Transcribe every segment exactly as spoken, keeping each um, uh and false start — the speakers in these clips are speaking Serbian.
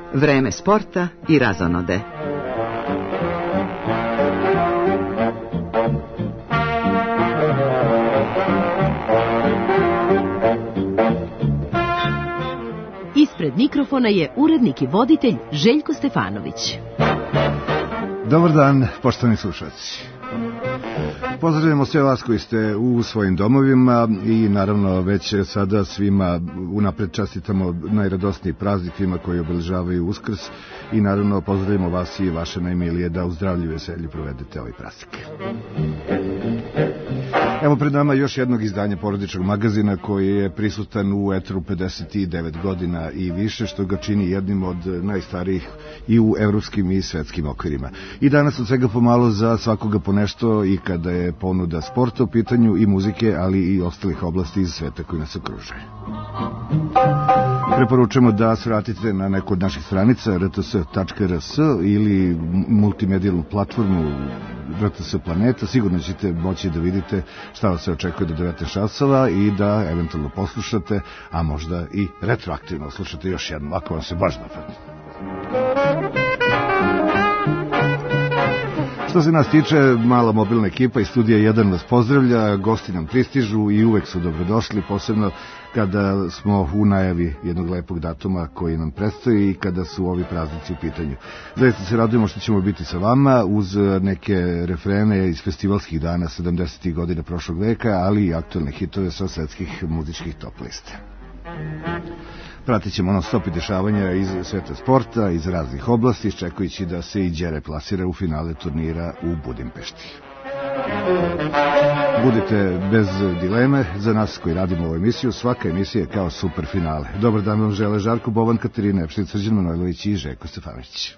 Vreme sporta i razonode. Ispred mikrofona je urednik i voditelj Željko Stefanović. Dobar dan, poštovani slušalci. Pozdravljamo sve vas koji ste u svojim domovima i naravno već sada svima unapred čestitamo najradosniji praznik svima koji obeležavaju Uskrs i naravno pozdravljamo vas i vaše najmilije da u zdravlju i veselju provedete ovaj praznik. Evo pred nama još jednog izdanja porodičnog magazina koji je prisutan u eteru pedeset devet godina i više, što ga čini jednim od najstarijih i u evropskim i svetskim okvirima. I danas od svega pomalo za svakoga po nešto i kada je ponuda sporta u pitanju i muzike, ali i ostalih oblasti iz sveta koji nas okružuje. Preporučujemo da se vratite na neku od naših stranica r t s tačka r s ili multimedijalnu platformu R T S Planeta. Sigurno ćete moći da vidite šta vas se očekuje do devetnaest časova i da eventualno poslušate, a možda i retroaktivno slušate još jednom, ako vam se baš dopadne. Što se nas tiče, mala mobilna ekipa iz studija jedan vas pozdravlja, gosti nam pristižu i uvek su dobrodošli, posebno kada smo u najavi jednog lepog datuma koji nam predstoji i kada su ovi praznici u pitanju. Zaista se radujemo što ćemo biti sa vama uz neke refrene iz festivalskih dana sedamdesetih godina prošlog veka, ali i aktualne hitove sa svetskih muzičkih top liste. Pratit ćemo non stop i dešavanja iz sveta sporta, iz raznih oblasti, iščekujući da se i Đere plasira u finale turnira u Budimpešti. Budite bez dileme, za nas koji radimo ovu emisiju, svaka emisija je kao super finale. Dobar dan vam žele Žarko Boban, Katarina Epštin, Srđan Manojlović i Željko Stefanović.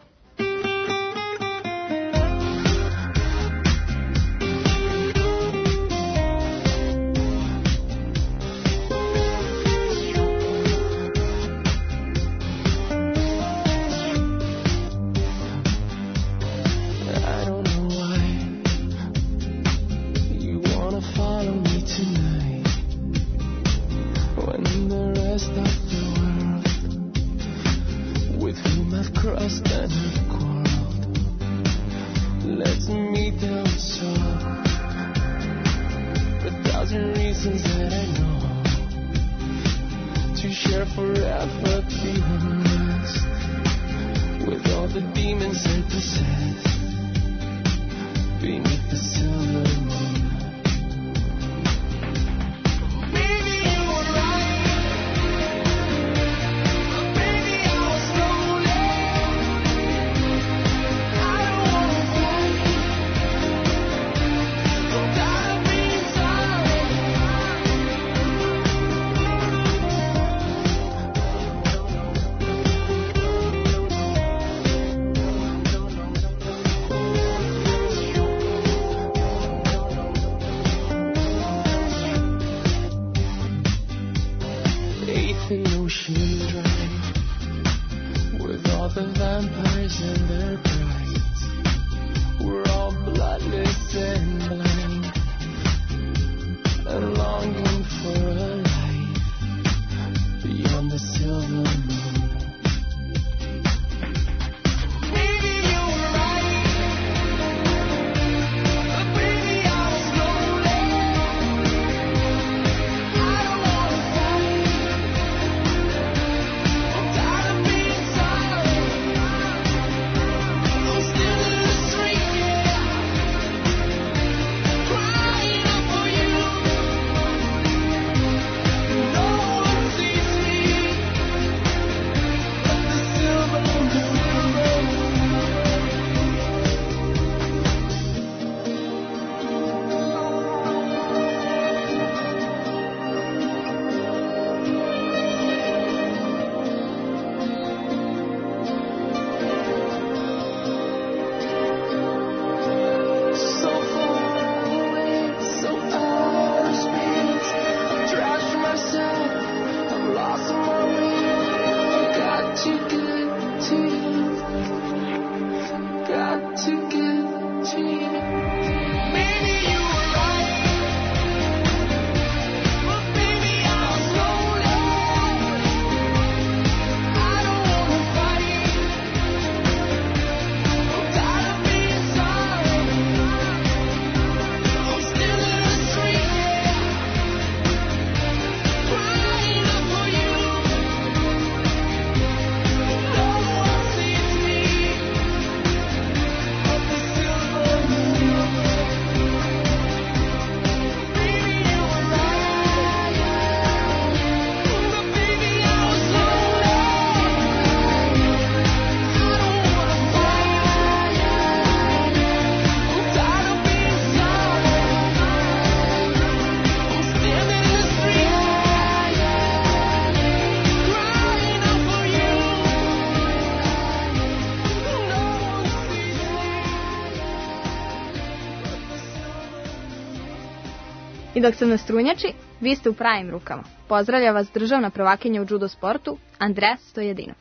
I dok sam na strunjači, vi ste u pravim rukama. Pozdravlja vas državna prvakinja u judo sportu, Andreja Stojedinov.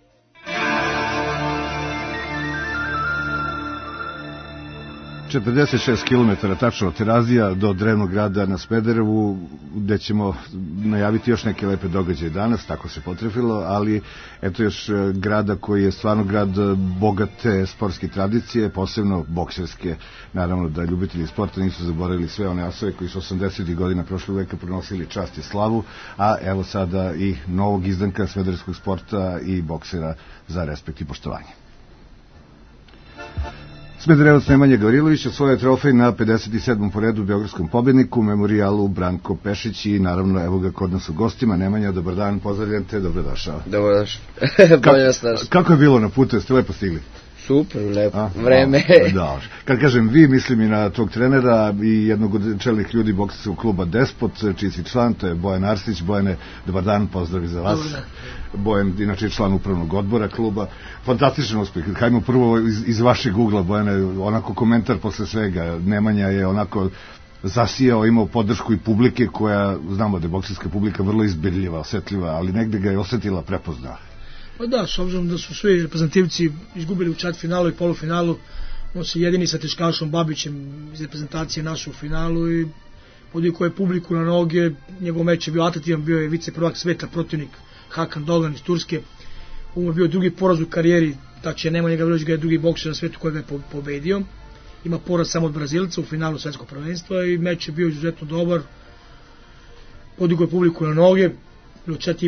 četrdeset šest kilometara tačno od Terazija do drevnog grada na Smederevu, gde ćemo najaviti još neke lepe događaje danas, tako se potrefilo, ali eto još grada koji je stvarno grad bogate sportske tradicije, posebno bokserske. Naravno da ljubitelji sporta nisu zaboravili sve one asove koji su osamdesetih godina prošlog veka pronosili čast i slavu, a evo sada i novog izdanka smederevskog sporta i boksera za respekt i poštovanje. Smederevac Nemanja Gavrilović osvojio trofej na pedeset sedmom po redu beogradskom pobedniku, memorijalu Branko Pešić i naravno evo ga kod nas u gostima. Nemanja, dobar dan, pozdravljam te, dobrodošao. Dobrodošao. Bolje vas našao. Kako je bilo na putu, jeste lepo stigli? Super, lepo, a, vreme. Da, kad kažem vi, mislim i na tog trenera i jednog od čelnih ljudi bokserskog kluba Despot, čiji si član, to je Bojan Arsić. Bojane, dobar dan, pozdrav za vas. Dobar. Bojan, inače član upravnog odbora kluba. Fantastičan uspeh. Hajmo prvo iz, iz vašeg ugla, Bojane, onako komentar posle svega. Nemanja je onako zasijao, imao podršku i publike koja, znamo da je bokserska publika vrlo izbirljiva, osetljiva, ali negde ga je osetila, prepoznala. Pa da, s obzirom da su svi reprezentativci izgubili u četvrtfinalu i polufinalu, on se jedini sa teškašom Babićem iz reprezentacije našu u finalu i podigao je publiku na noge. Njegov meč je bio atrativan, bio je vice prvak sveta, protivnik Hakan Dogan iz Turske. Ovo je bio drugi poraz u karijeri, znači Nemanja Gavrilović ga je drugi bokser na svetu koji ga je pobedio. Ima poraz samo od Brazilca u finalu svetskog prvenstva i meč je bio izuzetno dobar. Podigao je publiku na noge. tri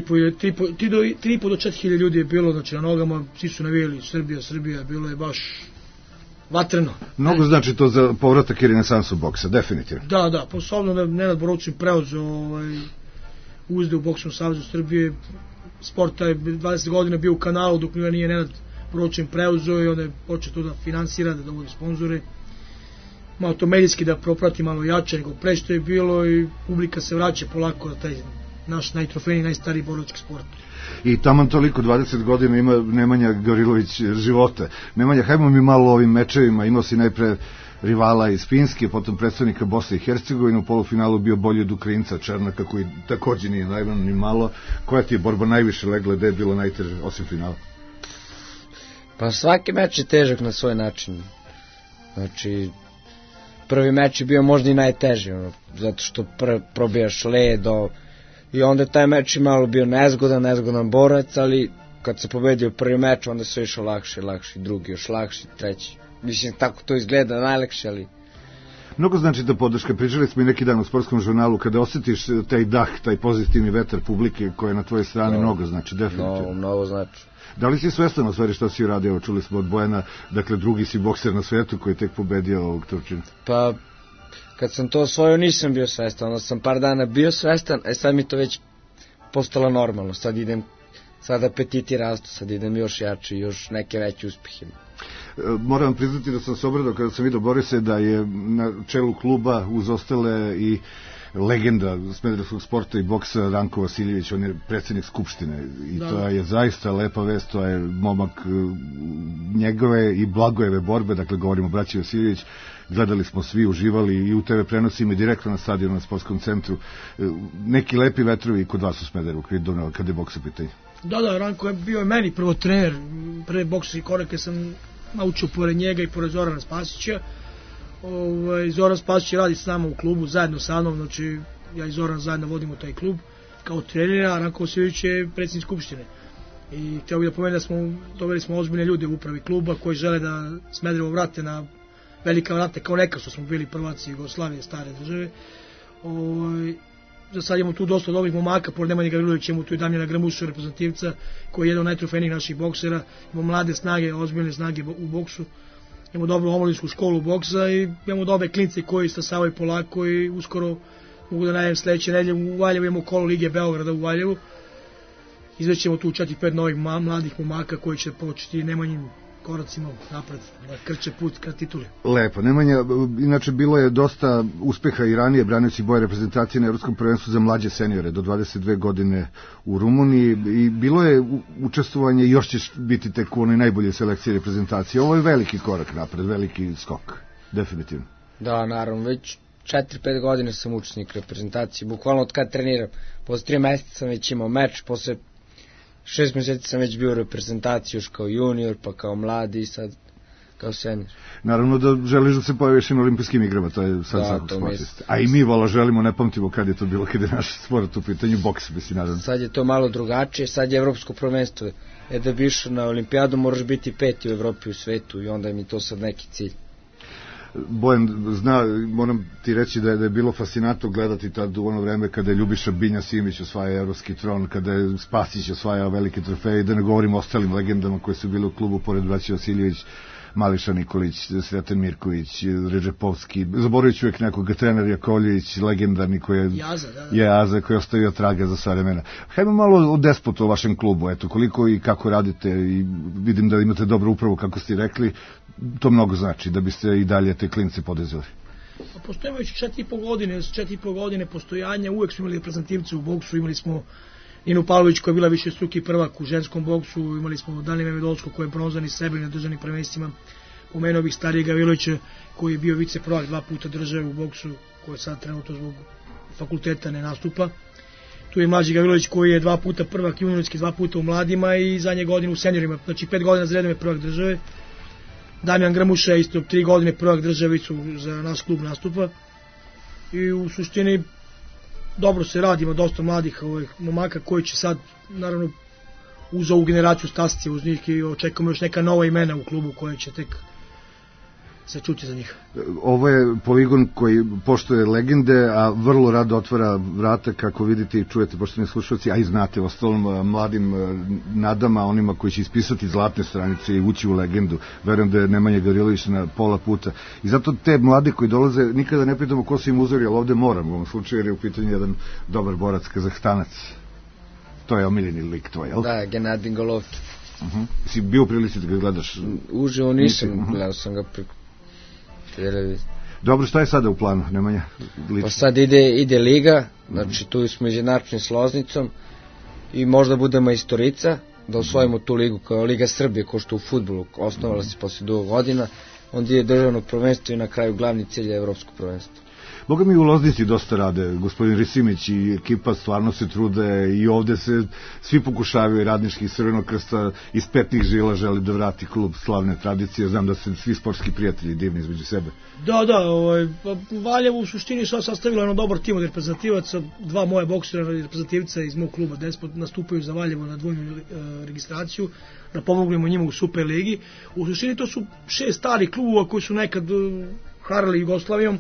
i po do četiri hiljade ljudi je bilo, znači na nogama, svi su navijali Srbija, Srbija, bilo je baš vatreno. Mnogo znači to za povratak i renesansu boksa, definitivno. Da, da, posebno da Nenad Borovčin preuzeo ovaj, uzde u Boksnom savezu Srbije, sporta je dvadeset godina bio u kanalu dok nije Nenad Borovčin preuzeo i onda je počeo to da finansira, da dovodi sponzore. Malo to medijski da proprati malo jače nego pre što je bilo i publika se vraća polako na taj naš najtrofejniji, najstariji borilački sport. I taman toliko, dvadeset godina ima Nemanja Gavrilović života. Nemanja, hajmo mi malo o ovim mečevima. Imao si najpre rivala iz Finske, potom predstavnika Bosne i Hercegovine, u polufinalu bio bolji od Ukrajinca Černaka, koji takođe nije najvan ni malo. Koja ti je borba najviše legla, gde je bilo najteže, osim finala? Pa svaki meč je težak na svoj način. Znači, prvi meč je bio možda i najteži, ono, zato što pr probijaš ledo, i onda je taj meč i malo bio nezgodan, nezgodan borac, ali kad se pobedio prvi meč, onda se išao lakše, lakše, drugi još lakše, treći. Mislim, tako to izgleda najlakše, ali... Mnogo znači da podrška. Pričali smo i neki dan u sportskom žurnalu, kada osjetiš taj dah, taj pozitivni vetar publike koja je na tvojoj strani, no, mnogo znači, definitivno. Mnogo, mnogo znači. Da li si svestan o stvari što si uradio? Čuli smo od Bojana, dakle drugi si bokser na svetu koji je tek pobedio ovog Turčina. Pa... Kad sam to osvojio nisam bio svestan, onda sam par dana bio svestan, a sad mi to već postalo normalno, sad idem, sad apetiti rastu, sad idem još jači, još neke veće uspehe. Moram priznati da sam se obradao kada sam vidio Borise da je na čelu kluba uz ostale i legenda smederevskog sporta i boksa Ranko Vasiljević, on je predsjednik Skupštine i da, to je zaista lepa vest, to je momak njegove i Blagojeve borbe, dakle govorimo o braći Vasiljević, gledali smo svi, uživali i u te ve prenosima i direktno na stadionu na sportskom centru. Neki lepi vetrovi kod vas u Smederevu kada je boksa pitanje. Da, da, Ranko je bio meni prvo trener, prve bokse i korake sam naučio pored njega i pored Zorana Spasića. Ovaj, Zoran Spasić radi s nama u klubu, zajedno sa mnom, znači ja i Zoran zajedno vodimo taj klub kao trener, a Ranko Vasiljević je predsjednik Skupštine. I htio bih da pomenem da smo doveli smo ozbiljne ljude u upravi kluba koji žele da Smederevo vrate na velika vrata, kao neka što smo bili prvaci Jugoslavije, stare države. Ovaj, za sad imamo tu dosta dobrih momaka, pored Nemanje Gavrilovića, imamo tu i Damjana Gramušu, reprezentativca, koji je jedan od najtrofejnijih naših boksera, imamo mlade snage, ozbiljne snage u boksu, imamo dobru omladinsku školu boksa i imamo dobre klince koji stasavaju polako i uskoro mogu da najavim sledeće nedelje u Valjevu, imamo kolo Lige Beograda u Valjevu, izvećemo tu četiri pet novih mladih momaka koji će početi Nemanjim koracima napred, da krče put ka tituli. Lepo. Nemanja, inače bilo je dosta uspeha i ranije braneći boje reprezentacije na Evropskom prvenstvu za mlađe seniore do dvadeset dve godine u Rumuniji i bilo je učestvovanje i još ćeš biti tek u onoj najbolje selekcije reprezentacije. Ovo je veliki korak napred, veliki skok, definitivno. Da, naravno, već četiri pet godina sam učesnik reprezentacije, bukvalno od kad treniram. Posle tri meseca sam već imao meč, posle šest meseci sam već bio u reprezentaciji, još kao junior, pa kao mladi i sad kao senior. Naravno da želiš da se pojaviš na olimpijskim igrama, to je sad da, svakog sportista. A i mi, vola, želimo, ne pamtimo kad je to bilo, kad je naš sport u pitanju, boks, mislim, naravno. Sad je to malo drugačije, sad je evropsko prvenstvo. E da bi išao na olimpijadu moraš biti peti u Evropi, u svetu, i onda je mi to sad neki cilj. Bojan, zna, moram ti reći da je, da je bilo fascinantno gledati tad u ono vreme kada je Ljubiša Binja Simić osvaja evropski tron, kada je Spasić osvajao velike trofeje, da ne govorim o ostalim legendama koje su bile u klubu pored braća Vasiljević, Mališa Nikolić, Sreten Mirković, Ređepovski, zaboravit ću uvijek nekog, trener Jakovljević, legendarni koji je Jaza, da, da. je Aza, koji je ostavio traga za sva vremena. Hajmo malo o despotu o vašem klubu, eto, koliko i kako radite, i vidim da imate dobru upravu, kako ste rekli, to mnogo znači, da biste i dalje te klince podizali. Postojimo već četiri i po godine, četiri i po godine postojanja, uvek smo imali reprezentativce u boksu, imali smo Ninu Pavlović koja je bila višestruki prvak u ženskom boksu, imali smo Danila Medolsko koji je bronzani srebrni na državnim prvenstvima, pomenuo bih Starijega Gavilovića koji je bio vice prvak dva puta države u boksu, koji sad trenutno zbog fakulteta ne nastupa. Tu je Mlađi Gavilović koji je dva puta prvak juniorski, dva puta u mladima i zadnje godine u seniorima, znači pet godina za redom je prvak države. Damjan Grmuša isto tri godine prvak države za naš klub nastupa i u suštini dobro se radi, ima dosta mladih ovih momaka koji će sad, naravno, uz ovu generaciju stasiti uz njih i očekujemo još neka nova imena u klubu koje će tek se čuti za njih. Ovo je poligon koji poštuje legende, a vrlo rado otvara vrata, kako vidite i čujete, poštovani slušalci, a i znate ostalom mladim nadama, onima koji će ispisati zlatne stranice i ući u legendu. Verujem da je Nemanja Gavrilović na pola puta. I zato te mlade koji dolaze, nikada ne pitamo ko su im uzori, ali ovde moram u ovom slučaju, jer je u pitanju jedan dobar borac, Kazahstanac. To je omiljeni lik tvoj, jel? Da, Gennadij Golovkin. Uh-huh. Si bio u prilici da ga gledaš? Uživo nisam, uh-huh. Gledao sam ga preko televizije. Dobro, šta je sada u planu, Nemanja? Lično. Pa sad ide, ide liga, znači tu smo izjednačeni s Loznicom i možda bude majstorica, da osvojimo tu ligu kao Liga Srbije, ko što u fudbalu, osnovala se posle dugo godina, onda je državno prvenstvo i na kraju glavni cilj je evropsko prvenstvo. Boga mi u Loznici dosta rade, gospodin Risimić i ekipa stvarno se trude i ovde se svi pokušavaju, Radnički iz Crvenog krsta iz petnih žila želi da vrati klub slavne tradicije, znam da se svi sportski prijatelji divni između sebe. Da, da, ovaj, Valjevo u suštini sad sastavilo jedno dobar tim od reprezentativaca, dva moje boksera reprezentativca iz mog kluba Despot nastupaju za Valjevo na dvojnu e, registraciju, da pomognemo njima u Super ligi. U suštini to su šest starih klubova koji su nekad e, harali Jugoslavijom,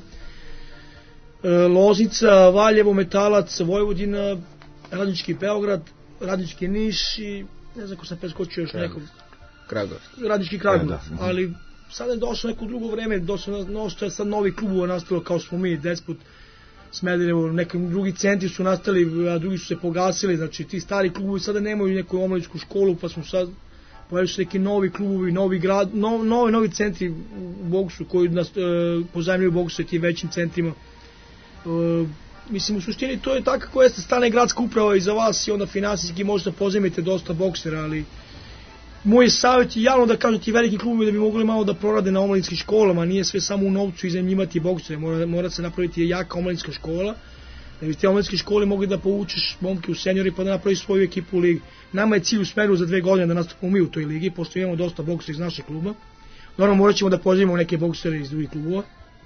Loznica, Valjevo, Metalac, Vojvodina, Radnički Beograd, Radnički Niš i ne znam ko sam preskočio još nekog. Kragovac. Radnički Kragovac, ali sada je došlo neko drugo vreme, došlo no, što je sad novi klubova nastalo kao smo mi, Despot, Smederevo, neki drugi centri su nastali, a drugi su se pogasili, znači ti stari klubovi sada nemaju neku omladinsku školu, pa smo sad pojavili su neki novi klubovi, novi grad, no, novi, novi centri u boksu koji nas, e, pozajmljuju boksu i tim većim centrima. Uh, mislim, u suštini to je tako kako jeste stane gradska uprava iza vas i onda finansijski možda pozajmite dosta boksera, ali moj savjet je javno da kažu ti veliki klubovi da bi mogli malo da prorade na omladinskim školama, nije sve samo u novcu iznajmljivati boksere, mora, mora se napraviti jaka omladinska škola, da bi te omladinske škole mogli da povučeš momke u seniori pa da napraviš svoju ekipu u ligi. Nama je cilj u Smeru za dve godine da nastupimo mi u toj ligi, pošto imamo dosta boksera iz našeg kluba, normalno morat ćemo da pozivimo neke boksere iz drugih klubova,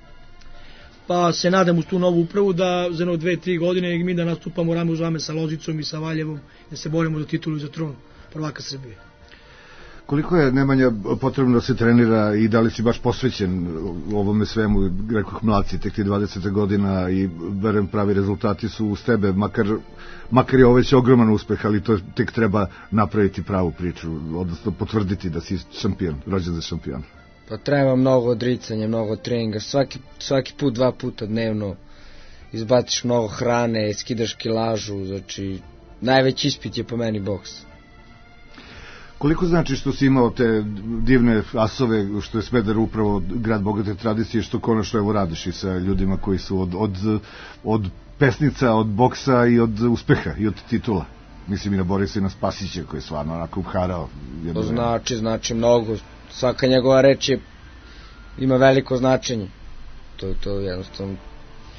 pa se nadam uz tu novu upravu da za jedno dve, tri godine mi da nastupamo rame uz rame sa Lozicom i sa Valjevom, da se borimo za titulu i za tron prvaka Srbije. Koliko je, Nemanja, potrebno da se trenira i da li si baš posvećen ovome svemu, rekoh mladci, tek ti dvadeset godina i verujem pravi rezultati su uz tebe, makar, makar je ovo već ogroman uspeh, ali to tek treba napraviti pravu priču, odnosno potvrditi da si šampion, rođen za šampion. Pa treba mnogo odricanja, mnogo treninga, svaki, svaki put, dva puta dnevno izbaciš mnogo hrane, skidaš kilažu, znači najveći ispit je po meni boks. Koliko znači što si imao te divne asove, što je Smeder upravo grad bogate tradicije, što konačno evo radiš i sa ljudima koji su od, od, od pesnica, od boksa i od uspeha i od titula? Mislim i na Borisa i na Spasića koji je stvarno onako upharao. To znači, znači mnogo. Svaka njegova reč je, ima veliko značenje. To, to jednostavno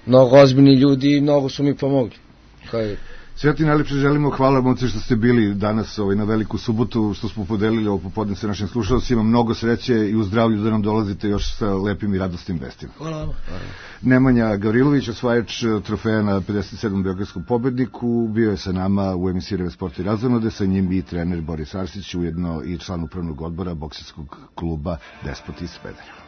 mnogo ozbiljni ljudi i mnogo su mi pomogli. Kao je... Sve ti najlepše želimo, hvala momci što ste bili danas ovaj, na Veliku subotu, što smo podelili ovo popodne sa našim slušalcima, mnogo sreće i u zdravlju da nam dolazite još sa lepim i radostim vestima. Hvala vam. Nemanja Gavrilović, osvajač trofeja na pedeset sedmom beogradskom pobedniku, bio je sa nama u emisiji Reve Sport i razonode, sa njim i trener Boris Arsić, ujedno i član upravnog odbora bokserskog kluba Despot iz Smedereva.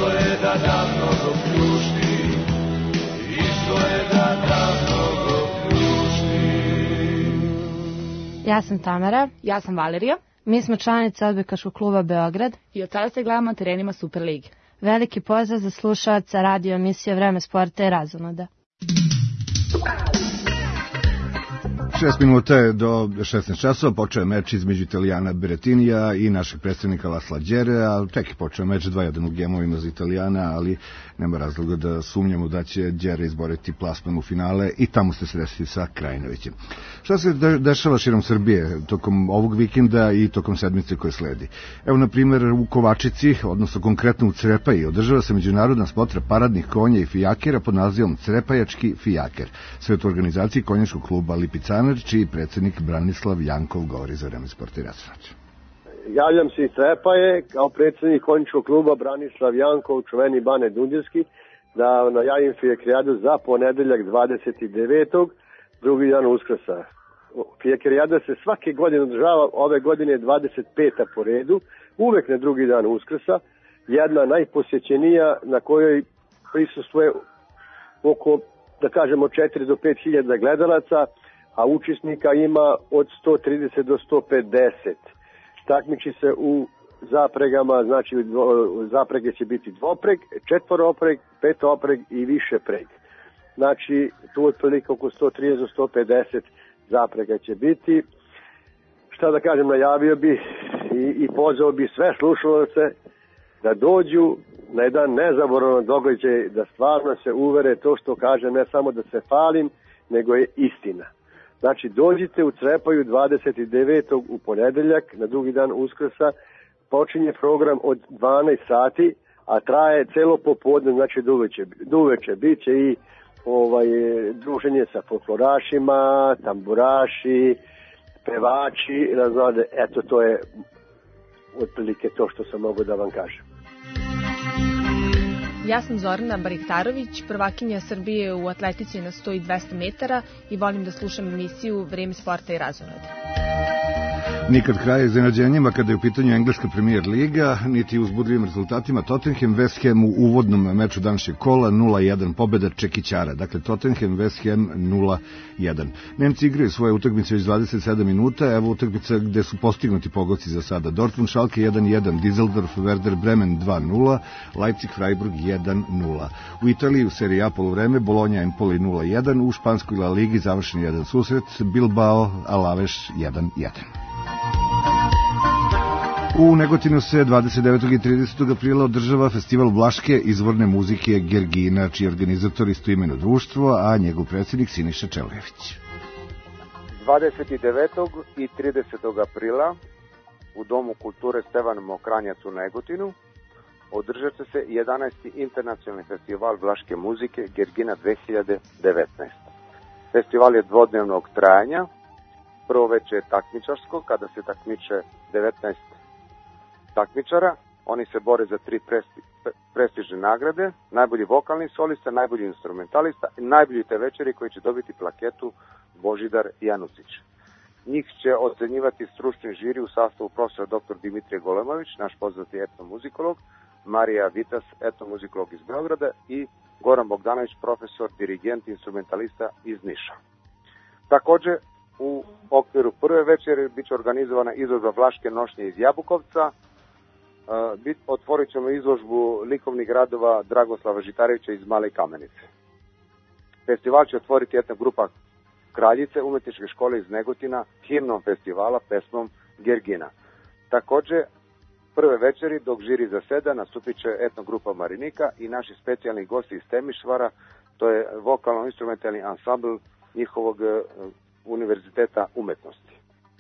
izgleda da mnogo pljušti, izgleda da mnogo pljušti. Ja sam Tamara. Ja sam Valerija. Mi smo članice Odbojkaškog kluba Beograd. I od sada se gledamo na terenima Superlige. Veliki pozdrav za slušaoca radio emisije Vreme sporta i razonoda. Šest minuta je do šesnaest časova, počeo je meč između Italijana Berettinija i našeg predstavnika Lasla Đerea, tek je počeo meč dva jedan u gemovima za Italijana, ali nema razloga da sumnjamo da će Đere izboriti plasman u finale i tamo se sresti sa Krajinovićem. Šta se dešava širom Srbije tokom ovog vikenda i tokom sedmice koje sledi? Evo, na primjer, u Kovačici, odnosno konkretno u Crepaji, održava se međunarodna smotra paradnih konja i fijakera pod nazivom Crepajački fijaker. Sve to u organizaciji konjačkog kluba Lipicaner, čiji predsjednik Branislav Jankov govori za Vreme sporta i razonoda. Javljam se iz Crepaje kao predsjednik konjičkog kluba Branislav Jankov, čuveni Bane Dunđerski, da najavim fijakrijadu za ponedeljak dvadeset devetog drugi dan Uskrsa. Fijakrijada se svake godine održava, ove godine je dvadeset peta po redu, uvek na drugi dan Uskrsa, jedna najposjećenija na kojoj prisustvuje oko, da kažemo, četiri do pet hiljada gledalaca, a učesnika ima od sto trideset do sto pedeset. Takmiči se u zapregama, znači zaprege će biti dvopreg, četvoropreg, petopreg i višepreg. Znači, tu otprilike oko sto trideset do sto pedeset zaprega će biti. Šta da kažem, najavio bi i, i pozvao bi sve slušalce da dođu na jedan nezaboravan događaj, da stvarno se uvere to što kaže, ne samo da se falim, nego je istina. Znači, dođite u Crepaju dvadeset devetog u ponedeljak, na drugi dan Uskrsa, počinje program od dvanaest sati, a traje celo popodne, znači duveče, duveče. Biće i ovaj, druženje sa folklorašima, tamburaši, pevači, razvode. Eto, to je otprilike to što sam mogu da vam kažem. Ja sam Zorana Bariktarović, prvakinja Srbije u atletici na sto i dvesta metara i volim da slušam emisiju Vreme sporta i razonoda. Nikad kraja iznenađenjima kada je u pitanju engleska Premier liga, niti uzbudljivim rezultatima. Tottenham West Ham u uvodnom meču današnjeg kola nula jedan pobeda Čekićara. Dakle, Tottenham West Ham nula jedan. Nemci igraju svoje utakmice već dvadeset sedam minuta. Evo utakmica gde su postignuti pogoci za sada. Dortmund Schalke jedan jedan, Düsseldorf Werder Bremen dva nula, Leipzig Freiburg jedan nula. U Italiji u seriji A poluvreme Bologna Empoli nula jedan, u španskoj La Ligi završen jedan susret, Bilbao Alaves jedan jedan. U Negotinu se dvadeset devetog i tridesetog aprila održava festival vlaške izvorne muzike Gergina, čiji organizator istoimeno društvo, a njegov predsjednik Siniša Čeljević. dvadeset devetog i tridesetog aprila u Domu kulture Stevan Mokranjac u Negotinu održat će se jedanaesti internacionalni festival vlaške muzike Gergina dve hiljade devetnaest. Festival je dvodnevnog trajanja. Prvo veče je takmičarsko, kada se takmiče devetnaest takmičara. Oni se bore za tri presti, prestižne nagrade, najbolji vokalni solista, najbolji instrumentalista i najbolji te večeri koji će dobiti plaketu Božidar Janucić. Njih će ocenjivati stručni žiri u sastavu profesor doktor Dimitrije Golemović, naš poznati etnomuzikolog, Marija Vitas, etnomuzikolog iz Beograda i Goran Bogdanović, profesor, dirigent, instrumentalista iz Niša. Također, u okviru prve večeri bit će organizovana izložba vlaške nošnje iz Jabukovca. Bit, otvorit ćemo izložbu likovnih radova Dragoslava Žitarevića iz Male Kamenice. Festival će otvoriti jedna grupa Kraljice umetničke škole iz Negotina himnom festivala pesmom Gergina. Također, prve večeri dok žiri zaseda nastupit će etnogrupa Marinika i naši specijalni gosti iz Temišvara, to je vokalno-instrumentalni ansambl njihovog Univerziteta umetnosti.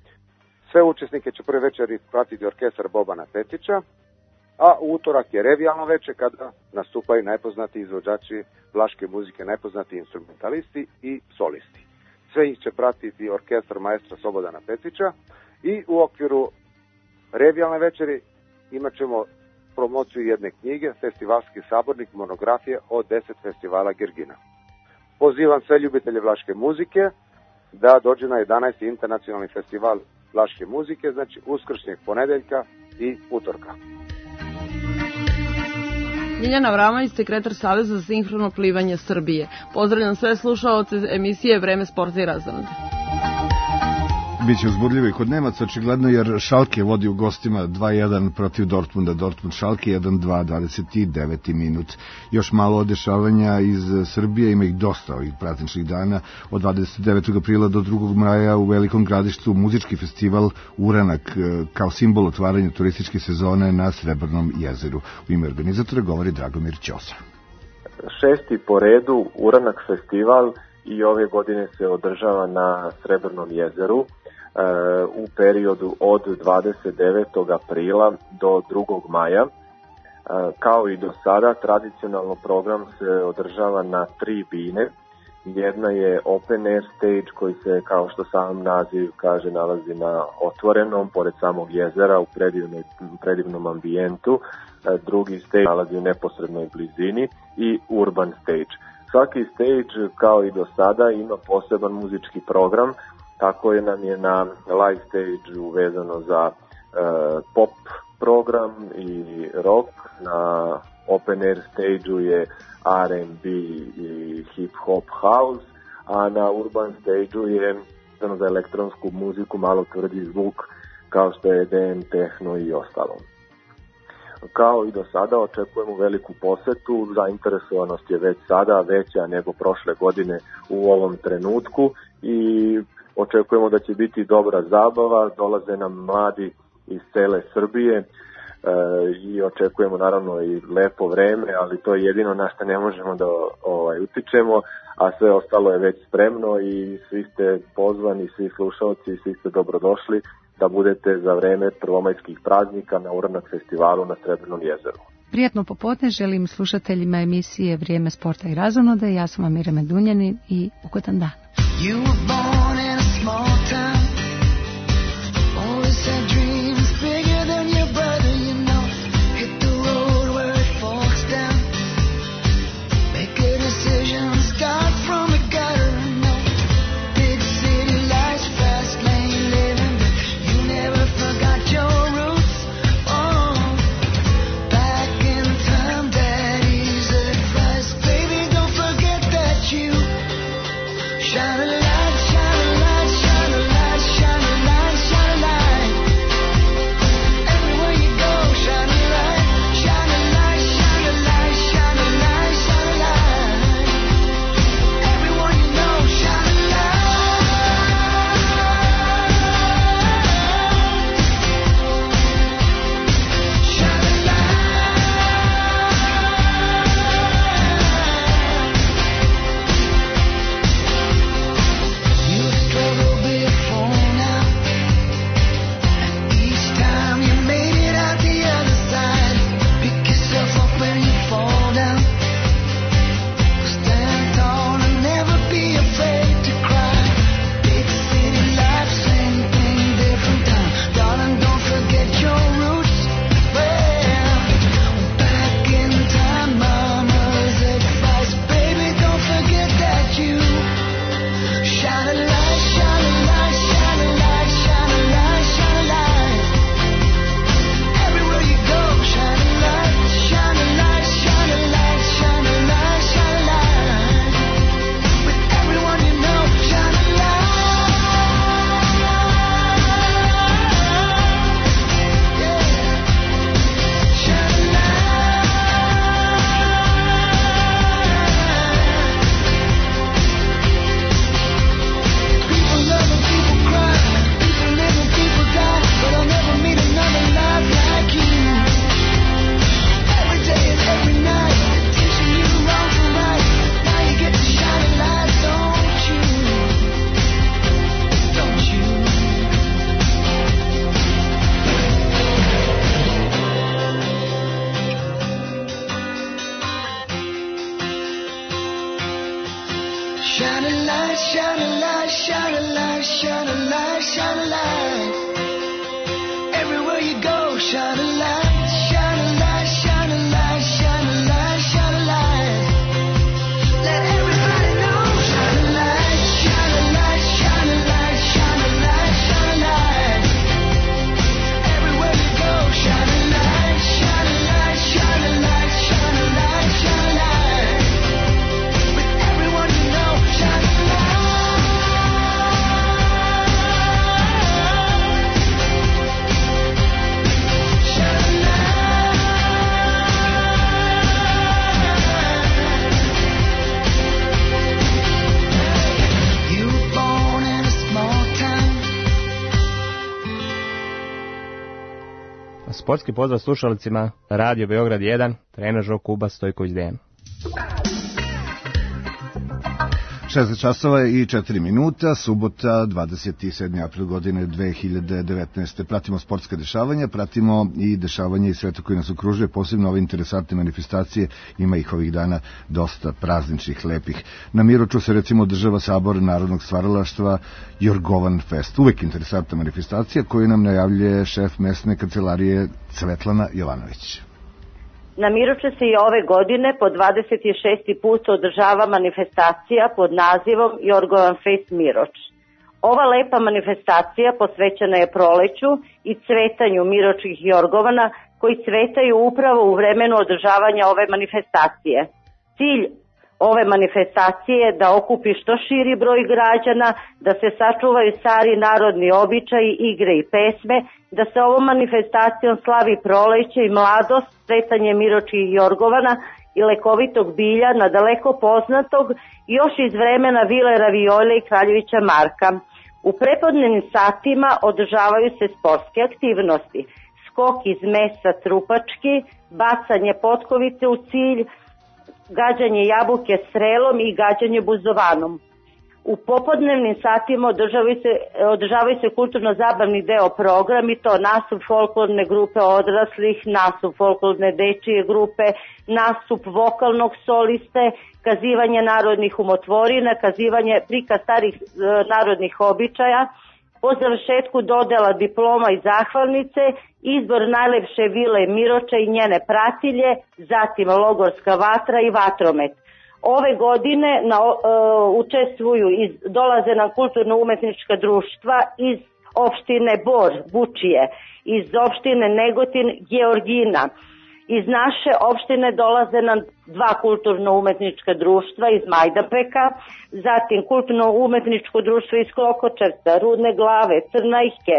Sve učesnike će prve večeri pratiti orkestar Bobana Petića, a u utorak je revijalno veče kada nastupaju najpoznati izvođači vlaške muzike, najpoznati instrumentalisti i solisti. Sve ih će pratiti orkestar maestra Slobodana Petića i u okviru revijalne večeri imat ćemo promociju jedne knjige, Festivalski sabornik, monografije o deset festivala Gergina. Pozivam sve ljubitelje vlaške muzike da dođe na jedanaesti internacionalni festival vlaške muzike, znači uskršnjeg ponedeljka i utorka. Ljiljana Avramović, sekretar Saveza za sinhrono plivanje Srbije. Pozdravljam sve slušaoce emisije Vreme sporta i razonode. Biće uzbudljivo i kod Nemaca, očigledno, jer Schalke vodi u gostima dva jedan protiv Dortmunda. Dortmund Schalke jedan dva, dvadeset deveti minut. Još malo od dešavanja iz Srbije, ima ih dosta ovih prazničnih dana. Od dvadeset devetog aprila do drugog maja u Velikom Gradištu muzički festival Uranak kao simbol otvaranja turističke sezone na Srebrnom jezeru. U ime organizatora govori Dragomir Ćosa. Šesti po redu Uranak festival i ove godine se održava na Srebrnom jezeru u periodu od dvadeset devetog aprila do drugog maja. Kao i do sada, tradicionalno program se održava na tri bine. Jedna je open air stage koji se, kao što sam naziv kaže, nalazi na otvorenom, pored samog jezera, u predivnoj, predivnom ambijentu. Drugi stage nalazi u neposrednoj blizini i urban stage. Svaki stage, kao i do sada, ima poseban muzički program. Tako je nam je na live stage uvezano za e, pop program i rock, na open air stage-u je R and B i hip hop house, a na urban stage-u je za elektronsku muziku malo tvrdi zvuk kao što je D N, techno i ostalo. Kao i do sada očekujemo veliku posetu, zainteresovanost je već sada veća nego prošle godine u ovom trenutku i očekujemo da će biti dobra zabava, dolaze nam mladi iz cele Srbije e, i očekujemo naravno i lepo vreme, ali to je jedino na što ne možemo da ovaj, utičemo, a sve ostalo je već spremno i svi ste pozvani, svi slušalci, svi ste dobrodošli da budete za vreme prvomajskih praznika na Uranak festivalu na Srebrnom jezeru. Prijatno popodne želim slušateljima emisije Vrijeme sporta i razonode. Ja sam Amira Medunjanin i ugodan dan. You were born in a small town, always had dreams bigger than your brother, you know. Hit the road where it forks down, make a decision, start from the gutter, no. Big city lights, fast lane living, but you never forgot your roots. Oh, back in time, daddy's advice, baby, don't forget that you shine a light, shine a light, shine a light, shine a light, shine a light. Everywhere you go, shine a light, shine a light, shine a light, shine a light, shine a light. Everyone you know, shine a light. Shine a light. You struggle before now, and each time you made it out the other side. Pick yourself up when you fall down. Stand tall and never be afraid to cry. Big city life, same thing, different time. Darling, don't forget your roots. Well, back in time, mama's advice, baby, don't forget that you shine a light, shine a light, shine a light, shine a light, shine a light. Everywhere you go, shine a light, shine a light, shine a light, shine a light, shine a light. With everyone you know, shine a light. Yeah, shine a People love and people cry, people live and people die, but I'll never meet another life like you. Every day and every night, teaching you wrong from right. Now you get to shine a light, don't you? Don't you? Shine a light, shine a light, shine a light, shine a light, shine a light. Everywhere you go, shine a light, shine a light, shine a light, shine a light, shine a light. Let everybody know, shine a light, shine a light, shine a light, shine a light, shine a light. Everywhere you go, shine a light, shine a light, shine a light, shine a light. Sportski pozdrav slušalicima Radio Beograd jedan, trener Žoko Uba, Stojković Dejan. šezdeset časova i četiri minuta, subota, dvadeset sedmi april godine dve hiljade devetnaeste. Pratimo sportske dešavanja, pratimo i dešavanja iz sveta koji nas okružuje, posebno ove interesantne manifestacije, ima ih ovih dana dosta prazničnih, lepih. Na Miroču se recimo održava sabor Narodnog stvaralaštva Jorgovan Fest. Uvek interesantna manifestacija koju nam najavljuje šef mesne kancelarije Svetlana Jovanović. Na Miroču se i ove godine po dvadeset šesti put održava manifestacija pod nazivom Jorgovan Fest Miroč. Ova lepa manifestacija posvećena je proleću i cvetanju miročkih jorgovana koji cvetaju upravo u vremenu održavanja ove manifestacije. Cilj ove manifestacije je da okupi što širi broj građana, da se sačuvaju stari narodni običaji, igre i pesme, da se ovom manifestacijom slavi proleće i mladost, cvetanje miročkih jorgovana i lekovitog bilja na daleko poznatog još iz vremena Vile Raviole i Kraljevića Marka. U prepodnevnim satima održavaju se sportske aktivnosti, skok iz mesa trupački, bacanje potkovice u cilj, gađanje jabuke strelom i gađanje buzovanom. U popodnevnim satima održavaju se, održavaju se kulturno-zabavni deo program i to nastup folklorne grupe odraslih, nastup folklorne dečije grupe, nastup vokalnog soliste, kazivanje narodnih umotvorina, kazivanje prikaz starih e, narodnih običaja, po završetku dodela diploma i zahvalnice, izbor najlepše vile Miroča i njene pratilje, zatim logorska vatra i vatromet. Ove godine na, uh, učestvuju, iz, dolaze nam kulturno-umetnička društva iz opštine Bor, Bučije, iz opštine Negotin, Georgina. Iz naše opštine dolaze nam dva kulturno-umetnička društva iz Majdanpeka, zatim kulturno-umetničko društvo iz Klokočevca, Rudne Glave, Crnajke,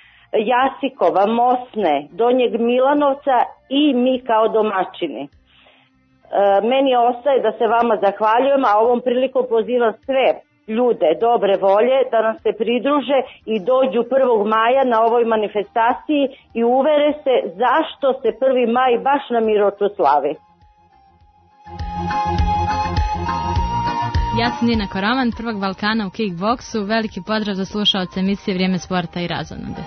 Jasikova, Mosne, Donjeg Milanovca i mi kao domaćini. E, meni ostaje da se vama zahvaljujem, a ovom prilikom pozivam sve ljude dobre volje da nam se pridruže i dođu prvog maja na ovoj manifestaciji i uvere se zašto se prvi maj baš na Miroču slavi. Ja sam Nina Koraman, prvog Balkana u kickboksu. Veliki pozdrav za slušaoce emisije Vrijeme sporta i razonode.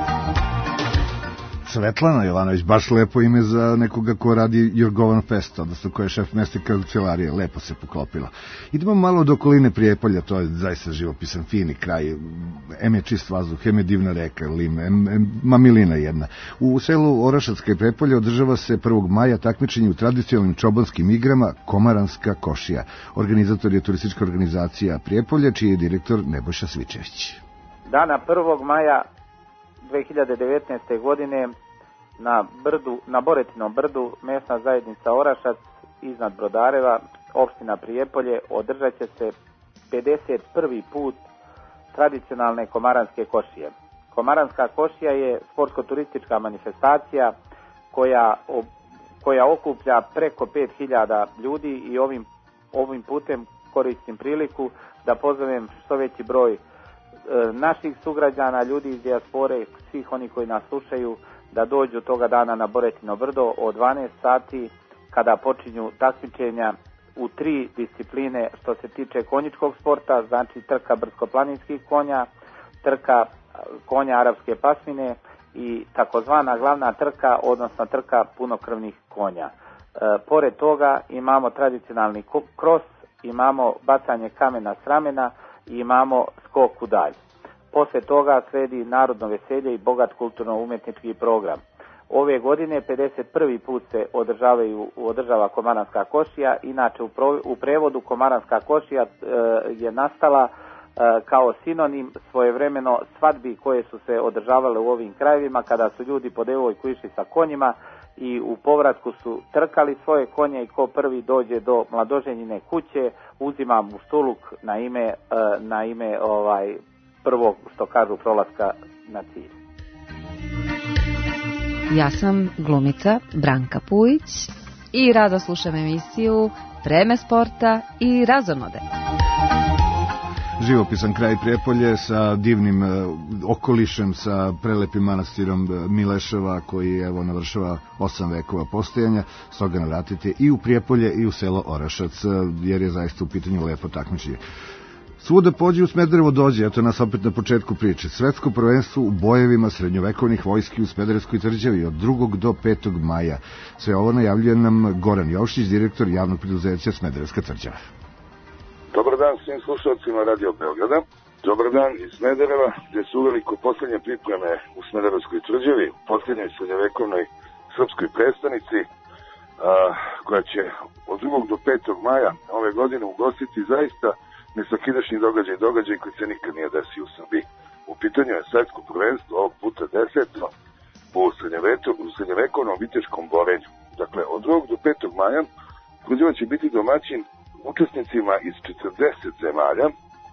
Svetlana Jovanović, baš lepo ime za nekoga ko radi Jorgovan Fest, odnosno ko je šef mesne kancelarije, lepo se poklopila. Idemo malo do okoline Prijepolja, to je zaista živopisan, fini kraj, em je čist vazduh, em je divna reka, lim, em, em, mamilina jedna. U selu Orašatska i Prijepolje održava se prvog maja takmičenje u tradicionalnim čobanskim igrama Komaranska košija. Organizator je turistička organizacija Prijepolje, čiji je direktor Nebojša Svičević. Dana prvog maja dve hiljade devetnaeste. godine na brdu, na Boretinom brdu, mesna zajednica Orašac iznad Brodareva, opština Prijepolje, održat će se pedeset prvi put tradicionalne komaranske košije. Komaranska košija je sportsko-turistička manifestacija koja, koja okuplja preko pet hiljada ljudi i ovim, ovim putem koristim priliku da pozovem što veći broj naših sugrađana, ljudi iz dijaspore, svih oni koji nas slušaju, da dođu toga dana na Boretino brdo od dvanaest sati kada počinju takmičenja u tri discipline što se tiče konjičkog sporta, znači trka brdsko-planinskih konja, trka konja arapske pasmine i takozvana glavna trka, odnosno trka punokrvnih konja. E, pored toga imamo tradicionalni kros, imamo bacanje kamena s ramena i imamo skok u dalj. Posle toga sledi narodno veselje i bogat kulturno-umetnički program. Ove godine pedeset prvi put se održavaju, održava Komaranska košija, inače u, pro, u prevodu Komaranska košija e, je nastala e, kao sinonim svojevremeno svadbi koje su se održavale u ovim krajevima kada su ljudi po devojku išli sa konjima i u povratku su trkali svoje konje i ko prvi dođe do mladoženjine kuće uzima mu štuluk na ime, e, na ime ovaj, prvog, što kažu, prolaska na cilj. Ja sam glumica Branka Pujić i rado slušam emisiju Vreme sporta i razonode. živopisan kraj Prijepolje sa divnim okolišem, sa prelepim manastirom Mileševa koji evo navršava osam vekova postojanja, stoga navratite i u Prijepolje i u selo Orašac, jer je zaista u pitanju lepo takmičenje. Svuda pođe u Smederevo dođe, eto nas opet na početku priče. Svetsko prvenstvo u bojevima srednjovekovnih vojski u Smederevskoj tvrđavi od drugog do petog maja. Sve ovo najavljuje nam Goran Jošić, direktor javnog preduzeća Smederevska tvrđava. Dobar dan svim slušalcima Radio Beograda. Dobar dan iz Smedereva, gde su uveliko poslednje pripreme u Smederevskoj tvrđavi, poslednjoj srednjovekovnoj srpskoj prestonici, a, koja će od drugog do petog maja ove godine ugostiti zaista nesvakidašnji događaj, događaj koji se nikad nije desio u Srbiji. U pitanju je svetsko prvenstvo, ovog puta deseto, u srednjovekovnom viteškom borenju. Dakle, od drugog do petog maja tvrđava će biti domaćin učesnicima iz četrdeset zemalja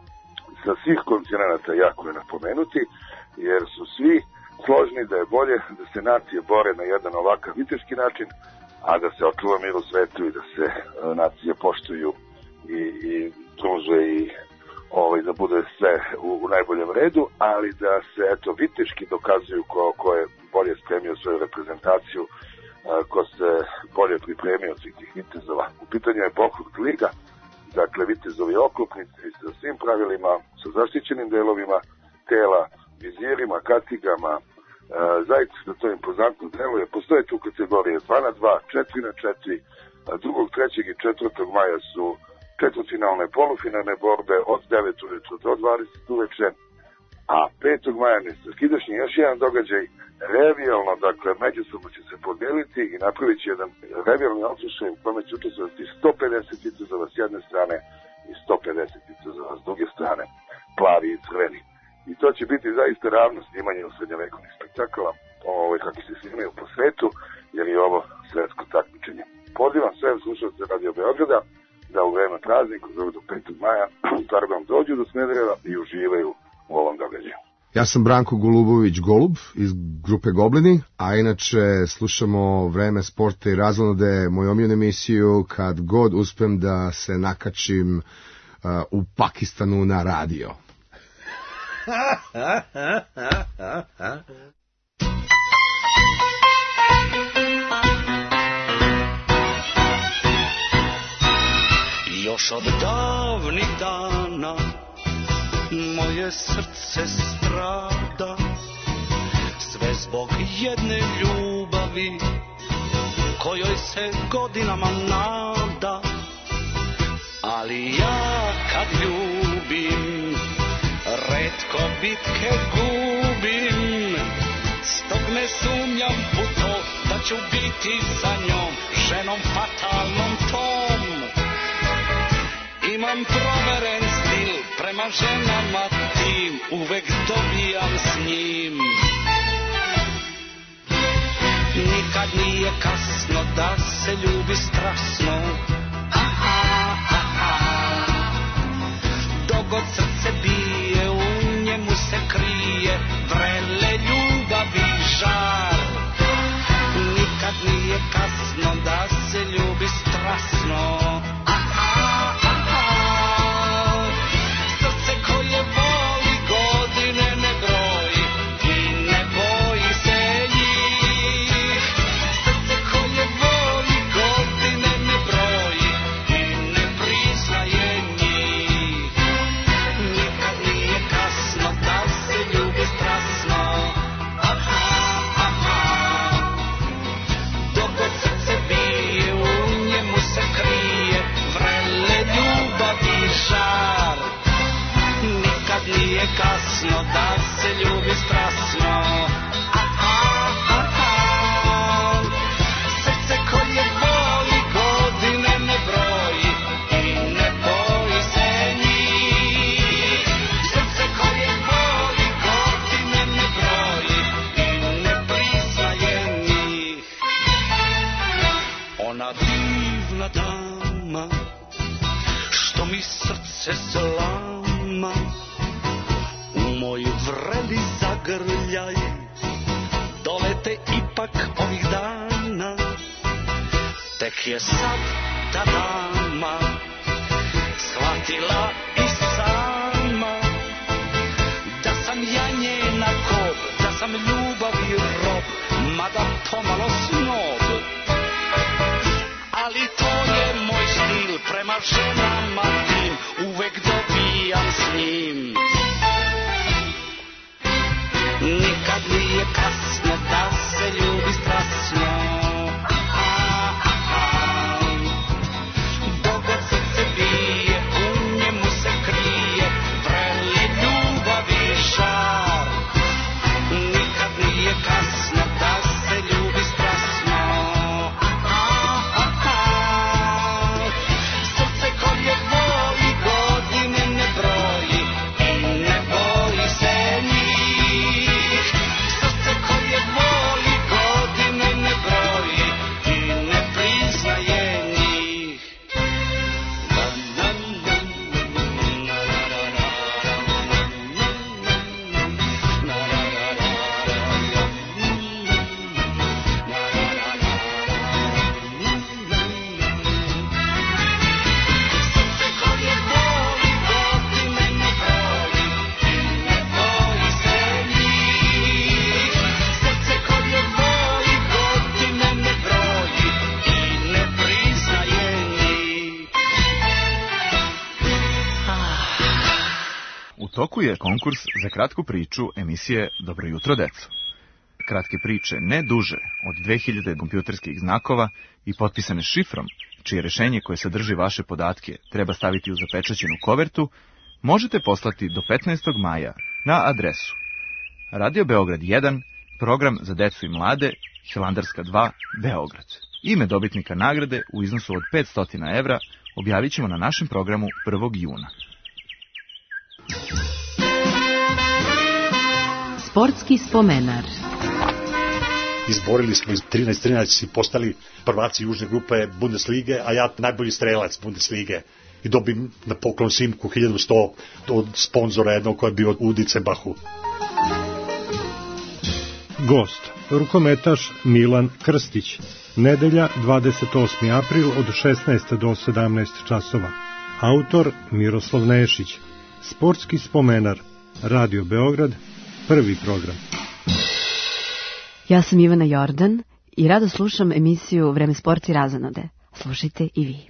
sa svih kontinenata, jako je napomenuti, jer su svi složni da je bolje da se nacije bore na jedan ovakav viteški način, a da se očuva mir u svetu i da se nacije poštuju i, i druže i ovaj, da bude sve u, u najboljem redu, ali da se eto viteški dokazuju ko, ko je bolje spremio svoju reprezentaciju, a, ko se bolje pripremio od svih tih vitezova. U pitanju je pokrut liga, dakle vitezovi oklopnici sa svim pravilima, sa zaštićenim delovima tela, vizirima, katigama, a, zaista da to impozantno deluje. Postoje tu kategorije dva na dva, četiri na četiri, drugog, trećeg i četvrtog maja su četvrtfinalne, polufinalne borbe od devet uveče do dvadeset uveče, a petog maja nesvakidašnji još jedan događaj, revijalno, dakle, međusobno će se podeliti i napravit će jedan revijalni odslušaj u kome će učestvovati sto pedeset vitezova s jedne strane i sto pedeset vitezova s druge strane, plavi i crveni. I to će biti zaista ravno snimanje u srednjovekovnih spektakala, ovaj, kako se snimaju po svetu, jer je ovo svetsko takmičenje. Pozivam sve slušalce Radio Beograda da u vreme praznika do petog maja pardon, dođu do Smedereva i uživaju u ovom događaju. Ja sam Branko Golubović Golub iz grupe Goblini, a inače slušamo Vreme sporta i razonode, moju omiljenu emisiju kad god uspem da se nakačim uh, u Pakistanu na radio. Još od davnih dana moje srce strada, sve zbog jedne ljubavi kojoj se godinama nada. Ali ja kad ljubim, retko bitke gubim, stog ne sumnjam u to da ću biti sa njom, ženom fatalnom tom. Imam proveren stil prema ženama tim, uvek dobijam s njim. Nikad nije kasno da se ljubi strasno, aha, aha. Dogod srce bije, u njemu se krije vrele ljubavi žar. Nikad nije kasno da se ljubi strasno, nije kasno da se ljubi strasno. Aha, aha. Srce koje voli godine ne broji i ne boji se njih. Srce koje voli godine ne broji i ne priznaje njih. Ona divna dama što mi srce slama, moj vreli zagrljaj dolete ipak ovih dana. Tek je sad ta dama shvatila i sama prema ženama tim, uvek dobijam s njim. Nikad nije kasno da se ljubi strasno. Dok god srce bije, u njemu se krije vreli ljubavi žar. Nikad nije kasno da se ljubi strasno. Srce koje voli godine ne broji i ne boji se njih. Srce koje voli godine ne broji i ne priznaje njih. U toku je konkurs za kratku priču emisije Dobro jutro, deco. Kratke priče ne duže od dve hiljade kompjuterskih znakova i potpisane šifrom, čije rešenje koje sadrži vaše podatke treba staviti u zapečaćenu kovertu, možete poslati do petnaestog maja na adresu Radio Beograd jedan, program za decu i mlade, Hilandarska dva, Beograd. Ime dobitnika nagrade u iznosu od petsto evra objavit ćemo na našem programu prvog juna. Sportski spomenar. Izborili smo iz trinaest trinaest i postali prvaci južne grupe Bundeslige, a ja najbolji strelac Bundeslige. I dobim na poklon simku hiljadu sto od sponzora jednog koji je bio u Dicebahu. Gost, rukometaš Milan Krstić. Nedelja, dvadeset osmi april od šesnaest do sedamnaest časova. Autor Miroslav Nešić. Sportski spomenar. Radio Beograd, prvi program. Ja sam Ivana Jordan i rado slušam emisiju Vreme sporta i razonode. Slušajte i vi.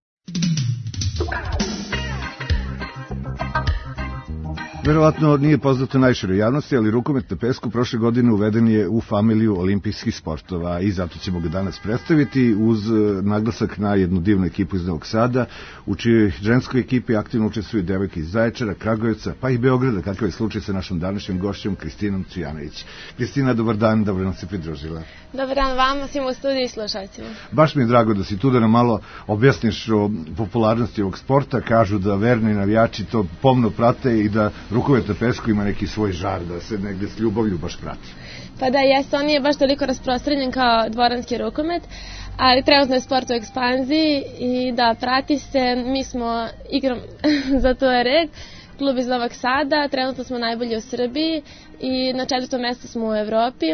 Verovatno nije poznato najširoj javnosti, ali rukomet na pesku prošle godine uveden je u familiju olimpijskih sportova i zato ćemo ga danas predstaviti uz naglasak na jednu divnu ekipu iz Novog Sada, u čijoj ženskoj ekipi aktivno učestvuju devojke iz Zaječara, Kragujevca, pa i Beograda, kakav je slučaj sa našom današnjom gošćom Kristinom Cvijanović. Kristina, dobar dan, dobro nam se pridružila. Dobar dan vama, svima u studiju i slušalcima. Baš mi je drago da si tu da nam malo objasniš o popularnosti ovog sporta. Kažu da verni navijači to pomno prate i da rukomet na pesku ima neki svoj žar, da se negde s ljubavlju baš prati. Pa da, jeste, on nije baš toliko rasprostranjen kao dvoranski rukomet, ali trenutno je sport u ekspanziji i da prati se. Mi smo igrom za to je red, klub iz Novog Sada, trenutno smo najbolji u Srbiji i na četvrtom mjestu smo u Evropi.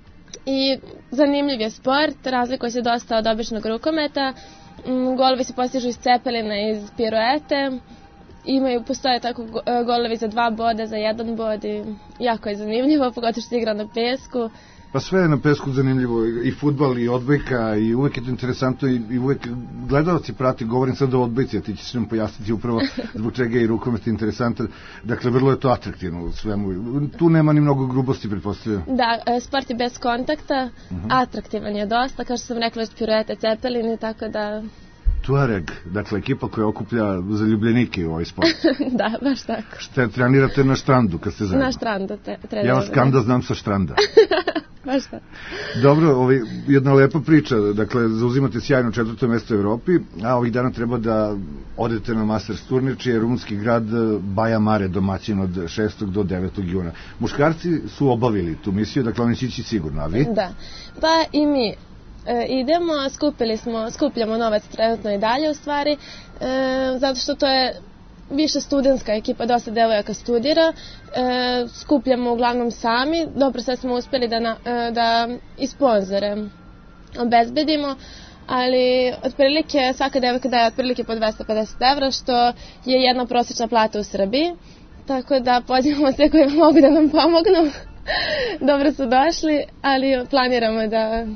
I zanimljiv je sport, razlikuje se dosta od običnog rukometa, golovi se postižu iz cepelina, iz piruete, imaju, postoje tako golovi za dva boda, za jedan bod i jako je zanimljivo, pogotovo što se igra na pesku. Pa sve je na pesku zanimljivo, i fudbal, i odbojka, i uvek je to interesantno, i, i uvek gledalci prati, govorim sad o odbojci, a ti ćeš nam pojasniti upravo zbog čega je i rukomet interesantan. Dakle, vrlo je to atraktivno u svemu. Tu nema ni mnogo grubosti, pretpostavljam. Da, sport je bez kontakta, uh-huh. Atraktivan je dosta, kao što sam rekla, već piruete, cepelini, tako da... Tuareg, dakle ekipa koja okuplja zaljubljenike u ovaj sport. Da, baš tako. Šta trenirate na štrandu kad ste zajedno? Na štrandu te, trenirate. Ja vas kanda znam sa štranda. Baš tako. Dobro, ovaj, jedna lepa priča, dakle zauzimate sjajno četvrto mesto u Evropi, a ovih dana treba da odete na Masters turnir, čiji je rumunski grad Baja Mare domaćin od šestog do devetog juna. Muškarci su obavili tu misiju, dakle oni će ići sigurno, a vi? Da, pa i mi. E, idemo, skupili smo, skupljamo novac trenutno i dalje u stvari, e, zato što to je više studentska ekipa, dosta devojaka studira, e, skupljamo uglavnom sami, dobro sad smo uspjeli da, na, e, da i sponzore obezbedimo, ali otprilike svaka devojka daje otprilike po dvesta pedeset evra, što je jedna prosječna plata u Srbiji, tako da pozivamo sve koji mogu da nam pomognu. Dobro su došli, ali planiramo da...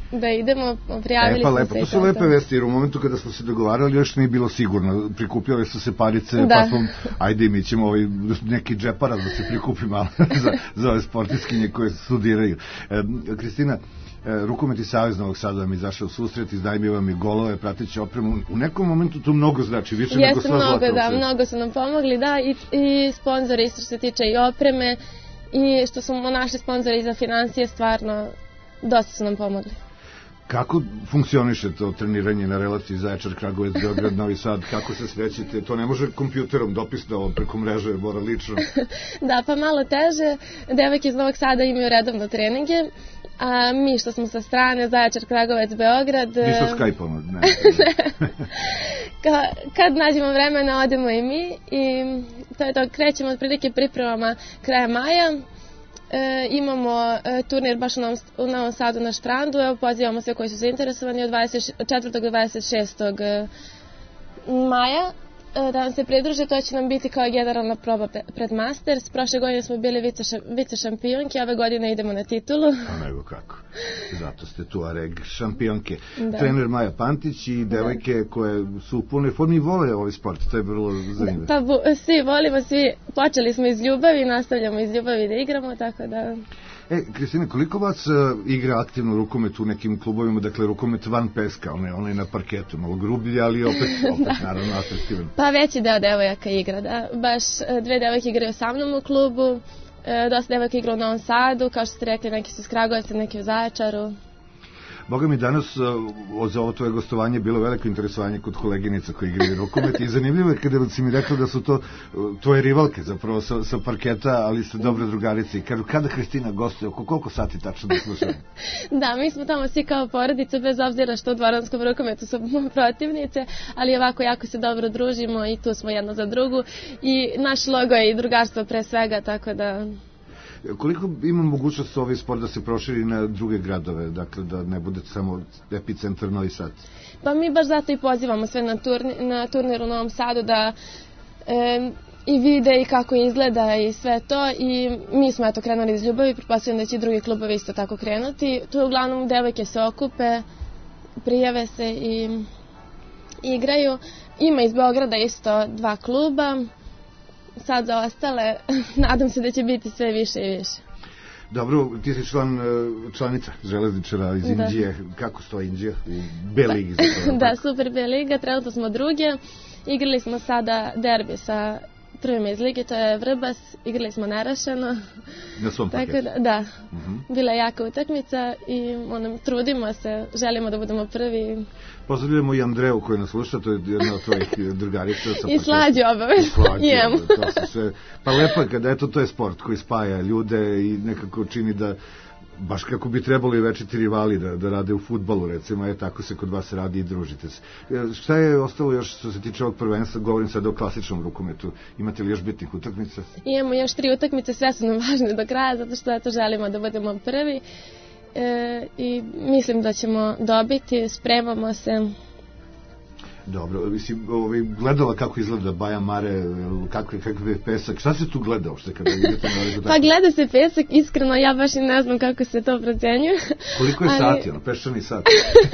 da idemo, prijavili e, pa smo lepo, se. To su lepe vesti, jer u momentu kada smo se dogovarali još nije bilo sigurno. Prikupljali su se parice, da. Pa smo, ajde mi ćemo ovaj, neki džeparac da se prikupi malo za, za ove sportiskinje koje studiraju. E, Kristina, Rukometni savez Novog Sada vam izašao u susret, iznajmio vam i golove, prateći opremu. U nekom momentu to mnogo znači, više Jeste nego sva zlata. Jeste mnogo, da, mnogo su nam pomogli, da, i, i sponzori isto što se tiče i opreme, i što smo našli sponzori za financije, stvarno, dosta su nam pomogli. Kako funkcioniše to treniranje na relaciji Zaječar, Kragujevac, Beograd, Novi Sad? Kako se srećete? To ne može kompjuterom dopisno, preko mreže, mora lično. Da, pa malo teže. Devojke iz Novog Sada imaju redovno treninge, a mi što smo sa strane, Zaječar, Kragujevac, Beograd... Nisu Skype-om, ne. Ka, kad nađemo vremena, odemo i mi i to je to, krećemo otprilike pripremama kraja maja. E, imamo e, turnir baš u Novom, u Novom Sadu na Štrandu, evo pozivamo sve koji su zainteresovani od dvadeset četvrtog do dvadeset šestog maja e, da nam se pridruže. To će nam biti kao generalna proba pred Masters. Prošle godine smo bili vice, vice šampionke, ove godine idemo na titulu. A nego kako, zato ste tu Areg šampionke. Da. Trener Maja Pantić i devojke da. koje su u punoj formi i vole ovaj sport, to je vrlo zanimljivo. Pa bu, svi volimo, svi počeli smo iz ljubavi, nastavljamo iz ljubavi da igramo, tako da... E, Kristina, koliko vas uh, igra aktivno rukomet u nekim klubovima, dakle rukomet van peska, onaj, onaj na parketu, malo grublji, ali opet, opet naravno atraktivan? Pa veći deo devojaka igra, da. Baš dve devojke igraju sa mnom u klubu, e, dosta devojaka igra u Novom Sadu, kao što ste rekli, neki su iz Kragujevca, neki u Zaječaru. Boga mi danas uh, za ovo tvoje gostovanje bilo veliko interesovanje kod koleginica koji igraju rukomet i zanimljivo je kada si mi rekla da su to uh, tvoje rivalke zapravo sa, sa parketa, ali ste dobre drugarice. I kažu, kada Kristina gostuje, oko koliko sati tačno da slušamo? Da, mi smo tamo svi kao porodice, bez obzira što u dvoranskom rukometu su protivnice, ali ovako jako se dobro družimo i tu smo jedna za drugu i naš logo je i drugarstvo pre svega, tako da... Koliko ima mogućnost ovaj sport da se proširi na druge gradove, dakle da ne bude samo epicentar Novi Sad? Pa mi baš zato i pozivamo sve na, turni, na turnir u Novom Sadu da e, i vide i kako izgleda i sve to i mi smo eto krenuli iz ljubavi, pretpostavljam da će drugi klubovi isto tako krenuti. Tu uglavnom devojke se okupe, prijave se i igraju. Ima iz Beograda isto dva kluba. Sad za ostale, nadam se da će biti sve više i više. Dobro, ti si član, članica železničara iz da. Indije. Kako stoji Indija u B ligi? Da, da, super B liga, trenutno smo druge. Igrali smo sada derbi sa prvima iz lige, to je Vrbas, igrali smo nerašeno. Na svom paketu? Da, da. Uh-huh. Bila je jaka utakmica i ono, trudimo se, želimo da budemo prvi. Pozdravljamo i Andreju koji nas sluša, to je jedna od tvojih drugarica. I Slađu obavezno. Pa lepo je kada, eto, to je sport koji spaja ljude i nekako čini da baš kako bi trebalo i večiti rivali da, da rade u fudbalu, recimo, je tako se kod vas radi i družite se. Šta je ostalo još što se tiče ovog prvenstva, govorim sad o klasičnom rukometu, imate li još bitnih utakmica? Imamo još tri utakmice, sve su nam važne do kraja, zato što eto želimo da budemo prvi e, i mislim da ćemo dobiti, spremamo se. Dobro, mislim, ovaj, gledala kako izgleda Baja Mare, kakav kakav je pesak, šta se tu gleda uopšte kada idete na rezultat? Pa gleda se pesak, iskreno ja baš i ne znam kako se to procenjuje. Koliko je ali... sati, ono, peščani sat?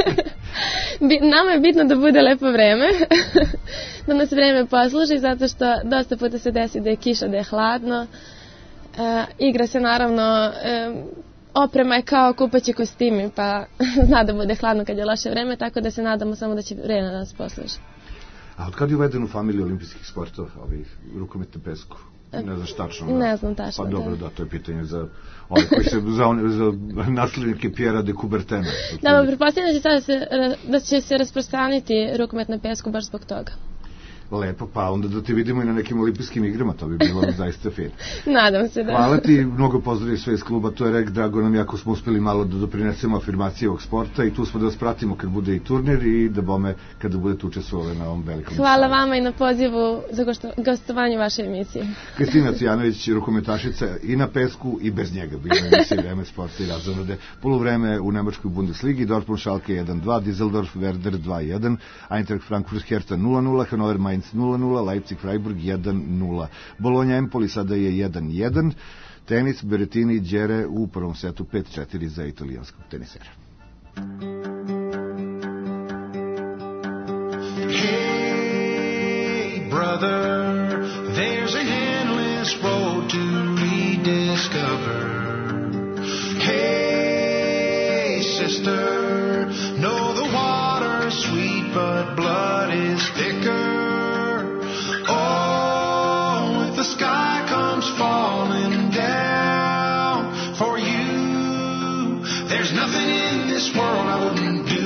Nama je bitno da bude lepo vreme, da nas vreme posluži, zato što dosta puta se desi da je kiša, da je hladno, e, igra se naravno... E, Oprema je kao kupaći kostimi, pa zna da bude hladno kad je loše vreme, tako da se nadamo samo da će vreme da nas posluži. A od kada je uveden u familiju olimpijskih sportova, ovih rukomet na pesku? Ne znaš tačno? Da? Ne znam tačno. Pa dobro, da, to je pitanje za ove koji se, za, za naslednike Pjera de Coubertina. Da, pa pretpostavljam da će, sada se, da će se rasprostraniti rukomet na pesku baš zbog toga. Lepo, pa onda da te vidimo i na nekim olimpijskim igrama, to bi bilo zaista fin. Nadam se da. Hvala ti, mnogo pozdravi sve iz kluba, to je Rek, drago nam jako smo uspeli malo da doprinesemo afirmaciji ovog sporta i tu smo da vas pratimo kad bude i turnir i da bome kada budete učestvovali na ovom velikom. Hvala stavu. Vama i na pozivu za gostovanje vaše emisije. Kristina Cvijanović, rukometašica i na pesku i bez njega, bila je emisija Vreme sporta i razonode. Poluvreme u Nemačkoj Bundesligi, Dortmund Schalke jedan dva, Düsseldorf Werder dva jedan, Eintracht Frankfurt Hertha nula nula, Hannover Mainz nula nula, Leipzig Freiburg jedan nula. Bologna Empoli sada je jedan jedan. Tenis Berrettini Đere u prvom setu pet četiri za italijanskog tenisera. Hey, brother, there's an endless road to rediscover. Hey, sister, know the water's sweet, but blood is thicker. Oh, if the sky comes falling down for you, there's nothing in this world I wouldn't do.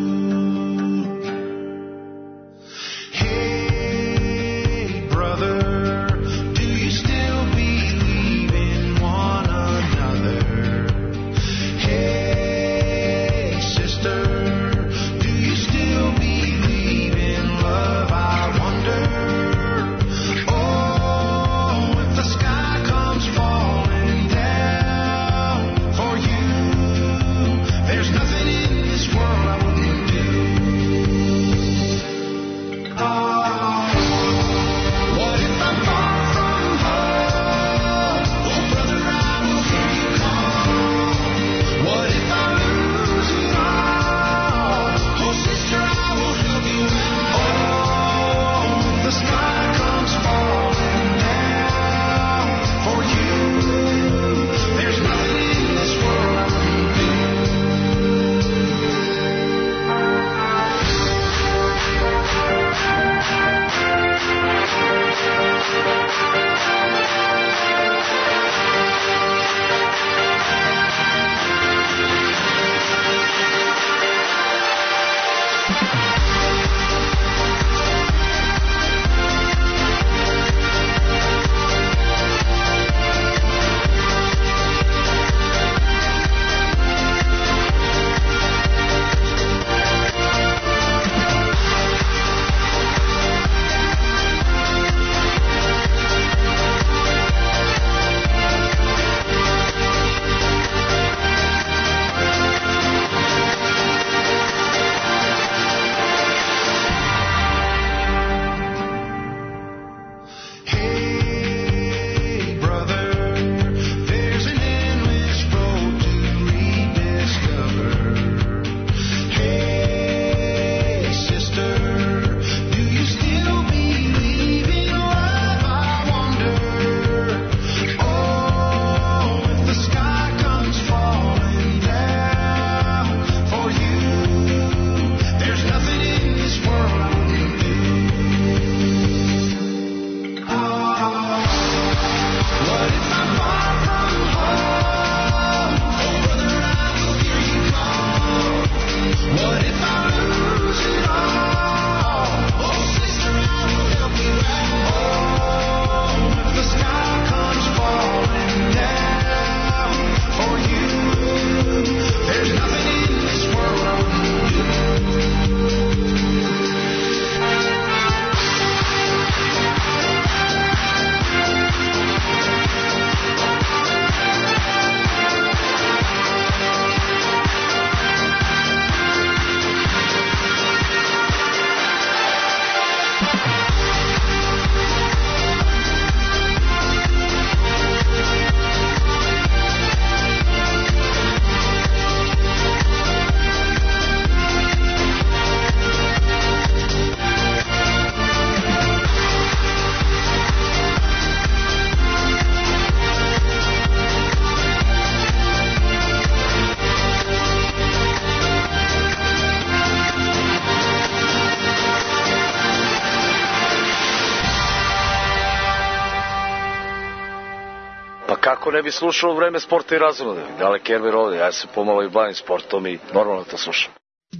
Kako ne bi slušao Vreme sporta i razonode? Gale Kerber ovde, ja se pomalo i bavim sportom i normalno to slušam.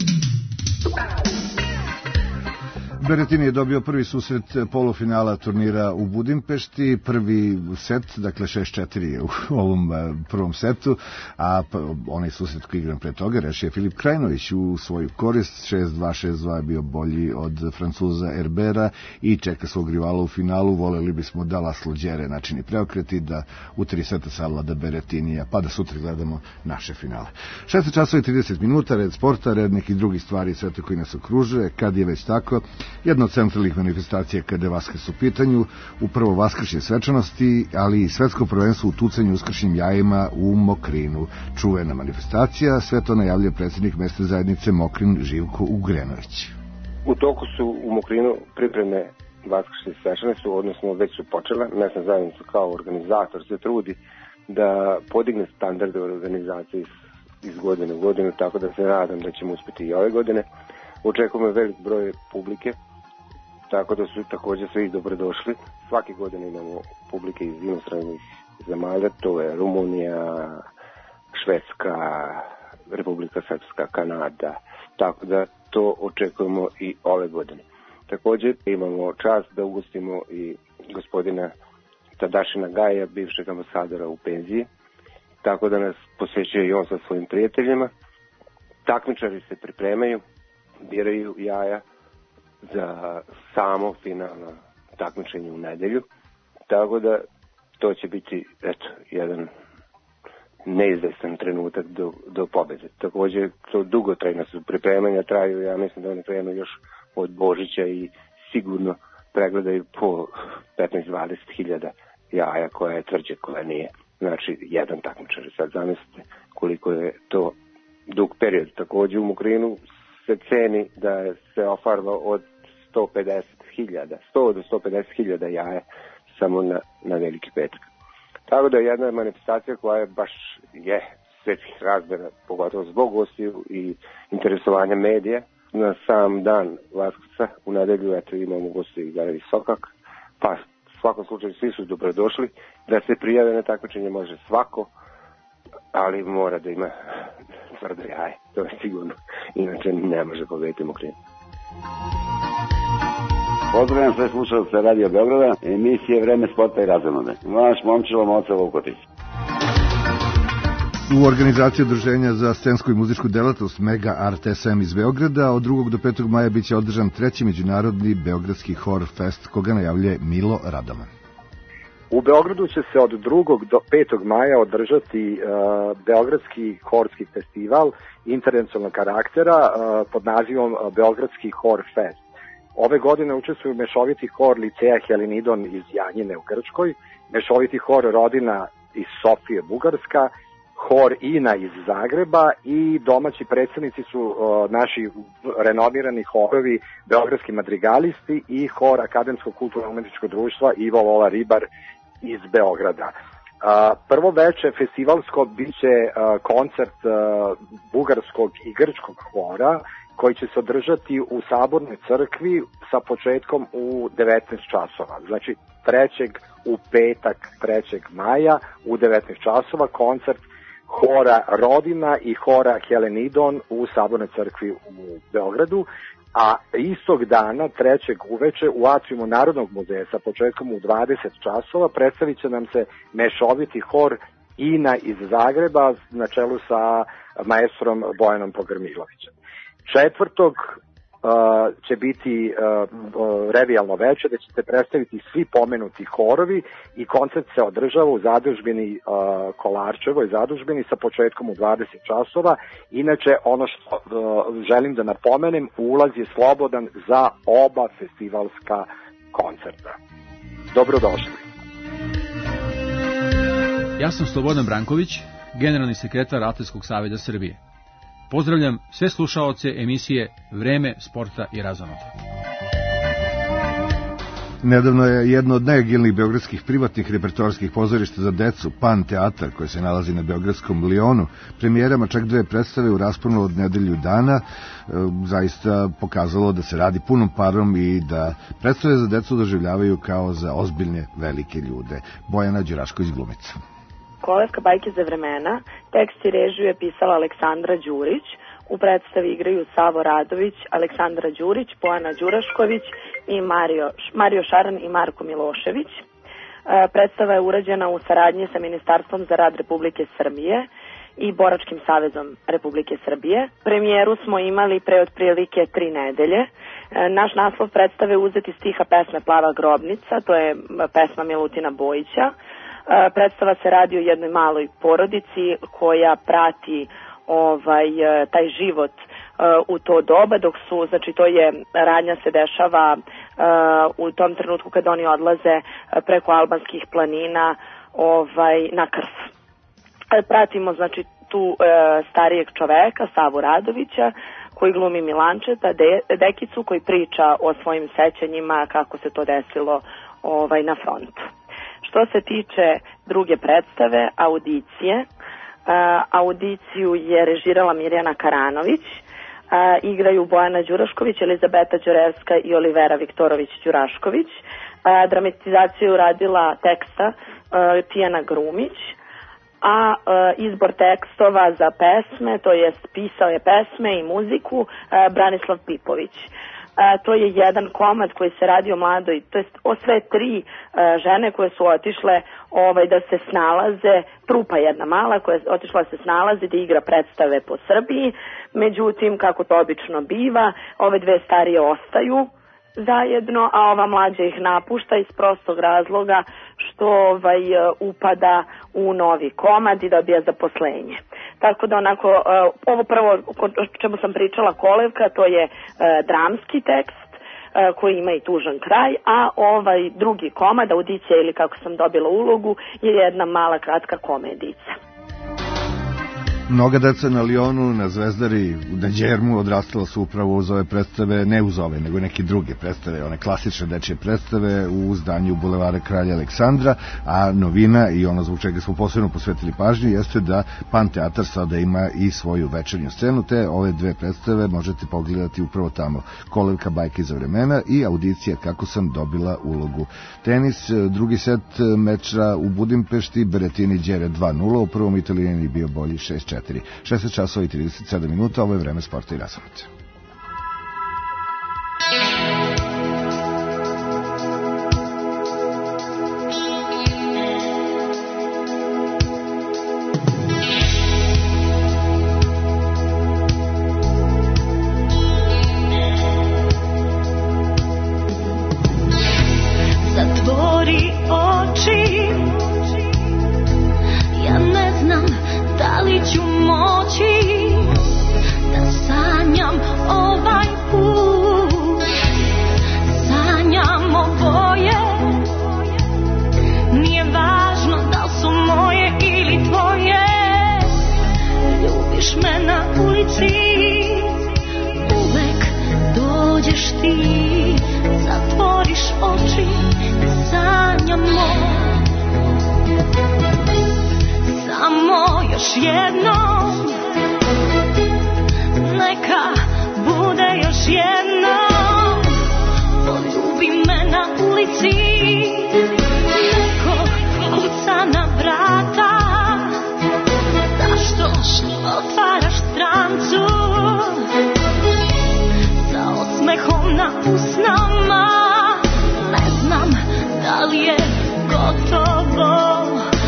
Berettini je dobio prvi susret polufinala turnira u Budimpešti, prvi set, dakle šest četiri u ovom prvom setu, a onaj susret koji igram pre toga rešio je Filip Krajinović u svoju korist, šest dva, šest dva je bio bolji od Francuza Herbera i čeka svog rivala u finalu. Voleli bismo da Laslo Đere načini preokreti, da u tri seta savlada Berettinija, pa da sutra gledamo naše finale. šesnaest časova i trideset minuta, red sporta, red nekih drugih stvari, sve to koji nas okružuje. Kad je već tako, Jedna od centralnih manifestacija kada je Vaskrs u pitanju, upravo Vaskršnje svečanosti, ali i svetsko prvenstvo u tucanju uskršnjim jajima u Mokrinu. Čuvena manifestacija, sve to najavljuje predsjednik mesne zajednice Mokrin Živko Ugrenović. U toku su u Mokrinu pripreme Vaskršnje svečanosti, odnosno već su počele. Mesna zajednica kao organizator se trudi da podigne standarde organizacije iz godine u godinu, tako da se nadam da ćemo uspjeti i ove godine. Očekujemo velik broj publike, tako da su također svi dobrodošli. Svake godine imamo publike iz inostranih zemalja, to je Rumunija, Švedska, Republika Srpska, Kanada, tako da to očekujemo i ove godine. Također imamo čast da ugostimo i gospodina Tadašina Gaja, bivšeg ambasadora u penziji, tako da nas posjećuje i on sa svojim prijateljima. Takmičari se pripremaju, biraju jaja za samo finalno takmičenje u nedelju, tako da to će biti eto, jedan neizvestan trenutak do, do pobede. Također to dugotrajna su pripremanja, traju, ja mislim da oni krenu još od Božića i sigurno pregledaju po petnaest do dvadeset hiljada jaja koja je tvrđe, koja nije. Znači, jedan takmičar. Sad zamislite koliko je to dug period. Također u Mokrinu se ceni da se ofarba od sto pedeset hiljada, sto do sto pedeset hiljada jaja samo na, na Veliki petak. Tako da je jedna manifestacija koja je baš je svetskih razmjera, pogotovo zbog gostiju i interesovanja medija. Na sam dan Vaskrsa u nedelju eto, imamo gostiju i Garavi Sokak, pa u svakom slučaju svi su dobrodošli. Da se prijave na takmičenje može svako, ali mora da ima tvrdo jaje, to je sigurno, inače ne može pobediti Mokrin. Pozdravljam sve slušalce Radio Beograda, emisije Vreme sporta i razonode. Vaš momčilo Moca Vukotić. U organizaciji Udruženja za scensku i muzičku delatnost Mega Art S M iz Beograda od drugog do petog maja biće održan treći međunarodni Beogradski Horror Fest, koga najavljuje Milo Radoman. U Beogradu će se od drugog do petog maja održati uh, Beogradski hororski festival internacionalnog karaktera uh, pod nazivom uh, Beogradski Horror Fest. Ove godine učestvuju mešoviti hor liceja Helenidon iz Janjine u Grčkoj, mešoviti hor Rodina iz Sofije, Bugarska, hor Ina iz Zagreba i domaći predstavnici su uh, naši renomirani horovi Beogradski madrigalisti i hor Akademskog kulturno-umetničkog društva Ivo Lola Ribar iz Beograda. Uh, prvo veče festivalsko biće uh, koncert uh, bugarskog i grčkog hora koji će se održati u Sabornoj crkvi sa početkom u devetnaest časova. Znači trećeg u petak trećeg maja u devetnaest časova koncert hora Rodina i hora Helenidon u Sabornoj crkvi u Beogradu, a istog dana, trećeg uveče, u atriumu Narodnog muzeja sa početkom u dvadeset časova predstavit će nam se mešoviti hor Ina iz Zagreba na čelu sa maestrom Bojanom Pogrmilovićem. Četvrtog uh, će biti uh, uh, revijalno veče, da će se predstaviti svi pomenuti horovi i koncert se održava u zadužbini uh, Kolarčevoj zadužbini sa početkom u dvadeset časova. Inače, ono što uh, želim da napomenem, ulaz je slobodan za oba festivalska koncerta. Dobrodošli. Ja sam Slobodan Branković, generalni sekretar Atletskog saveza Srbije. Pozdravljam sve slušaoce emisije Vreme sporta i razonoda. Nedavno je jedno od najagilnijih beogradskih privatnih repertoarskih pozorišta za decu, Pan teatar, koji se nalazi na beogradskom Lionu, premijerama čak dve predstave u rasponu od nedelju dana, zaista pokazalo da se radi punom parom i da predstave za decu doživljavaju kao za ozbiljne velike ljude. Bojana Đurašković glumica. Koleska bajke za vremena, tekst i režiju je pisala Aleksandra Đurić, u predstavi igraju Savo Radović, Aleksandra Đurić, Bojana Đurašković i Mario, Mario Šaran i Marko Milošević. E, predstava je urađena u saradnji sa Ministarstvom za rad Republike Srbije i Boračkim savezom Republike Srbije. Premijeru smo imali pre otprilike tri nedelje. E, naš naslov predstave je uzeti stiha pesme Plava grobnica, to je pesma Milutina Bojića. Predstava se radi o jednoj maloj porodici koja prati ovaj taj život u to doba, dok su, znači to je, radnja se dešava u tom trenutku kad oni odlaze preko albanskih planina ovaj, na Krs. Pratimo, znači, tu starijeg čoveka, Savu Radovića, koji glumi Milančeta, de, dekicu koji priča o svojim sećanjima kako se to desilo ovaj, na frontu. Što se tiče druge predstave, audicije, a, audiciju je režirala Mirjana Karanović, a, igraju Bojana Đurašković, Elizabeta Đorevska i Olivera Viktorović-Đurašković. A, dramatizaciju uradila teksta a, Tijana Grumić, a e, izbor tekstova za pesme, to jest pisao je pesme i muziku e, Branislav Pipović. E, to je jedan komad koji se radi o mladoj, to jest o sve tri e, žene koje su otišle ovaj, da se snalaze, trupa jedna mala koja je otišla da se snalazi da igra predstave po Srbiji, međutim kako to obično biva, ove dve starije ostaju zajedno, a ova mlađa ih napušta iz prostog razloga što ovaj, upada u novi komad i dobija zaposlenje. Tako da onako, ovo prvo o čemu sam pričala, Kolevka, to je dramski tekst koji ima i tužan kraj, a ovaj drugi komad, audicija ili kako sam dobila ulogu, je jedna mala kratka komedica. Mnoga deca na Lionu, na Zvezdari, na Đermu odrastala su upravo uz ove predstave, ne uz ove, nego neke druge predstave, one klasične dečje predstave u zdanju Bulevara Kralja Aleksandra, a novina i ono zbog čega smo posebno posvetili pažnju jeste da Pan teatar sada ima i svoju večernju scenu, te ove dve predstave možete pogledati upravo tamo. Kolevka, bajke za vremena i audicija Kako sam dobila ulogu. Tenis, drugi set meča u Budimpešti, Beretini Đere dva nula, u prvom Italijani bio bolji šest četiri. šesnaest časova i trideset sedam minuta, ovo je Vreme sporta i razonode. Zatvori oči, ja ne znam da li ću moći da sanjam ovaj put. Sanjam oboje, nije važno da li su moje ili tvoje. Ljubiš me na ulici, uvek dođeš ti. Zatvoriš oči, sanjamo. Samo još jednom, neka bude još jednom. Poljubi me na ulici, neko kuca na vrata. Zašto otvaraš strancu sa osmehom na usnama? Ne znam da li je gotovo,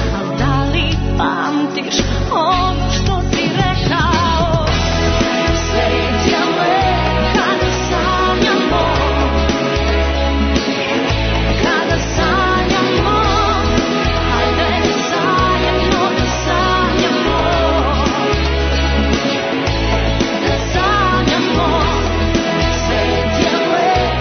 pamtiš ono što si rekao. Srećan me kada sanjamo, kada sanjamo, hajde zajedno da sanjamo, da sanjamo. Srećan me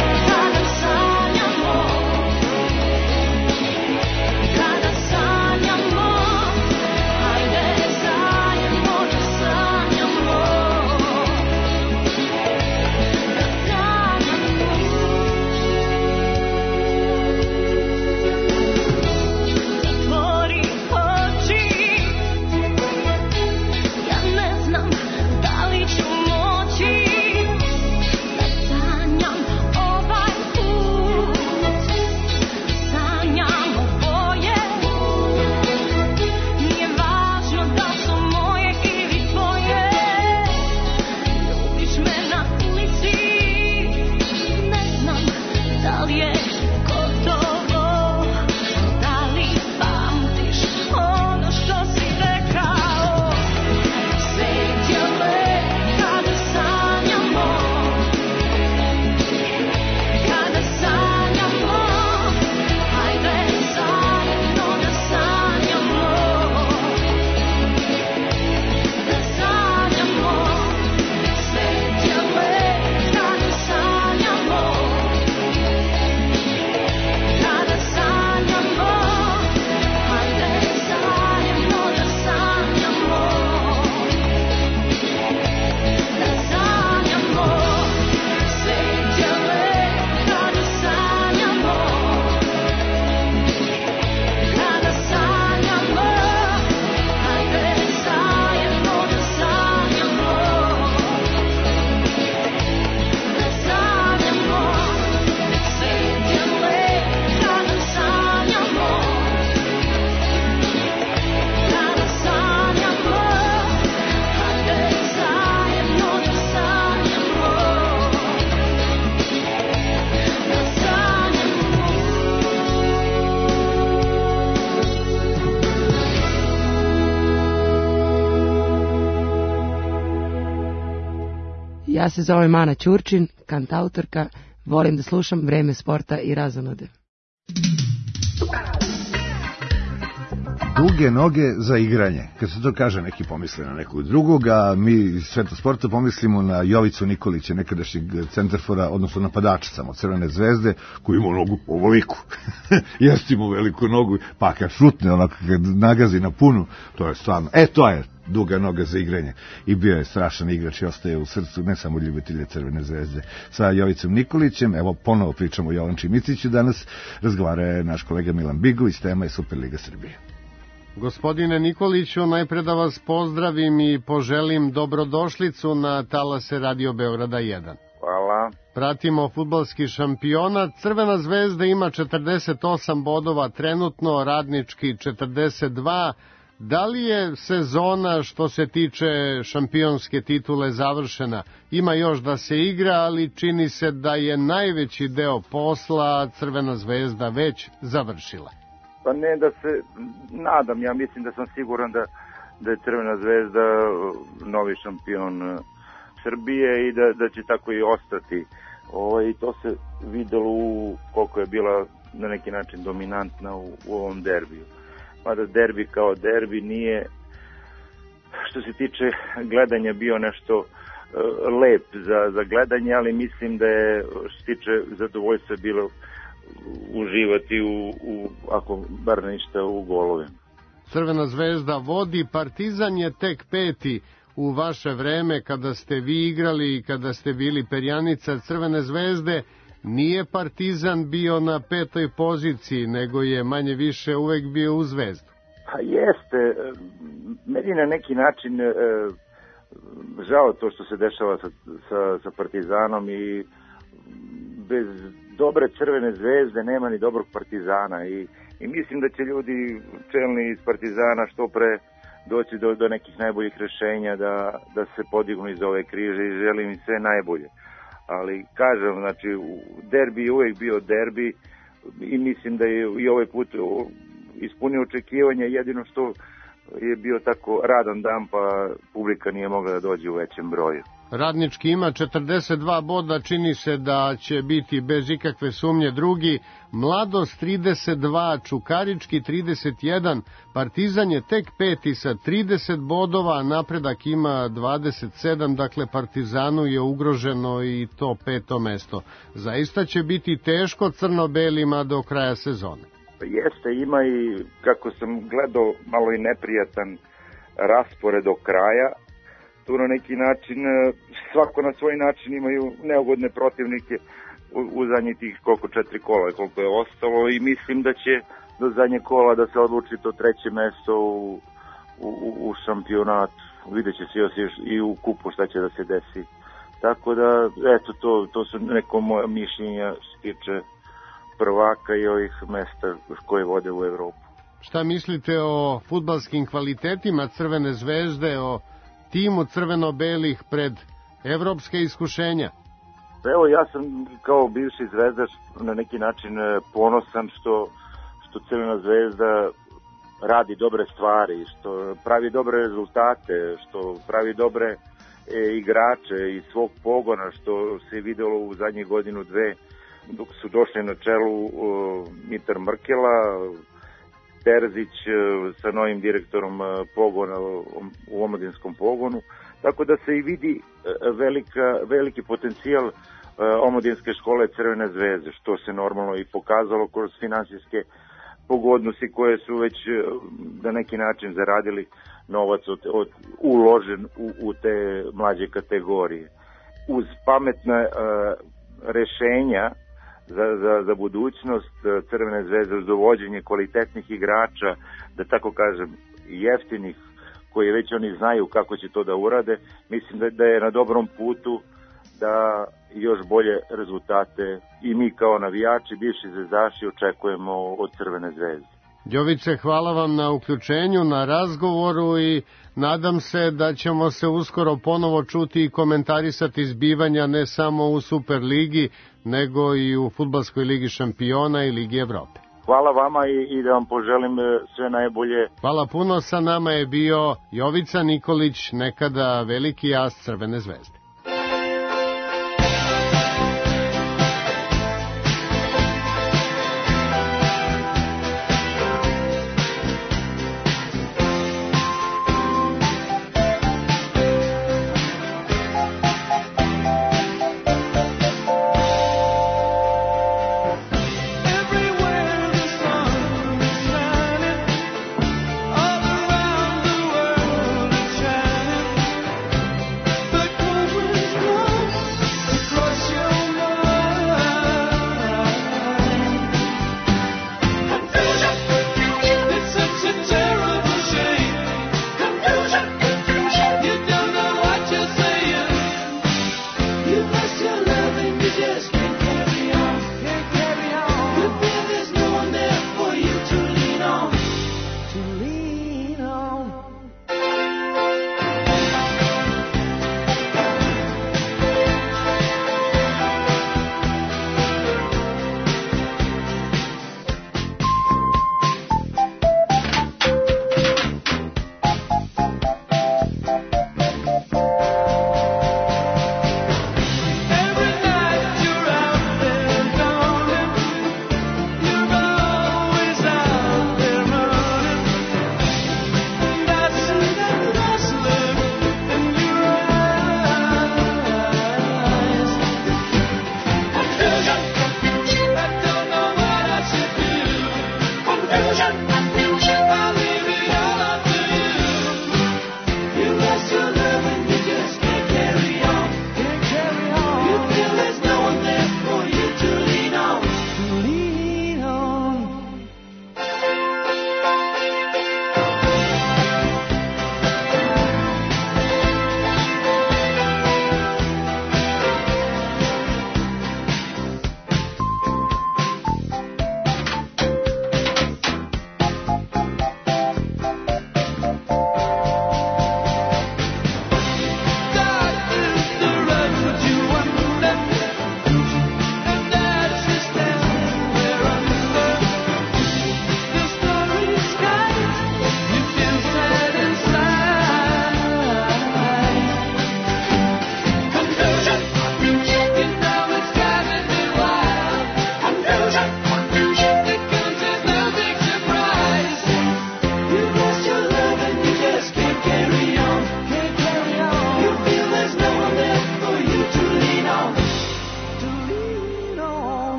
Ja se zovem Ana Ćurčin, kantautorka, volim da slušam Vreme sporta i razonode. Duge noge za igranje. Kad se to kaže, neki pomisle na nekog drugog, a mi iz sveta sporta pomislimo na Jovicu Nikolića, nekadašnjeg centarfora, odnosno napadača samo Crvene zvezde, koji ima nogu ovoliku. Jeste imao veliku nogu, pa kad šutne, onako kad nagazi na punu, to je stvarno, e to je duga noga za igranje. I bio je strašan igrač i ostaje u srcu ne samo ljubitelje Crvene zvezde. Sa Jovicom Nikolićem, evo ponovo pričamo o Jovanči Miciću danas, razgovara je naš kolega Milan Bigović, tema je Superliga Srbije. Gospodine Nikoliću, najpre da vas pozdravim i poželim dobrodošlicu na talase Radio Beograda jedan. Hvala. Pratimo fudbalski šampionat. Crvena zvezda ima četrdeset osam bodova trenutno, Radnički četrdeset dva. Da li je sezona što se tiče šampionske titule završena? Ima još da se igra, ali čini se da je najveći deo posla Crvena zvezda već završila. Pa ne da se nadam, ja mislim da sam siguran da, da je Crvena zvezda novi šampion Srbije i da, da će tako i ostati. Ovo, i to se videlo u koliko je bila na neki način dominantna u, u ovom derbiju. Mada derbi kao derbi nije, što se tiče gledanja, bio nešto uh, lep za, za gledanje, ali mislim da je, što se tiče zadovoljstva, bilo uživati u, u, ako bar ništa, u golovima. Crvena zvezda vodi, Partizan je tek peti. U vaše vreme, kada ste vi igrali i kada ste bili perjanica Crvene zvezde, nije Partizan bio na petoj poziciji, nego je manje više uvek bio u Zvezdu. Pa jeste, meni na neki način e, žao to što se dešava sa, sa, sa Partizanom i bez dobre Crvene zvezde nema ni dobrog Partizana i, i mislim da će ljudi čelni iz Partizana što pre doći do, do nekih najboljih rešenja da, da se podignu iz ove križe i želim im sve najbolje. Ali kažem, znači, derbi je uvek bio derbi i mislim da je i ovaj put ispunio očekivanja, jedino što je bio tako radan dan pa publika nije mogla da dođe u većem broju. Radnički ima četrdeset dva boda, čini se da će biti bez ikakve sumnje drugi, Mladost trideset dva, Čukarički trideset jedan, Partizan je tek peti sa trideset bodova, Napredak ima dvadeset sedam, dakle Partizanu je ugroženo i to peto mesto. Zaista će biti teško crno-belima do kraja sezone. Jeste, ima i, kako sam gledao, malo i neprijatan raspored do kraja. Tu na neki način, svako na svoj način imaju neugodne protivnike u, u zadnjih tih koliko četiri kola, koliko je ostalo i mislim da će do zadnje kola da se odluči to treće mesto u, u, u šampionatu. Vidjet će se još i u kupu šta će da se desi. Tako da, eto, to, to su neko moje mišljenja što se tiče prvaka i ovih mesta koje vode u Evropu. Šta mislite o fudbalskim kvalitetima Crvene zvezde, o timu crveno-belih pred evropske iskušenja? Evo, ja sam kao bivši zvezdaš na neki način ponosan što, što Crvena zvezda radi dobre stvari, što pravi dobre rezultate, što pravi dobre e, igrače iz svog pogona, što se videlo u zadnjih godinu dve dok su došli na čelu uh, Mitar Mrkela, Terzić uh, sa novim direktorom uh, pogona uh, u omladinskom pogonu, tako da se i vidi uh, velika, veliki potencijal uh, omladinske škole Crvene zvezde, što se normalno i pokazalo kroz finansijske pogodnosti koje su već uh, na neki način zaradili novac od, od uložen u, u te mlađe kategorije. Uz pametne uh, rešenja Za, za, za budućnost Crvene zvezde, uz dovođenje kvalitetnih igrača, da tako kažem jeftinih, koji već oni znaju kako će to da urade, mislim da, da je na dobrom putu da još bolje rezultate i mi kao navijači, bivši zvezdaši očekujemo od Crvene zvezde. Jovice, hvala vam na uključenju, na razgovoru i nadam se da ćemo se uskoro ponovo čuti i komentarisati zbivanja ne samo u Superligi, nego i u Fudbalskoj ligi šampiona i Ligi Evrope. Hvala vama i, i da vam poželim sve najbolje. Hvala puno, sa nama je bio Jovica Nikolić, nekada veliki as Crvene zvezde.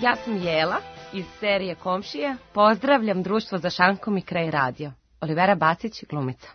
Ja sam Jela iz serije Komšije. Pozdravljam Društvo za šankom i Kraj radio. Olivera Bacić, glumica.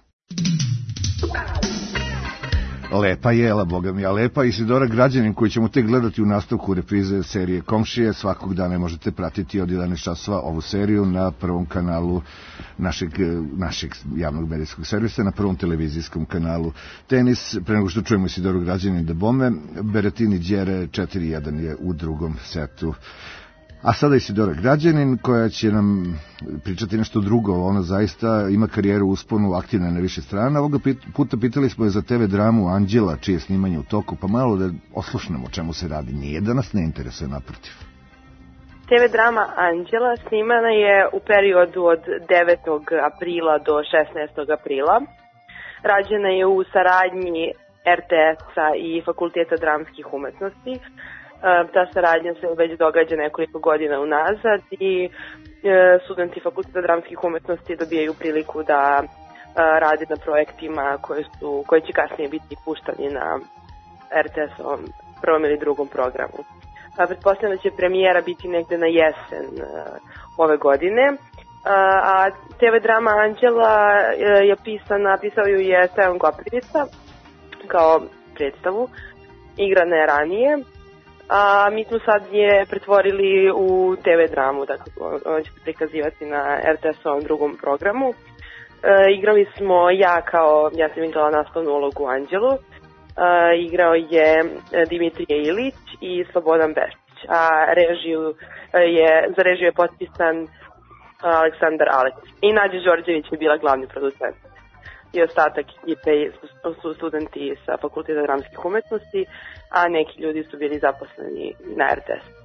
Lepa Jela, boga mi, a lepa Isidora Građanin, koju ćemo tek gledati u nastavku reprize serije Komšije. Svakog dana možete pratiti od jedanaest časova ovu seriju na prvom kanalu našeg, našeg javnog medijskog servisa, na prvom televizijskom kanalu. Tenis, pre nego što čujemo Isidoru Građanin da bome, Berettini Đere četiri jedan je u drugom setu. A sada Isidora Građanin, koja će nam pričati nešto drugo. Ona zaista ima karijeru u usponu, aktivna je na više strana. Ovoga puta pitali smo je za te ve dramu Anđela, čije je snimanje u toku, pa malo da oslušnemo o čemu se radi. Nije da nas ne interesuje, naprotiv. te ve drama Anđela snimana je u periodu od devetog aprila do šesnaestog aprila. Rađena je u saradnji er te es-a i Fakulteta dramskih umetnosti. Ta saradnja se već događa nekoliko godina unazad i studenti Fakulteta dramskih umetnosti dobijaju priliku da rade na projektima koje, su, koje će kasnije biti puštani na er te es-ovom prvom ili drugom programu. Pretpostavljam da će premijera biti negde na jesen ove godine. A te ve drama Anđela je pisana, pisao ju je Stevan Koprivica kao predstavu, igrana je ranije. A mi smo sad je pretvorili u te ve dramu, dakle ona će se prikazivati na er te es-ovom drugom programu. E, igrali smo ja kao, ja sam igrala nastavnu ulogu Anđelu, e, igrao je Dimitrije Ilić i Slobodan Bešić, a režiju je, za režiju je potpisan Aleksandar Aleksić i Nađa Đorđević je bila glavni producent. I ostatak ekipe su studenti sa Fakulteta dramskih umetnosti, a neki ljudi su bili zaposleni na er te es.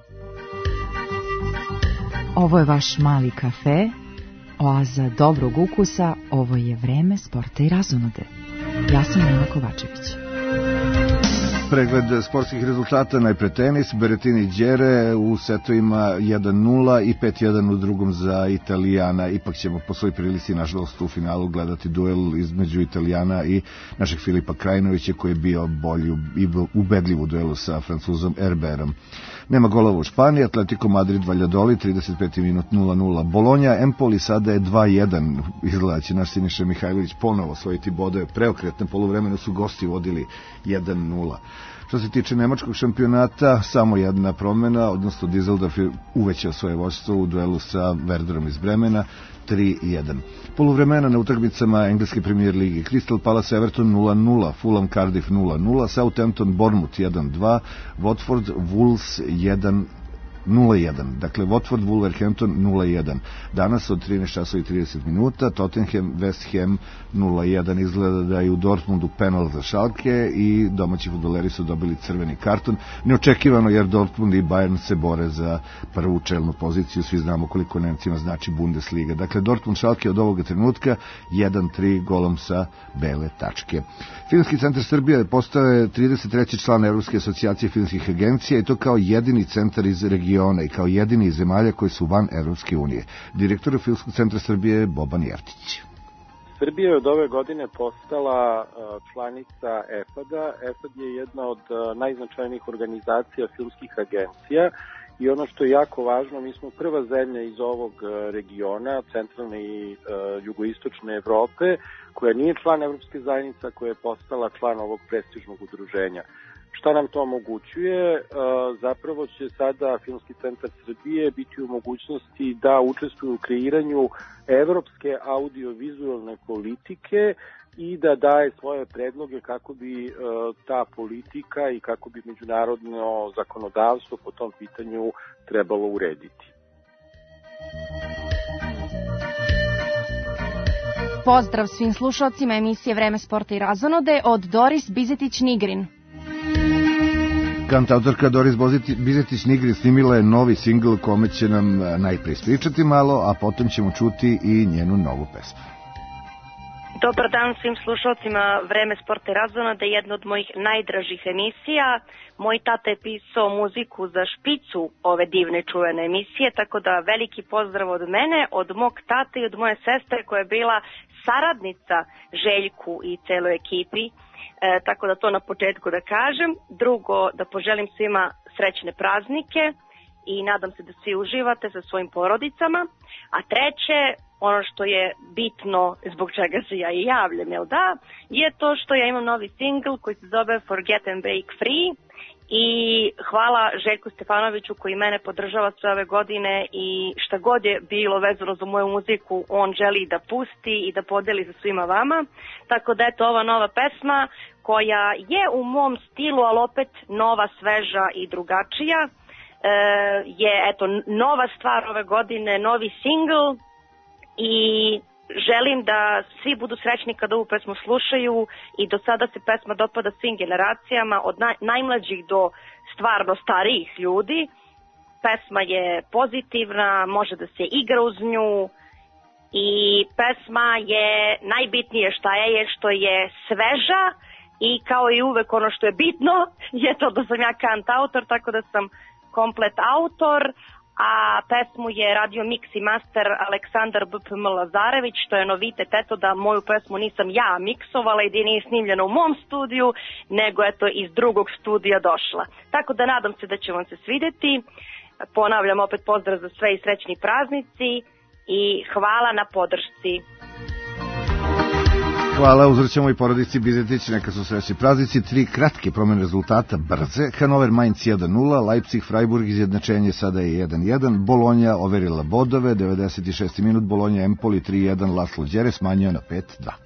Ovo je vaš mali kafe, oaza dobrog ukusa, ovo je vreme sporta i razonode. Ja sam Nena Kovačević. Pregled sportskih rezultata, najpre tenis, Berettini Đere u setovima jedan nula i pet jedan u drugom za Italijana. Ipak ćemo po svoj prilici, nažalost, u finalu gledati duel između Italijana i našeg Filipa Krajinovića, koji je bio bolji i ubedljiv u duelu sa Francuzom Herberom. Nema golova u Španiji, Atletico Madrid Valladolid, trideset peti minut nula nula. Bolonja Empoli sada je dva jedan, izgleda će naš Siniša Mihajlović ponovo osvojiti bodove. Preokretne poluvremeno su gosti vodili jedan nula. Što se tiče nemačkog šampionata, samo jedna promjena, odnosno Düsseldorf je uvećao svoje vođstvo u duelu sa Werderom iz Bremena, tri jedan. Poluvremena na utakmicama engleske premier ligi: Crystal Palace Everton nula nula, Fulham Cardiff nula nula, Southampton Bournemouth jedan dva, Watford Wolves jedan nula jedan. Dakle, Watford Wolverhampton nula jedan. Danas od trinaest časova i trideset minuta Tottenham West Ham nula jedan. Izgleda da je u Dortmundu penal za Schalke i domaći fudbaleri su dobili crveni karton. Neočekivano, jer Dortmund i Bayern se bore za prvu čelnu poziciju. Svi znamo koliko Nemcima znači Bundesliga. Dakle, Dortmund Schalke od ovoga trenutka jedan tri golom sa bele tačke. Filmski centar Srbije je postao trideset treći član Evropske asocijacije filmskih agencija i to kao jedini centar iz regiona i kao jedini iz zemalja koji su van Evropske unije. Direktor Filmskog centra Srbije je Boban Jeftić. Srbija je od ove godine postala članica E F A D-a. E F A D je jedna od najznačajnijih organizacija filmskih agencija i ono što je jako važno, mi smo prva zemlja iz ovog regiona, centralne i jugoistočne Evrope, koja nije član Evropske zajednice, koja je postala član ovog prestižnog udruženja. Šta nam to omogućuje? Zapravo će sada Filmski centar Srbije biti u mogućnosti da učestvuje u kreiranju evropske audiovizualne politike i da daje svoje predloge kako bi ta politika i kako bi međunarodno zakonodavstvo po tom pitanju trebalo urediti. Pozdrav svim slušalcima emisije Vreme sporta i razonode od Doris Bizetić-Nigrin. Kantautorka Doris Bizetić-Nigrin snimila je novi singl kome će nam najprije ispričati malo, a potom ćemo čuti i njenu novu pesmu. Dobar dan svim slušalcima Vreme sporta i razonode, jedna od mojih najdražih emisija. Moj tata je pisao muziku za špicu ove divne čuvene emisije, tako da veliki pozdrav od mene, od mog tate i od moje sestre koja je bila saradnica Željku i celoj ekipi. E, tako da to na početku da kažem. Drugo, da poželim svima srećne praznike i nadam se da svi uživate sa svojim porodicama. A treće, ono što je bitno, zbog čega se ja i javljam, jel da, je to što ja imam novi singl koji se zove Forget and Break Free i hvala Željku Stefanoviću koji mene podržava sve ove godine i šta god je bilo vezano za moju muziku, on želi da pusti i da podeli sa svima vama. Tako da eto, ova nova pesma koja je u mom stilu, ali opet nova, sveža i drugačija, e, je eto nova stvar ove godine, novi singl i želim da svi budu srećni kada ovu pesmu slušaju i do sada se pesma dopada svim generacijama, od naj, najmlađih do stvarno starijih ljudi. Pesma je pozitivna, može da se igra uz nju i pesma je najbitnije šta je, je što je sveža i kao i uvek ono što je bitno je to da sam ja kantautor, tako da sam komplet autor, a pesmu je radio mix i master Aleksandar B P M Lazarević, što je novitet, eto da moju pesmu nisam ja miksovala i da nije snimljena u mom studiju, nego eto iz drugog studija došla. Tako da nadam se da će vam se svideti. Ponavljam opet pozdrav za sve i srećni praznici i hvala na podršci. Hvala, uzvrćamo i porodici Bizetić, neka su srećni praznici. Tri kratke promjene rezultata, brze. Hannover Mainz jedan nula, Leipzig Freiburg izjednačenje sada je jedan jedan, Bolonja overila bodove, devedeset šesti minut, Bolonja Empoli tri jedan, Laslo Đere smanjio na pet dva.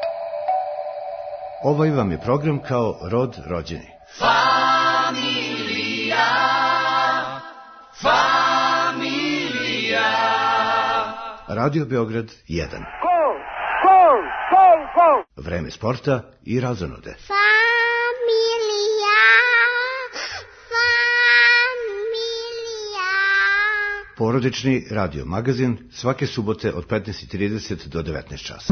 Ovaj vam je program kao rod rođeni. Familija. Radio Beograd jedan. Gol, gol, gol, gol. Vreme sporta i razonode. Familija, familija. Porodični radio magazin svake subote od petnaest i trideset do devetnaest časa.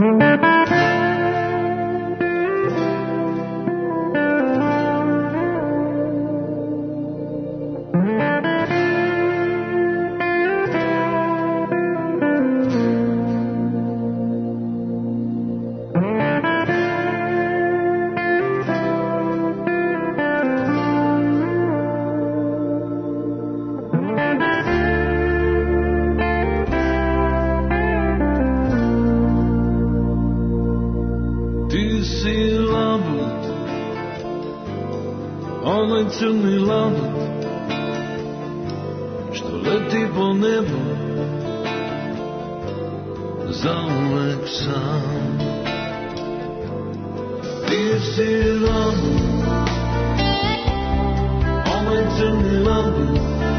Crni labut što leti po nebu zauvek sam. Ti si labut, onaj crni labut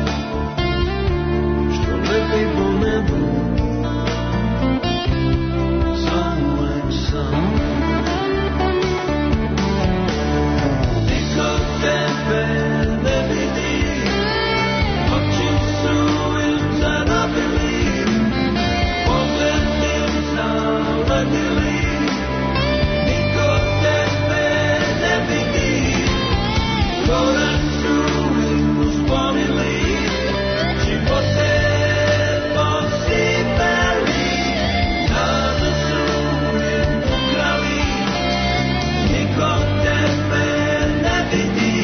što leti po nebu zauvek sam. Niko tebe ne vidi, oči su im zarabili, pogledi zaledili. Niko tebe ne vidi, korak su im usporili, živote posipeli, nadu su im ukrali. Niko tebe ne vidi.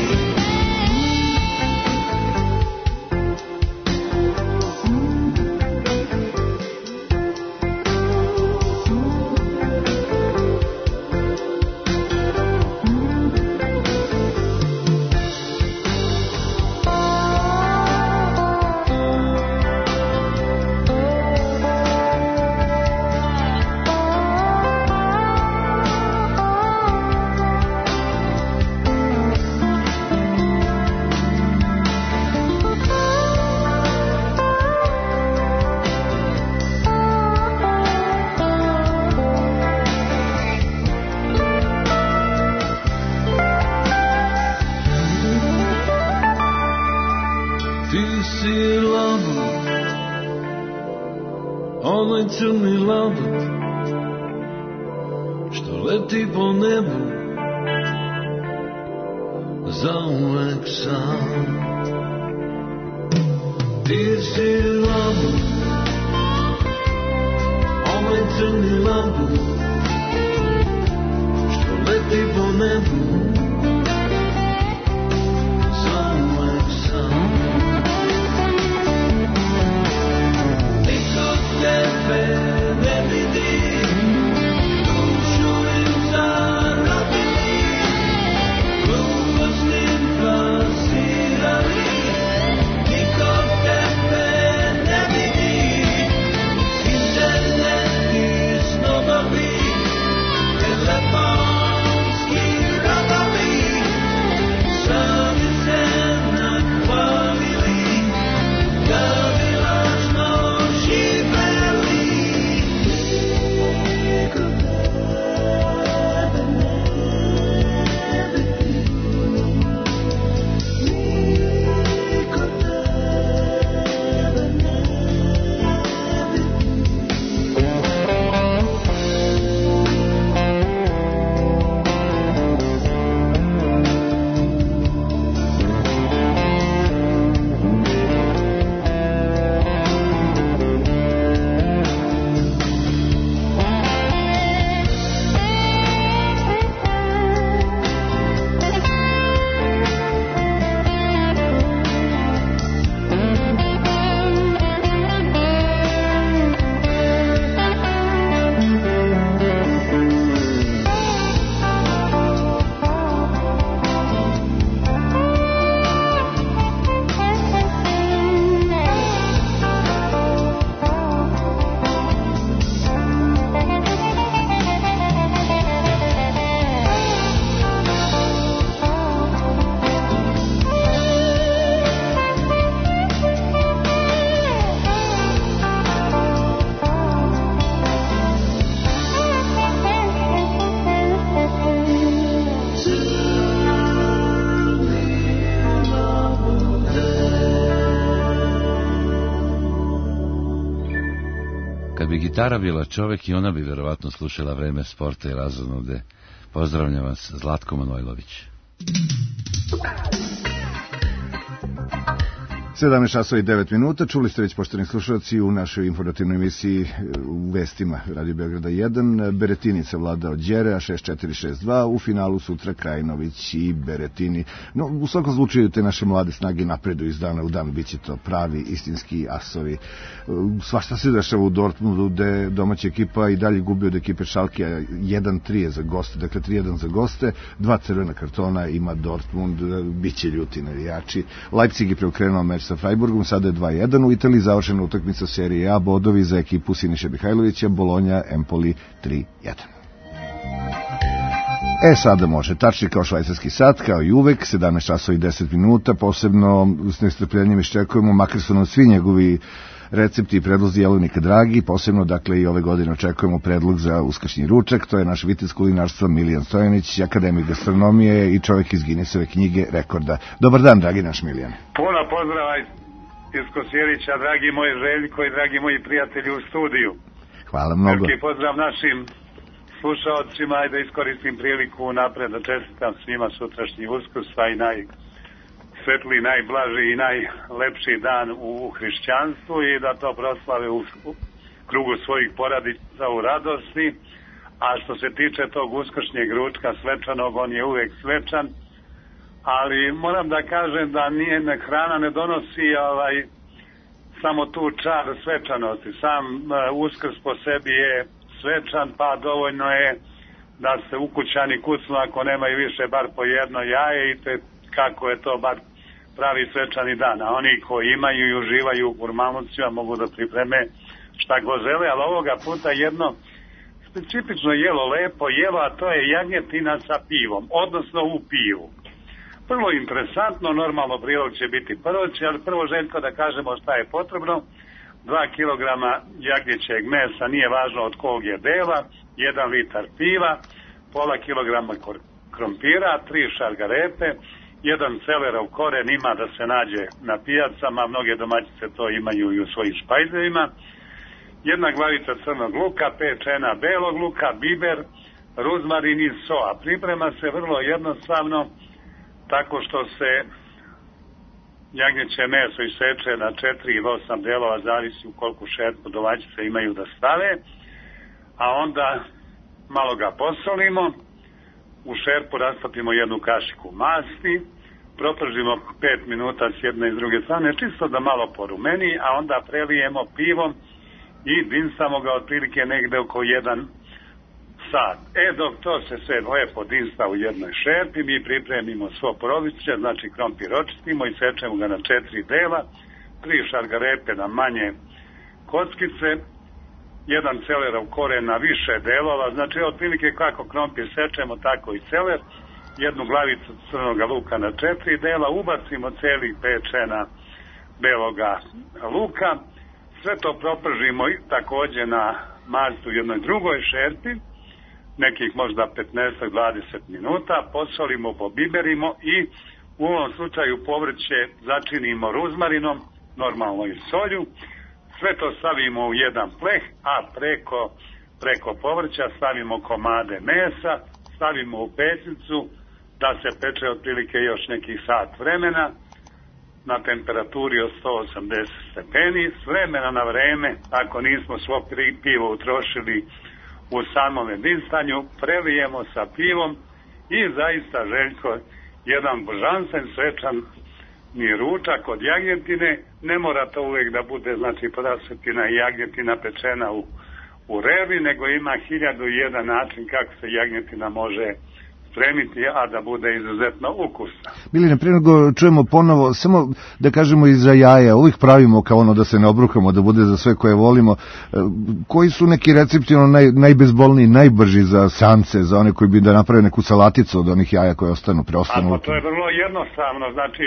Ti si labut, onaj crni labut što leti po nebu zauvek sam. Ti si labut, onaj crni labut što leti po nebu zauvek sam. Tebe ne vidi, dušu im zarabili, glupostim plasirali. Niko tebe ne vidi, interneti snobovi, telefonski radovi. Kad bi gitara bila čovek i ona bi verovatno slušala Vreme sporta i razonode. Pozdravljam vas, Zlatko Manojlović. sedamnaest časova i devet minuta, čuli ste već, poštovani slušalci, u našoj informativnoj emisiji u vestima Radio Beograda jedan, Beretini vlada od Đere, šest četiri šest dva, u finalu sutra Krajinović i Beretini. No, u svakom slučaju te naše mlade snage napreduju iz dana u dan, bit će to pravi, istinski asovi. Svašta se dešava u Dortmundu, gde domaća ekipa i dalje gubi od ekipe Schalke, jedan tri je za goste, dakle tri jedan za goste, dva crvena kartona ima Dortmund, bit će ljuti navijači. Leipzig je preokrenuo meč sa Freiburgom, sada je dva jedan. U Italiji završena utakmica serije A, bodovi za ekipu Siniše Mihajlovića, Bolonja, Empoli tri jedan. E, sada može, tačni kao švajcarski sat, kao i uvek, sedamnaest časova i deset minuta, posebno s nestrpljenjem iščekujemo, makar su nam svi njegovi recepti i predlozi jelovnika dragi, posebno, dakle, i ove godine očekujemo predlog za uskršnji ručak, to je naš vitez kulinarstva Milijan Stojanić, akademik gastronomije i čovjek iz Guinnessove knjige rekorda. Dobar dan, dragi naš Milijan. Puno pozdrava iz Kosjerića, dragi moj Željko i dragi moji prijatelji u studiju. Hvala mnogo. Veliki pozdrav našim slušaocima i da iskoristim priliku napred da čestitam svima sutrašnji Uskrs, a i najsvetliji, najblaži i najlepši dan u hrišćanstvu i da to proslave u krugu svojih porodica u radosti. A što se tiče tog uskršnjeg ručka svečanog, on je uvek svečan, ali moram da kažem da nije, hrana ne donosi ovaj, samo tu čar svečanosti. Sam uh, Uskrs po sebi je svečan, pa dovoljno je da se ukućani kucnu ako nemaju više bar po jedno jaje i te kako je to bar pravi svečani dan. A oni koji imaju i uživaju u gurmanucima mogu da pripreme šta go žele, ali ovoga puta jedno specifično jelo, lepo jelo, a to je jagnjetina sa pivom, odnosno u pivu. Prvo interesantno, normalno prilog će biti prvoći, ali prvo Željko da kažemo šta je potrebno. dva kilograma jagnjećeg mesa, nije važno od kog je dela, jedan litar piva, pola kilograma krompira, tri šargarepe, jedan celerov koren ima da se nađe na pijacama, mnoge domaćice to imaju i u svojim špajzevima, jedna glavica crnog luka, pet čena belog luka, biber, ruzmarin i soa. Priprema se vrlo jednostavno, tako što se jagnjeće meso iseče na četiri ili osam delova, zavisi u koliko šerpu domaćice imaju da stave, a onda malo ga posolimo, u šerpu rastopimo jednu kašiku masti, propržimo pet minuta s jedne i s druge strane, čisto da malo porumeni, a onda prelijemo pivom i dinsamo ga otprilike negde oko jedan sat. E, dok to se sve lepo dinsta u jednoj šerpi, mi pripremimo svo poroviće, znači krompir očistimo i sečemo ga na četiri dela, tri šargarepe na manje kockice, jedan celerov koren na više delova, znači otprilike kako krompir sečemo, tako i celer, jednu glavicu crnog luka na četiri dela, ubacimo celih pet čena beloga luka, sve to propržimo i takođe na masti u jednoj drugoj šerpi, nekih možda petnaest do dvadeset minuta, posolimo, pobiberimo i u ovom slučaju povrće začinimo ruzmarinom, normalno i solju, sve to stavimo u jedan pleh, a preko, preko povrća stavimo komade mesa, stavimo u pećnicu da se peče otprilike još nekih sat vremena na temperaturi od sto osamdeset stepeni, s vremena na vreme, ako nismo svo pivo utrošili u samom dinstanju, prelijemo sa pivom i zaista Željko, jedan božanstven svečan ni ručak od jagnjetine, ne mora to uvek da bude, znači prasetina i jagnjetina pečena u, u revi, nego ima hiljadu i jedan način kako se jagnjetina može spremiti, a da bude izuzetno ukusna. Miline, pre nego čujemo ponovo, samo da kažemo i za jaja, uvijek pravimo kao ono da se ne obrukamo, da bude za sve koje volimo. Koji su neki recepti ono naj, najbezbolniji, najbrži za samce, za one koji bi da naprave neku salaticu od onih jaja koje ostanu, preostanu? A to je vrlo jednostavno, znači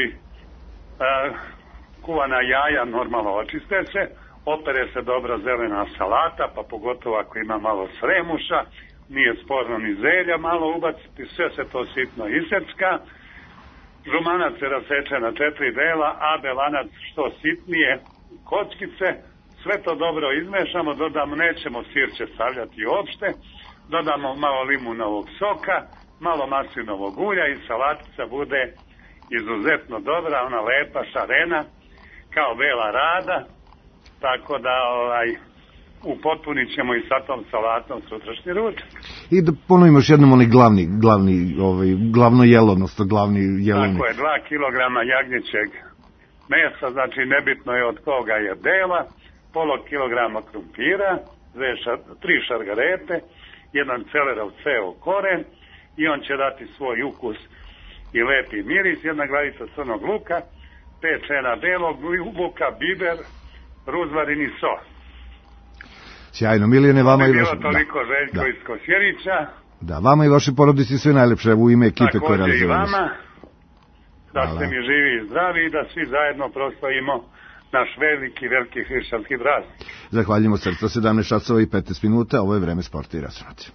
uh, kuvana jaja normalno očiste se, opere se dobra zelena salata, pa pogotovo ako ima malo sremuša, nije sporno ni zelja, malo ubaciti, sve se to sitno isecka, žumanac se raseče na četiri dela, a belanac što sitnije kockice, Sve to dobro izmešamo, dodamo, nećemo sir će stavljati uopšte, dodamo malo limunovog soka, malo maslinovog ulja i salatica bude izuzetno dobra, ona lepa, šarena, kao bela rada, tako da ovaj, upotpunit ćemo i sa tom salatom sutrašnji ručak. I da ponovimo još jednom onaj glavni, glavni, ovaj, glavno jelo, odnosno glavni jeleni. Tako je, dva kilograma jagnjećeg mesa, znači nebitno je od koga je dela, pola kilograma krumpira, dve šar, tri šargarete, jedan celerov ceo koren i on će dati svoj ukus i lepi miris, jedna glavica crnog luka, pet čena belog luka, biber, ruzmarin i so. Sjajno, Milijane, vama i vaše... Bilo toliko da, Željko da. iz Kosjerića. Da, vama i vaše porodici sve najlepše u ime ekipe koje razvijaju. razvijaju. Takođe i vama, da Hvala. ste mi živi i zdravi i da svi zajedno proslavimo naš veliki, veliki hrišćanski praznik. Zahvaljujemo srca, sedamnaest časova i petnaest minuta, ovo je vreme sporta i razonode.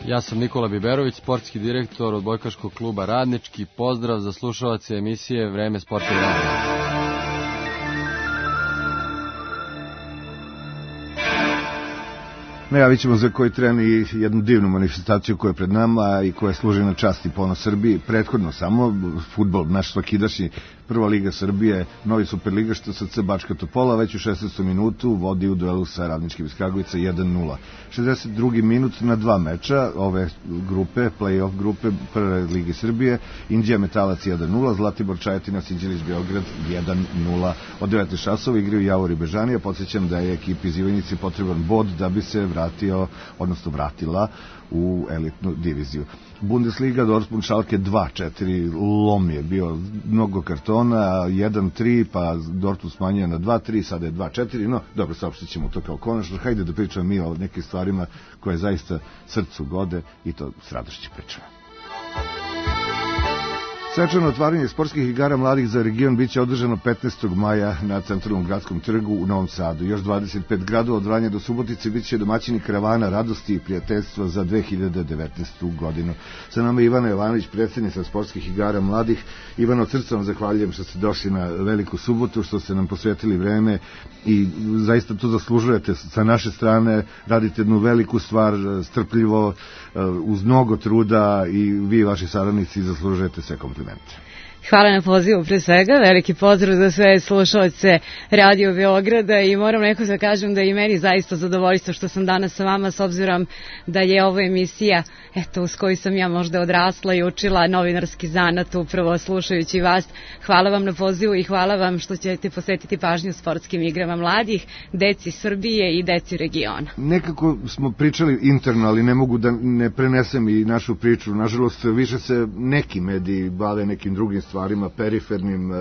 Ja sam Nikola Biberović, sportski direktor odbojkaškog kluba Radnički. Pozdrav za slušalace emisije Vreme sporta i razonode. Najavit ćemo za koji tren i jednu divnu manifestaciju koja je pred nama i koja služi na čast i ponos Srbiji. Prethodno samo fudbal, naš svakidašnji, prva liga Srbije, novi Superligašta S C Bačka Topola, već u šesnaestom minutu vodi u duelu sa Radničkim iz Kragujevca jedan nula. šezdeset drugi minut na dva meča ove grupe, play-off grupe prve lige Srbije, Indija Metalac jedan nula, Zlatibor Čajetina, Sinđelić Beograd jedan nula. Od devetnaest časova igraju Javor i Bežanija. Podsjećam da je ekipi iz Ivanjice potreban bod da bi se vratio, odnosno vratila u elitnu diviziju. Bundesliga, Dortmund Schalke dva četiri, lom je bio, mnogo kartona, jedan tri, pa Dortmund smanjuje na dva tri, sada je dva četiri, no dobro, saopštit ćemo to kao konačno. Hajde da pričamo mi o nekim stvarima koje zaista srcu gode i to s radošću pričamo. Svečano otvaranje sportskih igara mladih za region biće održano petnaestog maja na Centralnom gradskom trgu u Novom Sadu. Još dvadeset pet gradova od Vranja do Subotice biće domaćini karavana radosti i prijateljstva za dve hiljade devetnaestu godinu. Sa nama je Ivana Jovanović, predsjednica sportskih igara mladih. Ivano, od srca vam zahvaljujem što ste došli na Veliku subotu, što ste nam posvetili vreme i zaista to zaslužujete sa naše strane. Radite jednu veliku stvar, strpljivo, uz mnogo truda i vi i vaši saradnici zaslužujete sve komplimente. Hvala na pozivu pre svega, veliki pozdrav za sve slušalce Radio Beograda i moram neko da kažem da je i meni zaista zadovoljstvo što sam danas sa vama, s obzirom da je ovo emisija eto, uz koju sam ja možda odrasla i učila novinarski zanat upravo slušajući vas. Hvala vam na pozivu i hvala vam što ćete posvetiti pažnju sportskim igrama mladih, deci Srbije i deci regiona. Nekako smo pričali interno, ali ne mogu da ne prenesem i našu priču. Nažalost, više se neki mediji bave nekim drugim stvarima, perifernim,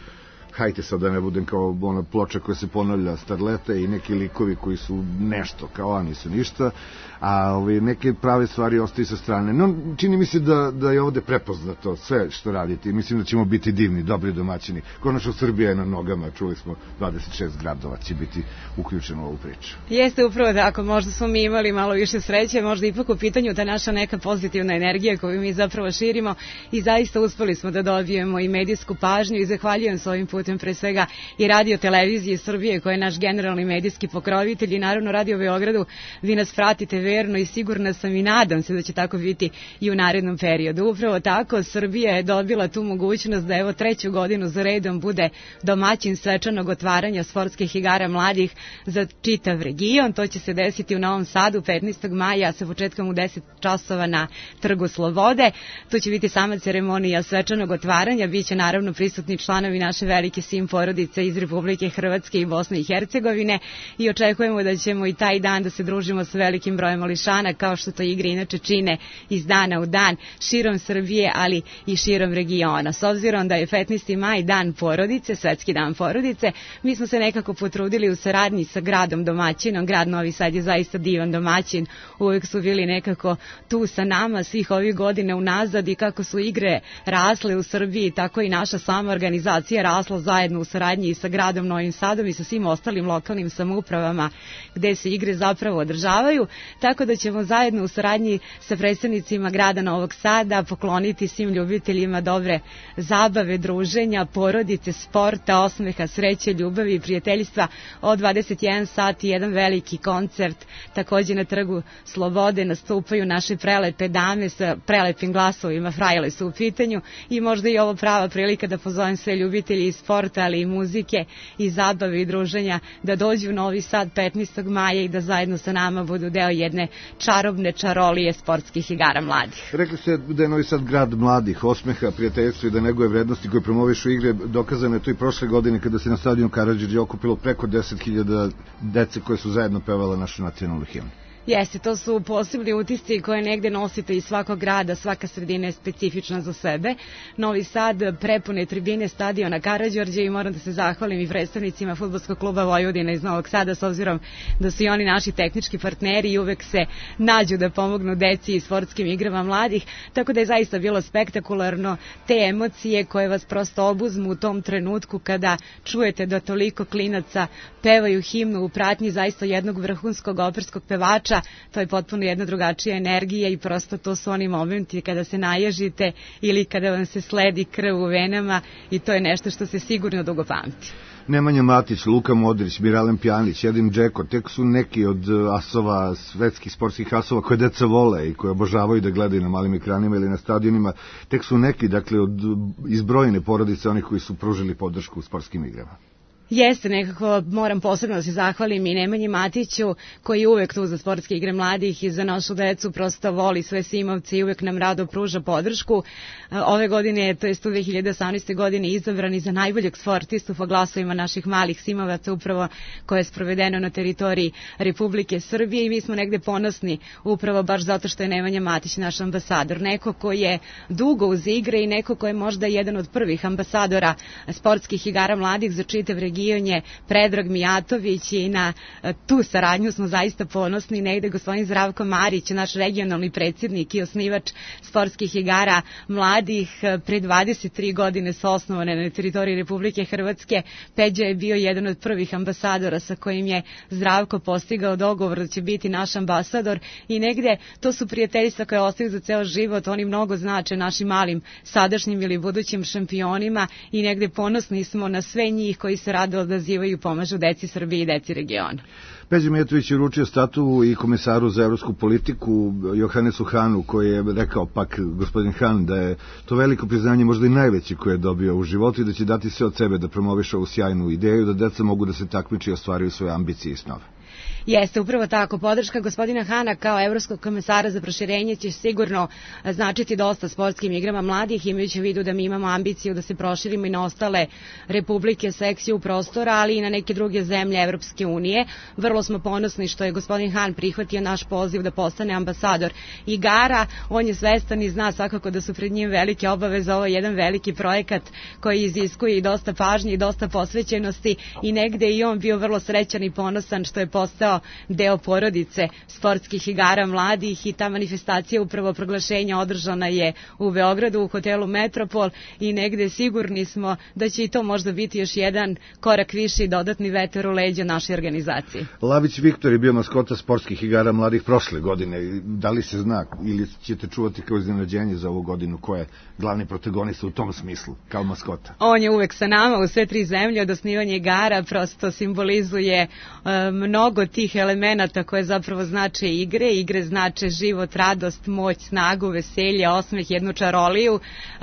hajte sad da ne budem kao ona ploča koja se ponavlja, starlete i neki likovi koji su nešto, kao a nisu ništa, a ove, neke prave stvari ostaju sa strane. No, čini mi se da, da je ovde prepoznato sve što radite i mislim da ćemo biti divni, dobri domaćini. Konačno Srbija je na nogama, čuli smo dvadeset šest gradova će biti uključeno u ovu priču. Jeste upravo tako, možda smo mi imali malo više sreće, možda ipak u pitanju ta naša neka pozitivna energija koju mi zapravo širimo i zaista uspeli smo da dobijemo i medijsku pažnju i zahvaljujem se ovim putem pre svega i Radio Televizije Srbije koja je naš generalni medijski pokrovitelj i naravno Radio Beogradu. Vi nas pratite verno i sigurna sam i nadam se da će tako biti i u narednom periodu. Upravo tako, Srbija je dobila tu mogućnost da evo treću godinu za redom bude domaćin svečanog otvaranja sportskih igara mladih za čitav region. To će se desiti u Novom Sadu petnaestog maja sa početkom u deset časova na Trgu Slobode. To će biti sama ceremonija svečanog otvaranja. Biće naravno prisutni članovi naše velike sim porodice iz Republike Hrvatske i Bosne i Hercegovine i očekujemo da ćemo i taj dan da se družimo sa velikim brojem mališana kao što to igre inače čine iz dana u dan širom Srbije, ali i širom regiona. S obzirom da je petnaesti maj dan porodice, svetski dan porodice, mi smo se nekako potrudili u saradnji sa gradom domaćinom. Grad Novi Sad je zaista divan domaćin, uvijek su bili nekako tu sa nama svih ovih godina unazad i kako su igre rasle u Srbiji, tako i naša sama organizacija rasla zajedno u saradnji i sa gradom Novim Sadom i sa svim ostalim lokalnim samoupravama gde se igre zapravo održavaju, tako da ćemo zajedno u saradnji sa predstavnicima grada Novog Sada pokloniti svim ljubiteljima dobre zabave, druženja, porodice, sporta, osmeha, sreće, ljubavi i prijateljstva od dvadeset jedan sat i jedan veliki koncert. Takođe na Trgu Slobode nastupaju naše prelepe dame sa prelepim glasovima, frajle su u pitanju i možda i ovo prava prilika da pozovem sve ljubitelji i sporta, ali i muzike i zabave i druženja da dođu u Novi Sad petnaestog maja i da zajedno sa nama budu deo jedne čarobne čarolije sportskih igara mladih. Rekli ste da je Novi Sad grad mladih, osmeha, prijateljstva i da neguje vrednosti koje promovišu igre. Dokazano je to i prošle godine kada se na stadionu Karađorđe okupilo preko deset hiljada dece koje su zajedno pevala našu nacionalnu himnu. Jeste, to su posebni utisci koje negde nosite iz svakog grada, svaka sredina je specifična za sebe. Novi Sad prepune tribine stadiona Karađorđe i moram da se zahvalim i predstavnicima Fudbalskog kluba Vojvodina iz Novog Sada, s obzirom da su i oni naši tehnički partneri i uvek se nađu da pomognu deci i sportskim igrama mladih, tako da je zaista bilo spektakularno te emocije koje vas prosto obuzmu u tom trenutku kada čujete da toliko klinaca pevaju himnu u pratnji zaista jednog vrhunskog operskog pevača navijača, to je potpuno jedna drugačija energija i prosto to su oni momenti kada se naježite ili kada vam se sledi krv u venama i to je nešto što se sigurno dugo pamti. Nemanja Matić, Luka Modrić, Miralem Pjanić, Edin Džeko, tek su neki od asova, svetskih sportskih asova koje deca vole i koje obožavaju da gledaju na malim ekranima ili na stadionima, tek su neki, dakle, od izbrojene porodice onih koji su pružili podršku u sportskim igrama. Jeste, nekako moram posebno da se zahvalim i Nemanji Matiću koji je uvek tu za sportske igre mladih i za našu decu, prosto voli sve simovce i uvek nam rado pruža podršku. Ove godine, to jest u dve hiljade osamnaeste. godine izabrani za najboljeg sportistu po glasovima naših malih simovaca upravo koje je sprovedeno na teritoriji Republike Srbije i mi smo negde ponosni upravo baš zato što je Nemanja Matić naš ambasador, neko ko je dugo uz igre i neko ko je možda jedan od prvih ambasadora sportskih igara mladih za čitav region je Predrag Mijatović i na tu saradnju smo zaista ponosni. Negde gospodin Zdravko Marić, naš regionalni predsjednik i osnivač sportskih igara mladih, pre dvadeset tri godine su osnovane na teritoriji Republike Hrvatske. Peđa je bio jedan od prvih ambasadora sa kojim je Zdravko postigao dogovor da će biti naš ambasador i negde to su prijateljstva koje ostaju za ceo život. Oni mnogo znače našim malim sadašnjim ili budućim šampionima i negde ponosni smo na sve njih koji se rado odazivaju i pomažu deci Srbije i deci regiona. Peđa Mijatović je uručio statuju i komisaru za evropsku politiku Johannesu Hanu, koji je rekao pak gospodin Han da je to veliko priznanje, možda i najveće koje je dobio u životu i da će dati sve od sebe da promoviše ovu sjajnu ideju, da deca mogu da se takmiče i ostvaruju svoje ambicije i snove. Jeste, upravo tako. Podrška gospodina Hana kao evropskog komesara za proširenje će sigurno značiti dosta sportskim igrama mladih, imajući u vidu da mi imamo ambiciju da se proširimo i na ostale republike, sekciju prostora, ali i na neke druge zemlje Evropske unije. Vrlo smo ponosni što je gospodin Han prihvatio naš poziv da postane ambasador igara. On je svestan i zna svakako da su pred njim velike obaveze. Ovo je jedan veliki projekat koji iziskuje i dosta pažnje i dosta posvećenosti i negde i on bio vrlo srećan i ponosan što je postao deo porodice sportskih igara mladih i ta manifestacija upravo proglašenja održana je u Beogradu u hotelu Metropol i negde sigurni smo da će i to možda biti još jedan korak više i dodatni vetar u leđa našoj organizaciji. Lavić Viktor je bio maskota sportskih igara mladih prošle godine. Da li se zna ili ćete čuvati kao iznenađenje za ovu godinu ko je glavni protagonista u tom smislu kao maskota? On je uvek sa nama u sve tri zemlje od osnivanja igara, prosto simbolizuje uh, mnogo tih elemenata koje zapravo znače igre. Igre znače život, radost, moć, snagu, veselje, osmeh, jednu čaroliju.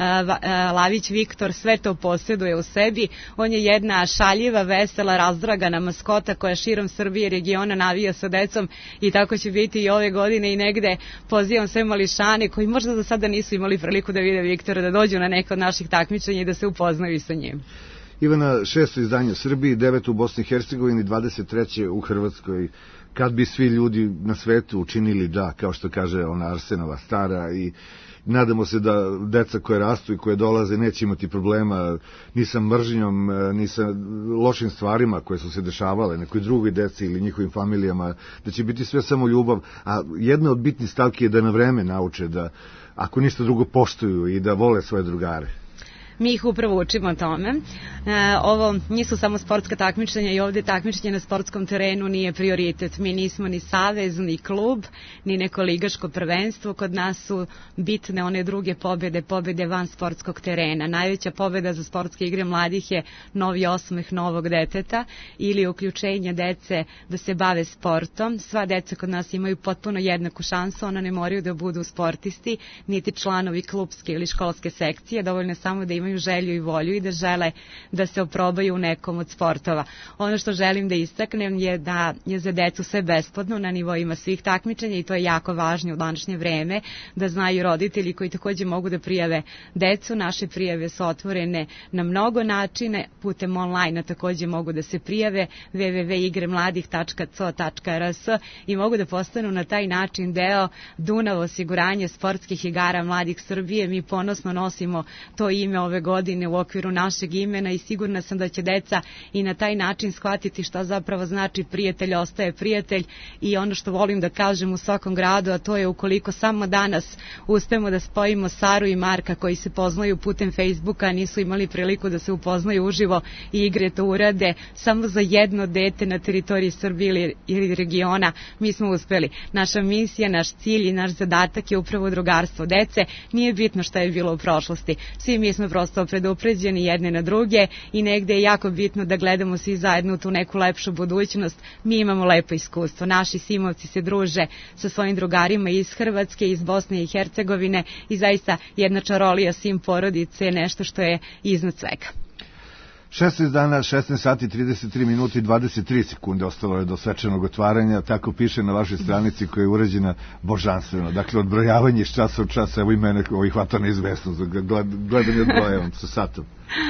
Lavić Viktor sve to posjeduje u sebi. On je jedna šaljiva, vesela, razdragana maskota koja širom Srbije i regiona navija sa decom i tako će biti i ove godine i negde pozivam sve mališane koji možda do sada nisu imali priliku da vide Viktora da dođu na neko od naših takmičenja i da se upoznaju sa njim. Ivana, šesto izdanje u Srbiji, devet u Bosni i Hercegovini, dvadeset treće u Hrvatskoj. Kad bi svi ljudi na svetu učinili da, kao što kaže ona Arsenova stara, i nadamo se da deca koje rastu i koje dolaze neće imati problema ni sa mržnjom, ni sa lošim stvarima koje su se dešavale nekoj drugoj deci ili njihovim familijama, da će biti sve samo ljubav, a jedna od bitnih stavki je da na vreme nauče da, ako ništa drugo, poštuju i da vole svoje drugare. Mi ih upravo učimo o tome. E, ovo nisu samo sportska takmičenja i ovde takmičenje na sportskom terenu nije prioritet. Mi nismo ni savez, ni klub, ni neko ligaško prvenstvo. Kod nas su bitne one druge pobjede, pobjede van sportskog terena. Najveća pobjeda za sportske igre mladih je novi osmeh novog deteta ili uključenje dece da se bave sportom. Sva deca kod nas imaju potpuno jednaku šansu, ona ne moraju da budu sportisti, niti članovi klubske ili školske sekcije, dovoljno samo da imaju želju i volju i da žele da se oprobaju u nekom od sportova. Ono što želim da istaknem je da je za decu sve besplatno na nivoima svih takmičenja i to je jako važno u današnje vreme, da znaju roditelji koji takođe mogu da prijave decu. Naše prijave su otvorene na mnogo načine, putem online takođe mogu da se prijave w w w tačka igre mladih tačka c o tačka r s i mogu da postanu na taj način deo Dunav osiguranja sportskih igara mladih Srbije. Mi ponosno nosimo to ime ove ove godine u okviru našeg imena i sigurna sam da će deca i na taj način shvatiti šta zapravo znači prijatelj ostaje prijatelj i ono što volim da kažem u svakom gradu, a to je ukoliko samo danas uspemo da spojimo Saru i Marka koji se poznaju putem Facebooka, nisu imali priliku da se upoznaju uživo i igre to urade, samo za jedno dete na teritoriji Srbije ili, ili regiona mi smo uspeli. Naša misija, naš cilj i naš zadatak je upravo drugarstvo dece, nije bitno šta je bilo u prošlosti, svi mi smo prosto predupređeni jedne na druge i negde je jako bitno da gledamo svi zajedno u tu neku lepšu budućnost. Mi imamo lepo iskustvo, naši simovci se druže sa svojim drugarima iz Hrvatske, iz Bosne i Hercegovine i zaista jedna čarolija sim porodice je nešto što je iznad svega. šesnaest dana, šesnaest sati, trideset tri minuti i dvadeset tri sekunde ostalo je do svečanog otvaranja, tako piše na vašoj stranici koja je urađena božanstveno. Dakle, odbrojavanje iz časa u časa, evo i mene ovih hvata neizvestno, gledanje odbrojavam sa satom.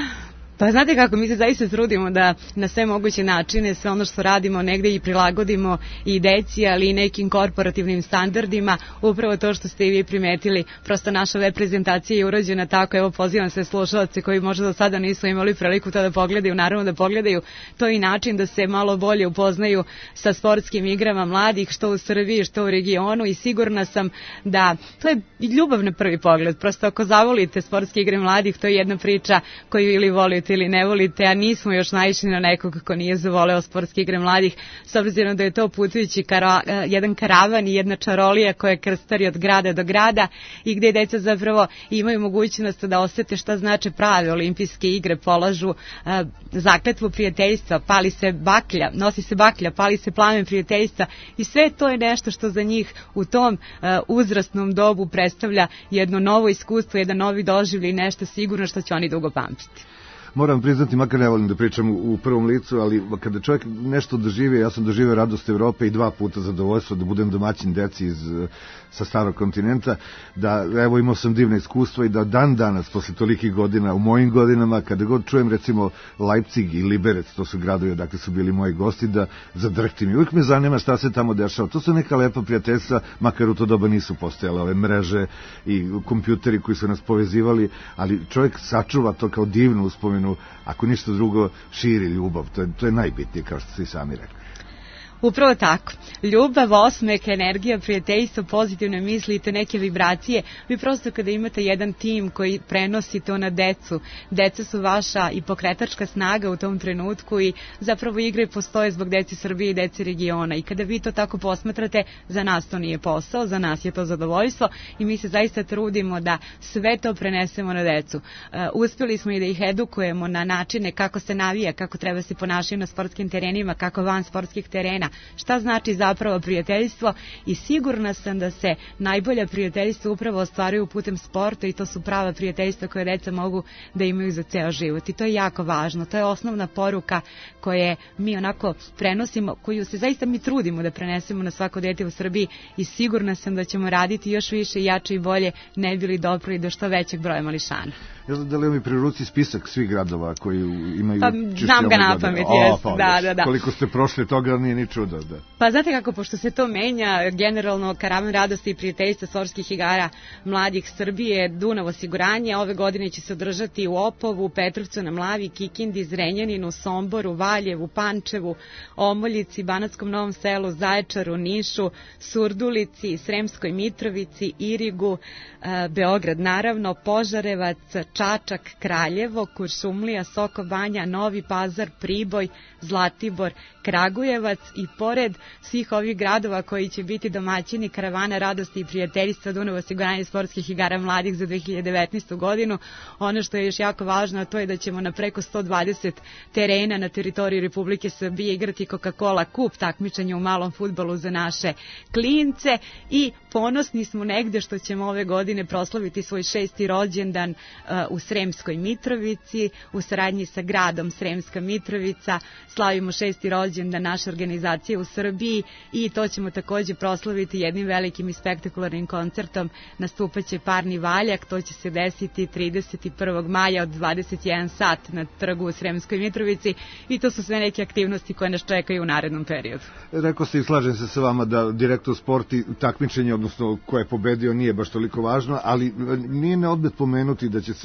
Pa znate kako, mi se zaista trudimo da na sve moguće načine sve ono što radimo negde i prilagodimo i deci, ali i nekim korporativnim standardima. Upravo to što ste i vi primetili, prosto naša web prezentacija je urađena tako, evo pozivam sve slušalce koji možda do sada nisu imali priliku to da pogledaju, naravno da pogledaju, to je i način da se malo bolje upoznaju sa sportskim igrama mladih, što u Srbiji, što u regionu i sigurna sam da to je ljubav na prvi pogled, prosto ako zavolite sportske igre mladih, to je jedna priča koju ili volite ili ne volite, a nismo još naišli na nekog ko nije zavoleo sportske igre mladih, s obzirom da je to putujući kara, jedan karavan i jedna čarolija koja krstari od grada do grada i gde deca zapravo imaju mogućnost da osete šta znače prave olimpijske igre, polažu a, zakletvu prijateljstva, pali se baklja, nosi se baklja, pali se plamen prijateljstva i sve to je nešto što za njih u tom a, uzrasnom dobu predstavlja jedno novo iskustvo, jedan novi doživljaj i nešto sigurno što će oni dugo pamtiti. Moram priznati, makar ne volim da pričam u prvom licu, ali kada čovjek nešto dožive, ja sam doživio radost Evrope i dva puta zadovoljstvo da budem domaćin deci iz, sa starog kontinenta, da evo imao sam divne iskustva i da dan danas, posle tolikih godina, u mojim godinama, kada god čujem recimo Leipzig i Liberec, to su gradovi odakle su bili moji gosti, da zadrhtim i uvijek me zanima šta se tamo dešava. To su neka lepa prijateljstva, makar u to doba nisu postojale ove mreže i kompjuteri koji su nas povezivali, ali čovjek sačuva to kao divnu uspomenu, ako ništa drugo širi ljubav, to je, to je najbitnije, kao što ste i sami rekli. Upravo tako. Ljubav, osmeh, energija, prijateljstvo, pozitivne misli i te neke vibracije. Vi prosto kada imate jedan tim koji prenosi to na decu, deca su vaša i pokretačka snaga u tom trenutku i zapravo igre postoje zbog deci Srbije i deci regiona. I kada vi to tako posmatrate, za nas to nije posao, za nas je to zadovoljstvo i mi se zaista trudimo da sve to prenesemo na decu. Uh, uspjeli smo i da ih edukujemo na načine kako se navija, kako treba se ponašati na sportskim terenima, kako van sportskih terena, šta znači zapravo prijateljstvo i sigurna sam da se najbolja prijateljstva upravo ostvaruju putem sporta i to su prava prijateljstva koje deca mogu da imaju za ceo život i to je jako važno, to je osnovna poruka koje mi onako prenosimo, koju se zaista mi trudimo da prenesemo na svako dete u Srbiji i sigurna sam da ćemo raditi još više, jače i bolje, ne bili doprli do što većeg broja mališana. Ja znam da li mi pri ruci spisak svih gradova koji imaju... Pa znam ga na pamet, jes, pa, da, da, da. Koliko ste prošli toga, nije ni čudo, da. Pa znate kako, pošto se to menja, generalno Karavan radosti i prijateljstva sportskih igara mladih Srbije, Dunav osiguranje, ove godine će se održati u Opovu, Petrovcu na Mlavi, Kikindi, Zrenjaninu, Somboru, Valjevu, Pančevu, Omoljici, Banatskom Novom Selu, Zaječaru, Nišu, Surdulici, Sremskoj Mitrovici, Irigu, Beograd naravno, Požarevac, Čačak, Kraljevo, Kuršumlija, Soko Banja, Novi Pazar, Priboj, Zlatibor, Kragujevac i pored svih ovih gradova koji će biti domaćini Karavana radosti i prijateljstva Dunav osiguranje sportskih igara mladih za dve hiljade devetnaestu godinu, ono što je još jako važno, a to je da ćemo na preko sto dvadeset terena na teritoriji Republike Srbije igrati Coca-Cola Cup, takmičenje u malom fudbalu za naše klince i ponosni smo negde što ćemo ove godine proslaviti svoj šesti rođendan uh, u Sremskoj Mitrovici, u saradnji sa gradom Sremska Mitrovica, slavimo šesti rođendan naše organizacije u Srbiji i to ćemo takođe proslaviti jednim velikim i spektakularnim koncertom. Nastupaće Parni valjak, to će se desiti trideset prvog maja od dvadeset jedan sat na trgu u Sremskoj Mitrovici i to su sve neke aktivnosti koje nas čekaju u narednom periodu. Rekao ste i slažem se sa vama da direktor sport i takmičenje, odnosno ko je pobedio, nije baš toliko važno, ali nije na odmet pomenuti da će se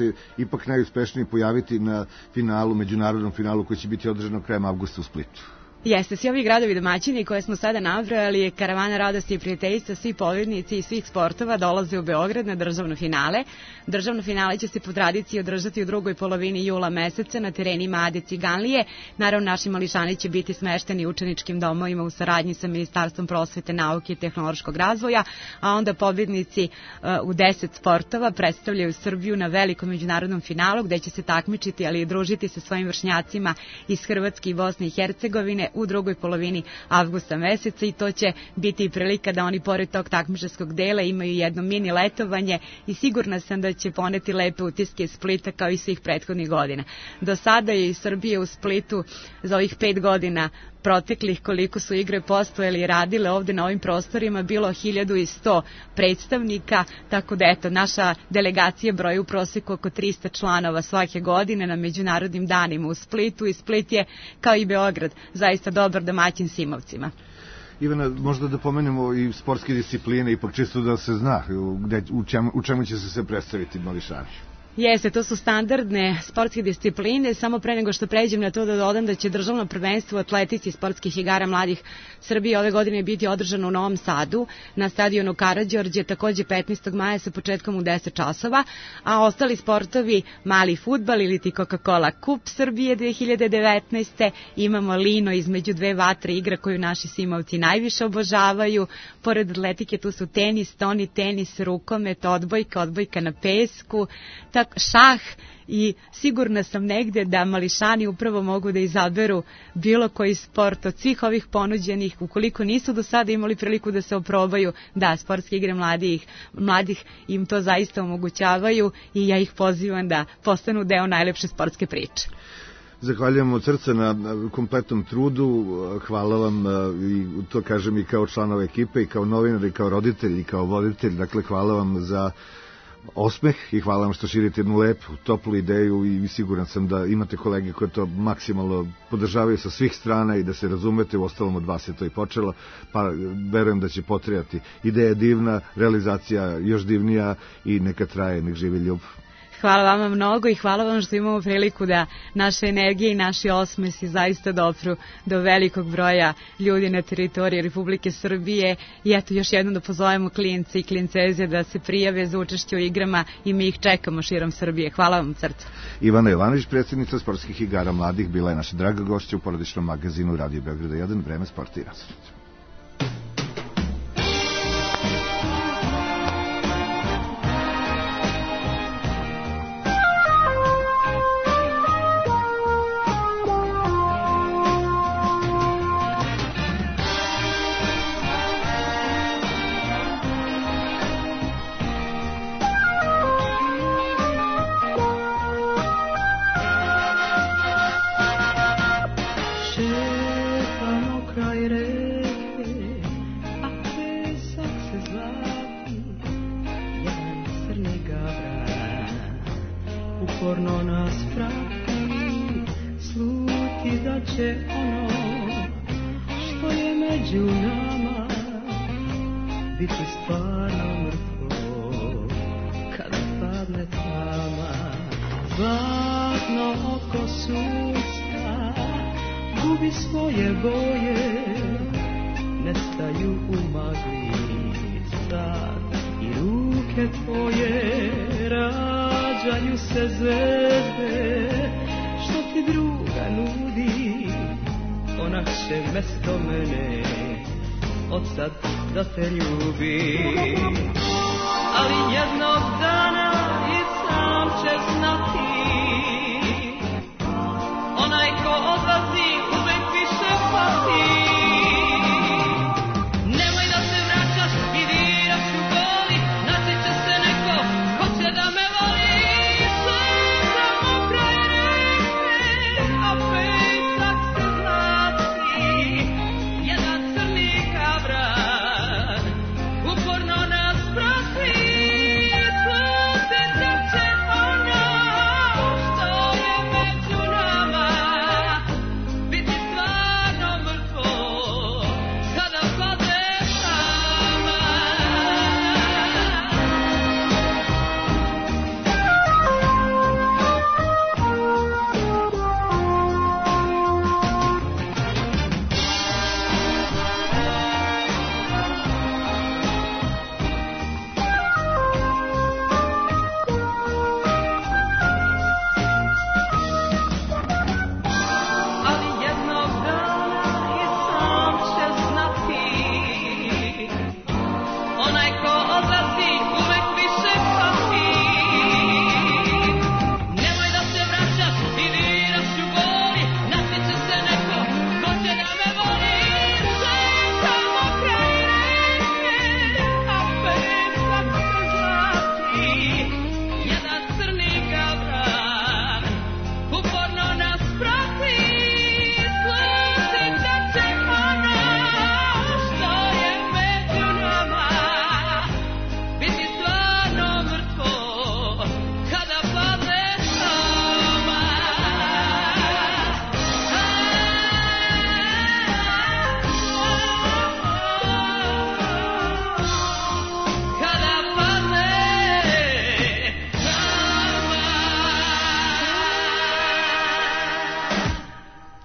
se ipak najuspešniji pojaviti na finalu, međunarodnom finalu koji će biti održano krajem avgusta u Splitu. Jeste, svi ovi gradovi domaćini koje smo sada nabrojali, Karavana radosti i prijateljstva, svi pobjednici i svih sportova dolaze u Beograd na državno finale. Državno finale će se po tradiciji održati u drugoj polovini jula meseca na terenima Ade Ciganlije. Naravno, naši mališani će biti smešteni u učeničkim domovima u saradnji sa Ministarstvom prosvete, nauke i tehnološkog razvoja, a onda pobjednici uh, u deset sportova predstavljaju Srbiju na velikom međunarodnom finalu gde će se takmičiti, ali i družiti sa svojim vršnjacima iz Hrvatske i Bosne i Hercegovine u drugoj polovini avgusta meseca, i to će biti i prilika da oni pored tog takmičarskog dela imaju jedno mini letovanje i sigurna sam da će poneti lepe utiske iz Splita kao i svih prethodnih godina. Do sada je iz Srbije u Splitu za ovih pet godina proteklih koliko su igre postojale i radile ovde na ovim prostorima bilo hiljadu i sto predstavnika, tako da eto, naša delegacija broji u proseku oko trista članova svake godine na međunarodnim danima u Splitu, i Split je, kao i Beograd, zaista dobar domaćin Simovcima. Ivana, možda da pomenemo i sportske discipline, ipak čisto da se zna gde, u, čemu, u čemu će se sve predstaviti mališani. Jeste, to su standardne sportske discipline. Samo pre nego što pređem na to da dodam da će državno prvenstvo u atletici sportskih igara mladih Srbije ove godine biti održano u Novom Sadu na stadionu Karađorđe, takođe petnaestog maja sa početkom u deset časova, a ostali sportovi mali fudbal ili ti Coca-Cola Kup Srbije dve hiljade devetnaeste. Imamo lino između dve vatre, igra koju naši simovci najviše obožavaju. Pored atletike tu su tenis, stoni tenis, rukomet, odbojka, odbojka na pesku, tak, šah, i sigurna sam negde da mališani upravo mogu da izaberu bilo koji sport od svih ovih ponuđenih, ukoliko nisu do sada imali priliku da se oprobaju. Da, sportske igre mladih, mladih im to zaista omogućavaju i ja ih pozivam da postanu deo najlepše sportske priče. Zahvaljujem od srca na kompletnom trudu, hvala vam, i to kažem i kao članova ekipe, i kao novinar, i kao roditelj, i kao voditelj, dakle hvala vam za osmeh i hvala vam što širite jednu lepu, toplu ideju, i siguran sam da imate kolege koje to maksimalno podržavaju sa svih strana i da se razumete, u ostalom od vas je to i počelo, pa verujem da će potrebati. Ideja je divna, realizacija još divnija i neka traje, nek živi ljubav. Hvala vama mnogo i hvala vam što imamo priliku da naše energije i naši osmesi zaista dopru do velikog broja ljudi na teritoriji Republike Srbije. I eto, još jednom da pozovemo klijence i klinceze da se prijave za učešće u igrama i mi ih čekamo širom Srbije. Hvala vam srcu. Ivana Jovanović, predsjednica sportskih igara mladih, bila je naša draga gošća u porodičnom magazinu Radio Beograda jedan, Vreme sporta i razonode. uporno nas prati, sluti da će ono što je među nama biti stvarno mrtvo kada padne tama. Zlatno oko sunca gubi svoje boje, nestaju u magli sad i ruke tvoje, rađaju se zvezde što ti druga nudi. Ona će mesto mene od sad da te ljubi, ali jednog dana i sam će znati, onaj ko odlazi uvek više pati. Nemoj da se vraćaš, vidi da ću boli, naći će se neko ko će da me voli. Sve samo kraj reke, a pesak se zlaci, jedan crni kabran uporno nas prati. Sluti da će ona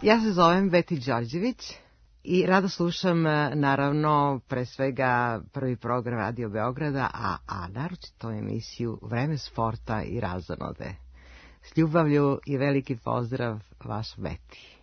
Ja se zovem Beti Đorđević i rado slušam, naravno, pre svega prvi program Radio Beograda, a, a naročito emisiju Vreme sporta i razonode. S ljubavlju i veliki pozdrav, vaš Beti.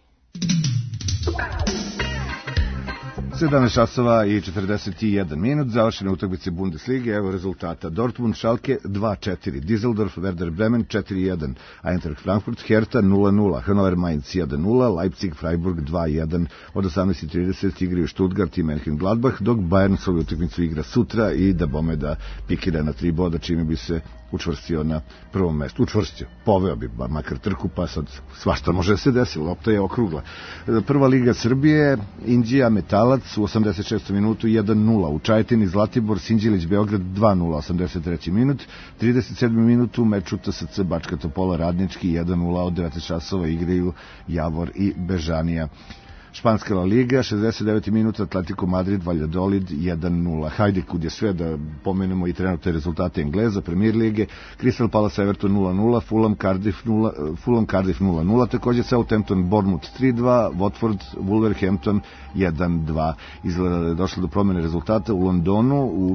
sedamnaest časova i četrdeset jedan minut, završene utakmice Bundeslige, evo rezultata. Dortmund, Schalke dva četiri, Düsseldorf, Werder Bremen četiri jedan, Eintracht Frankfurt, Hertha nula nula, Hannover Mainz jedan nula, Leipzig, Freiburg dva jedan, od osamnaest trideset igraju Stuttgart i Mönchengladbach, dok Bayern svoju utakmicu igra sutra i da bome da pikira na tri boda, čime bi se učvrstio na prvom mestu. Učvrstio, poveo bi makar trku, pa sad svašta može se desiti, lopta je okrugla. Prva liga Srbije, Inđija Metalac u osamdeset šestoj minutu jedan nula, u Čajetini Zlatibor Sinđelić Beograd dva nula, osamdeset treći minut, trideset sedmi minut u meču T S C Bačka Topola Radnički jedan nula, od devetnaest časova igraju Javor i Bežanija. Španska La Liga, šezdeset deveti minut, Atletico Madrid, Valladolid, jedan nula. Hajde kud je sve da pomenemo i trenutne rezultate Engleza, Premier Lige, Crystal Palace, Everton nula nula, Fulham, Cardiff nula, Fulham, Cardiff nula nula, također Southampton, Bournemouth tri dva, Watford, Wolverhampton jedan dva. Izgleda da je došlo do promjene rezultata u Londonu, u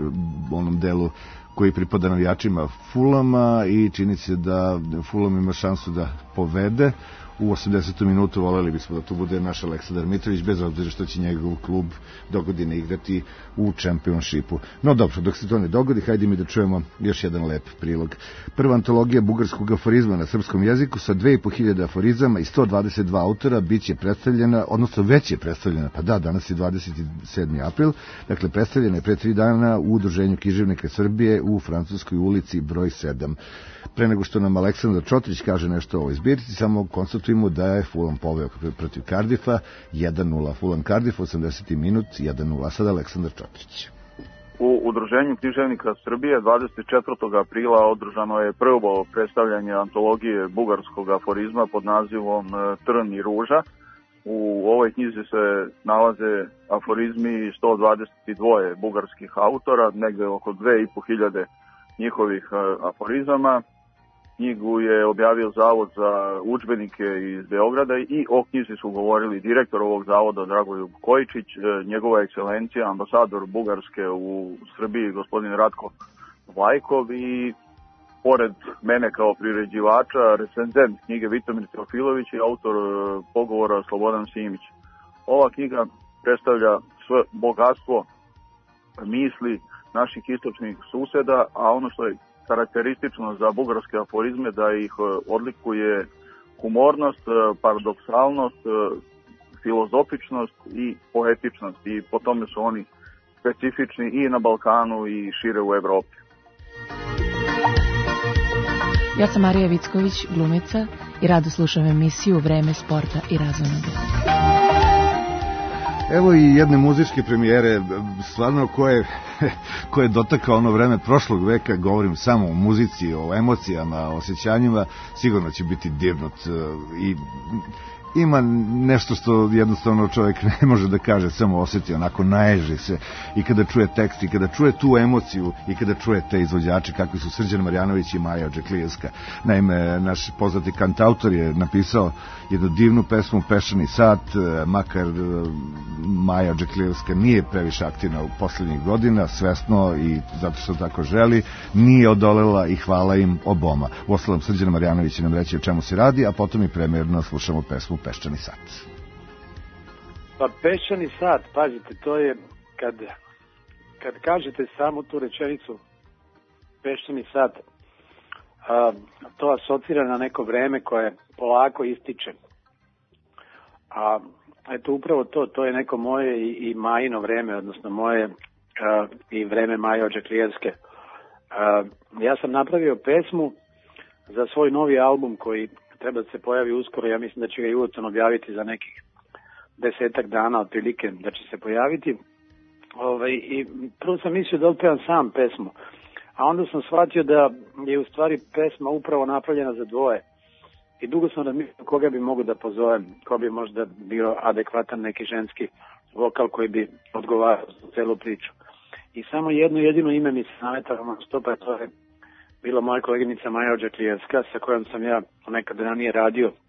onom delu koji pripada navijačima Fulhama i čini se da Fulham ima šansu da povede. U osamdesetom minutu voljeli bismo da tu bude naš Aleksandar Mitrović, bez obzira što će njegov klub dogodine igrati u Championshipu. No dobro, dok se to ne dogodi, hajde mi da čujemo još jedan lep prilog. Prva antologija bugarskog aforizma na srpskom jeziku sa dve i po hiljade aforizama i sto dvadeset dva autora biće predstavljena, odnosno već je predstavljena, pa da, danas je dvadeset sedmi april, dakle predstavljena je pre tri dana u Udruženju književnika Srbije u Francuskoj ulici broj sedam. Pre nego što nam Aleksandar Čotrić kaže nešto o ovoj zbirci, samo konstatujemo da je Fulham poveo protiv Cardiffa jedan nula. Fulham Cardiff, osamdeseti minut, jedan nula. Sada Aleksandar Čotrić. U Udruženju književnika Srbije dvadeset četvrtog aprila održano je prvo predstavljanje antologije bugarskog aforizma pod nazivom Trn i ruža. U ovoj knjizi se nalaze aforizmi sto dvadeset dva bugarskih autora, negde oko dve i po hiljade njihovih aforizama. Knjigu je objavio Zavod za udžbenike iz Beograda i o knjizi su govorili direktor ovog zavoda Dragoljub Kojičić, njegova ekscelencija, ambasador Bugarske u Srbiji gospodin Ratko Vlajkov i pored mene kao priređivača recenzent knjige Vitomir Teofilović i autor pogovora Slobodan Simić. Ova knjiga predstavlja sve bogatstvo misli naših istočnih suseda, a ono što je karakteristično za bugarske aforizme da ih odlikuje humornost, paradoksalnost, filozofičnost i poetičnost i po tome su oni specifični i na Balkanu i šire u Evropi. Ja sam Marija Vicković, glumica i rado slušam emisiju Vreme sporta i razonode. Evo i jedne muzičke premijere, stvarno koje, koje dotakao ono vreme prošlog veka, govorim samo o muzici, o emocijama, o osjećanjima, sigurno će biti dirnut i ima nešto što jednostavno čovjek ne može da kaže, samo osjeti, onako naježi se i kada čuje tekst i kada čuje tu emociju i kada čuje te izvođače kakvi su Srđan Marjanović i Maja Džeklijevska. Naime, naš poznati kantautor je napisao jednu divnu pesmu Peščani sat, makar Maja Džeklijevska nije previše aktivna u poslednjih godina, svesno i zato što tako želi, nije odolela i hvala im oboma. Uostalom, Srđan Marjanović će nam reći o čemu se radi, a potom i premijerno slušamo pesmu Peščani sat. Pa Peščani sat, pazite, to je kad, kad kažete samo tu rečenicu Peščani sat, a, to asocira na neko vreme koje polako ističe. A eto upravo to, to je neko moje i, i Majino vreme, odnosno moje a, i vreme Maje Džeklijevske. Ja sam napravio pesmu za svoj novi album koji treba da se pojavi uskoro, ja mislim da će ga i Uton objaviti za nekih desetak dana otprilike da će se pojaviti. Ovaj, i prvo sam mislio da otpevam sam pesmu, a onda sam shvatio da je u stvari pesma upravo napravljena za dvoje. I dugo sam razmišljao koga bi mogu da pozovem, ko bi možda bio adekvatan neki ženski vokal koji bi odgovarao za celu priču. I samo jedno jedino ime mi se nametalo stopa, to je bila moja koleginica Maja Džeklijevska, sa kojom sam ja nekad ranije radio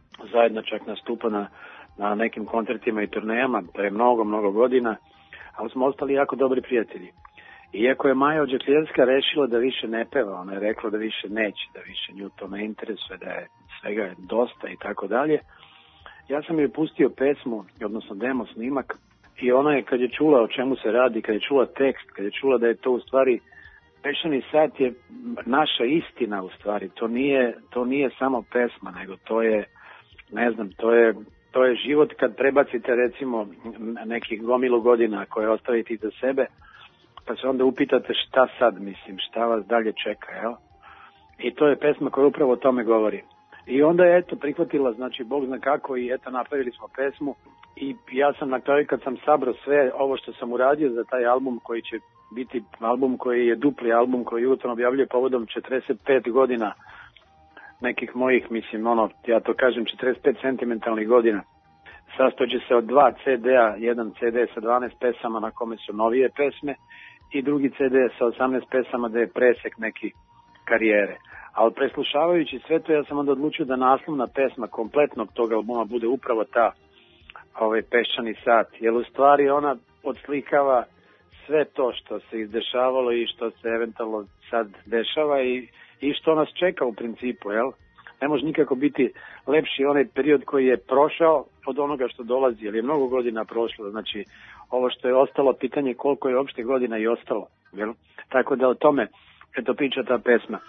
zajedno čak nastupa na, na nekim koncertima i turnejama pre mnogo, mnogo godina, ali smo ostali jako dobri prijatelji. Iako je Maja Odžakljevska rešila da više ne peva, ona je rekla da više neće, da više nju to ne interesuje, da je svega je dosta i tako dalje. Ja sam joj pustio pesmu, odnosno demo snimak, i ona je kad je čula o čemu se radi, kad je čula tekst, kad je čula da je to u stvari Peščani sat je naša istina u stvari, to nije, to nije samo pesma, nego to je, ne znam, to je, to je život kad prebacite recimo nekih gomilu godina koje ostavite iza sebe, pa se onda upitate šta sad, mislim, šta vas dalje čeka, jel? I to je pesma koja upravo o tome govori. I onda je eto prihvatila, znači Bog zna kako, i eto napravili smo pesmu i ja sam na kraju kad sam sabrao sve ovo što sam uradio za taj album koji će biti album koji je dupli album koji jutro objavljuje povodom četrdeset pet godina nekih mojih, mislim, ono, ja to kažem četrdeset pet sentimentalnih godina. Sastoji se od dva ce de a, jedan ce de sa dvanaest pesama na kome su novije pesme i drugi ce de sa osamnaest pesama da je presek neki karijere. Ali preslušavajući sve to ja sam onda odlučio da naslovna pesma kompletnog tog albuma bude upravo ta ovaj Peščani sat, jer u stvari ona odslikava sve to što se izdešavalo i što se eventualno sad dešava i, i što nas čeka u principu, jel? Ne može nikako biti lepši onaj period koji je prošao od onoga što dolazi, jer je mnogo godina prošlo, znači ovo što je ostalo, pitanje koliko je uopšte godina i ostalo, jel? Tako da o tome, eto priča ta pesma.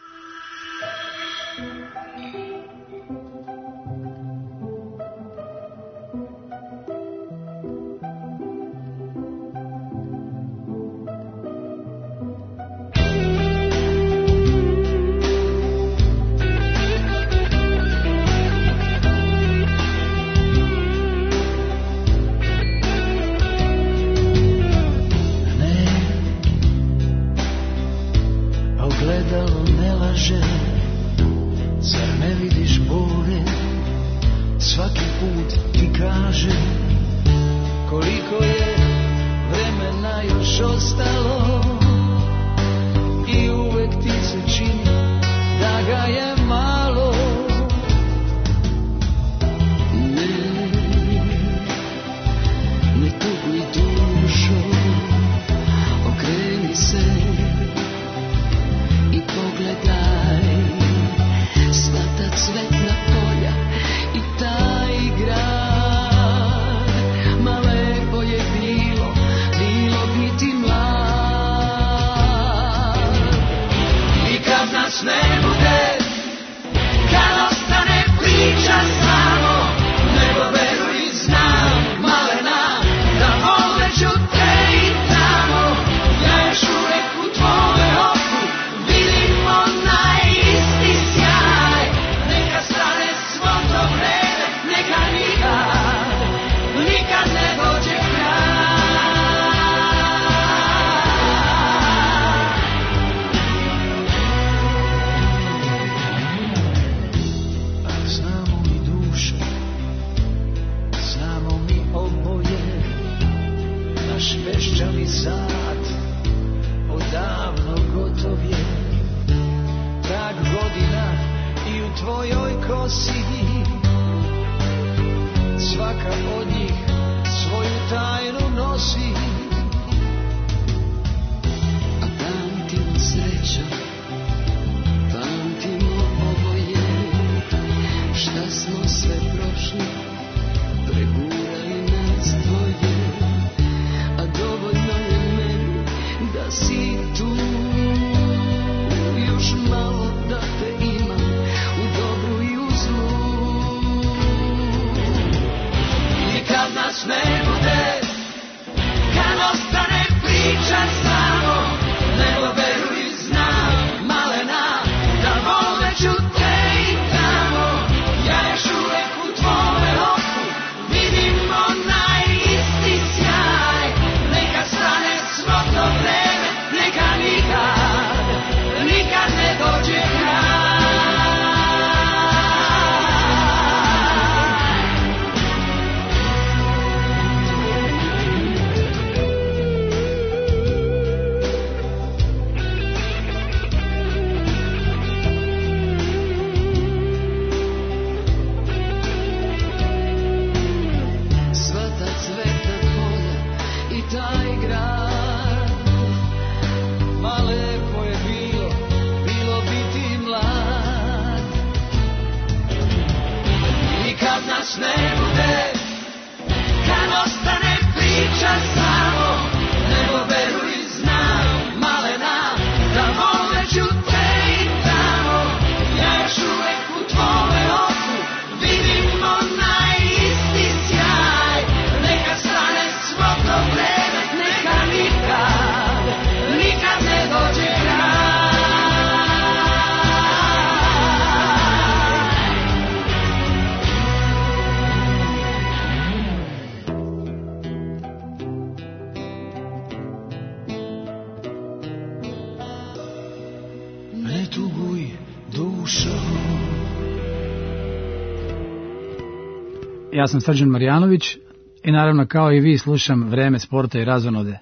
ja sam Srđan Marjanović i naravno kao i vi slušam Vreme sporta i razonode.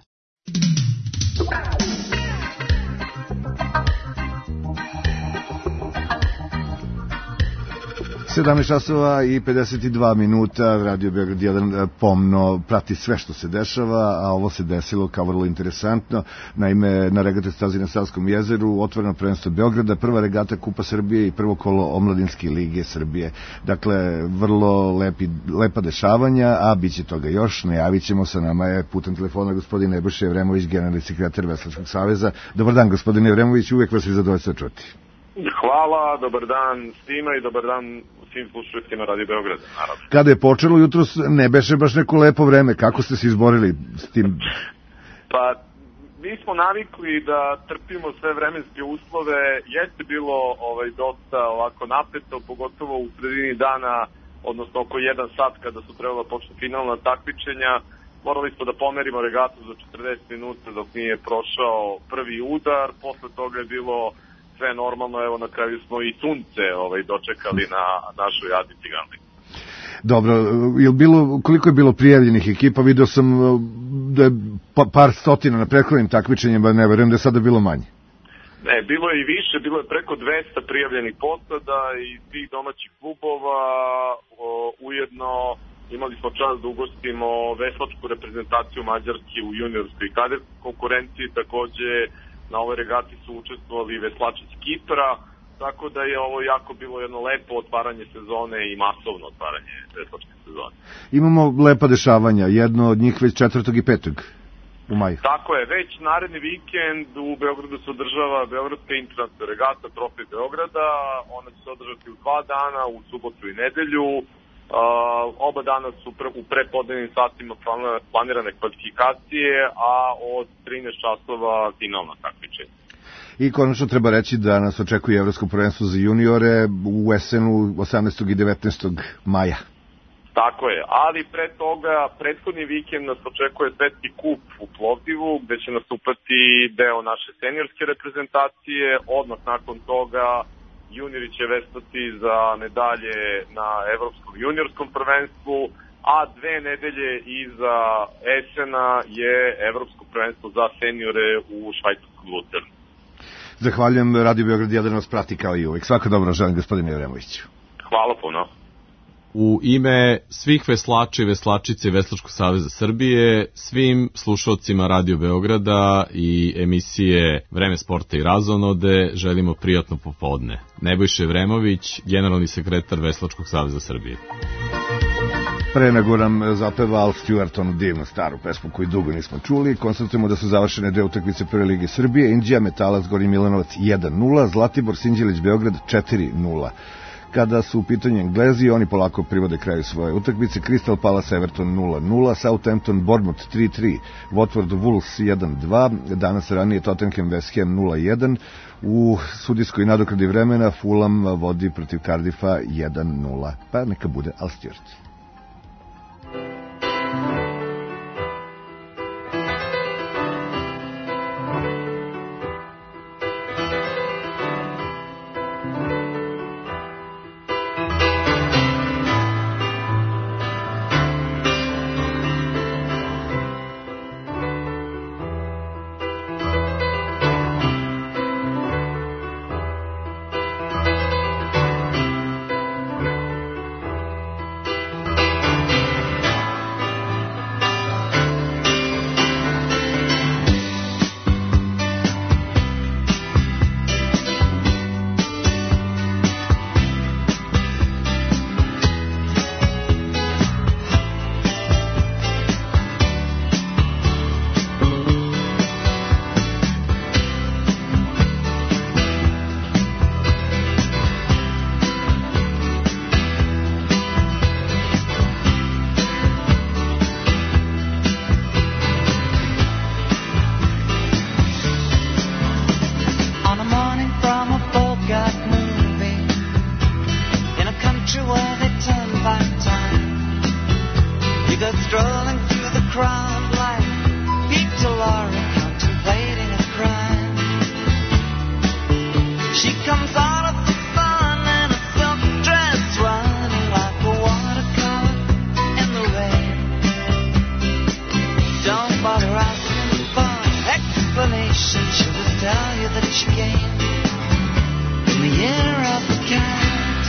sedamnaest časova i pedeset dva minuta, Radio Beograd jedan pomno prati sve što se dešava, a ovo se desilo kao vrlo interesantno. Naime, na regatoj stazi na Savskom jezeru otvoreno prvenstvo Beograda, prva regata Kupa Srbije i prvo kolo Omladinske lige Srbije. Dakle, vrlo lepi, lepa dešavanja, a bit će toga još. Najavit ćemo, sa nama je putem telefona gospodin Nebojša Evremović, generalni sekretar Veslačkog saveza. Dobar dan, gospodine Evremović, uvek vas je zadovoljstvo čuti. Hvala, dobar dan svima i dobar dan svim slušaocima Radio Beograda, naravno. Kada je počelo jutros, ne beše baš neko lepo vreme, kako ste se izborili s tim? Pa, mi smo navikli da trpimo sve vremenske uslove, jeste bilo ovaj, dosta ovako napeto, pogotovo u sredini dana, odnosno oko jedan sat kada su trebala početi finalna takmičenja. Morali smo da pomerimo regatu za četrdeset minuta dok nije prošao prvi udar, posle toga je bilo sve normalno, evo na kraju smo i sunce ovaj, dočekali na našoj Adi Ciganli. Dobro, je bilo, koliko je bilo prijavljenih ekipa? Video sam da je par stotina na prethodnim takmičenjima, ne verujem da je sada bilo manje. Ne, bilo je i više, bilo je preko dvesta prijavljenih posada i svih domaćih klubova, o, ujedno imali smo čast da ugostimo veslačku reprezentaciju Mađarske u juniorskoj i kadetskoj konkurenciji, takođe na ovoj regati su učestvovali veslači iz Kipra, tako da je ovo jako bilo jedno lepo otvaranje sezone i masovno otvaranje veslačke sezone. Imamo lepa dešavanja, jedno od njih već četvrtog i petog u maju. Tako je, već naredni vikend u Beogradu se održava Beogradska internacionalna regata Trofej Beograda, ona će se održati u dva dana, u subotu i nedelju. Uh, oba dana su pre, u prepodnevnim satima planirane kvalifikacije, a od trinaest časova finalna takmičenja. I konačno treba reći da nas očekuje Evropsko prvenstvo za juniore u Esenu osamnaestog i devetnaestog maja. Tako je, ali pre toga prethodni vikend nas očekuje Svetski kup u Plovdivu, gde će nastupati deo naše seniorske reprezentacije, odmah nakon toga juniori će veslati za medalje na Evropskom juniorskom prvenstvu, a dve nedelje iza Esena je Evropsko prvenstvo za seniore u švajcarskom Lucernu. Zahvaljujem, Radio Beograd jedan vas prati kao i uvek. Svako dobro želim, gospodine Evremoviću. Hvala puno. U ime svih veslača i veslačice Veslačkog saveza Srbije, svim slušalcima Radio Beograda i emisije Vreme sporta i razonode želimo prijatno popodne. Nebojša Evremović, generalni sekretar Veslačkog saveza Srbije. Pre nego nam zapeva Al Stewart onu divnu staru pesmu koju dugo nismo čuli, konstatujemo da su završene dve utakmice Prve lige Srbije, Indija Metalac Gornji Milanovac jedan nula, Zlatibor Sinđelić Beograd četiri nula. Kada su u pitanju Englezi, oni polako privode kraju svoje utakmice. Crystal Palace Everton nula nula, Southampton Bournemouth tri tri, Watford Wolves jedan dva, danas ranije Tottenham West Ham nula jedan, u sudijskoj nadoknadi vremena Fulham vodi protiv Cardiffa jedan nula, pa neka bude Al Stewart. said she would tell you that she came in the year of the cat.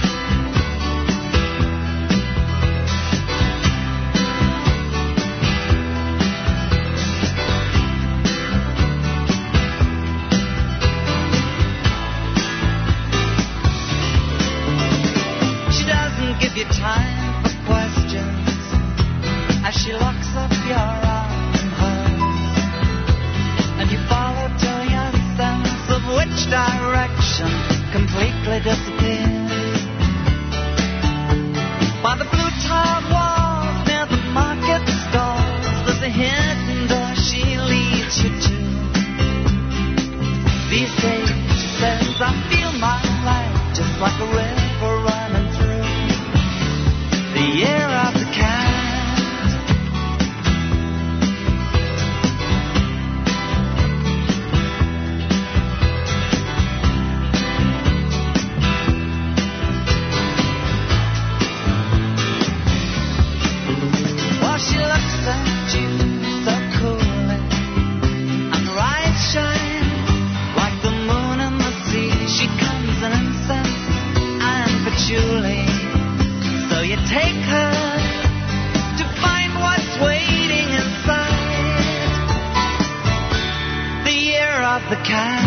She doesn't give you time for questions as she locks up your arm in hers, and you follow till your sense of which direction completely disappears. By the blue tiled walls near the market stalls, there's a hidden door she leads you to. These days, she says, I feel my life just like a river running through the year of the cat. So you take her to find what's waiting inside the year of the cat.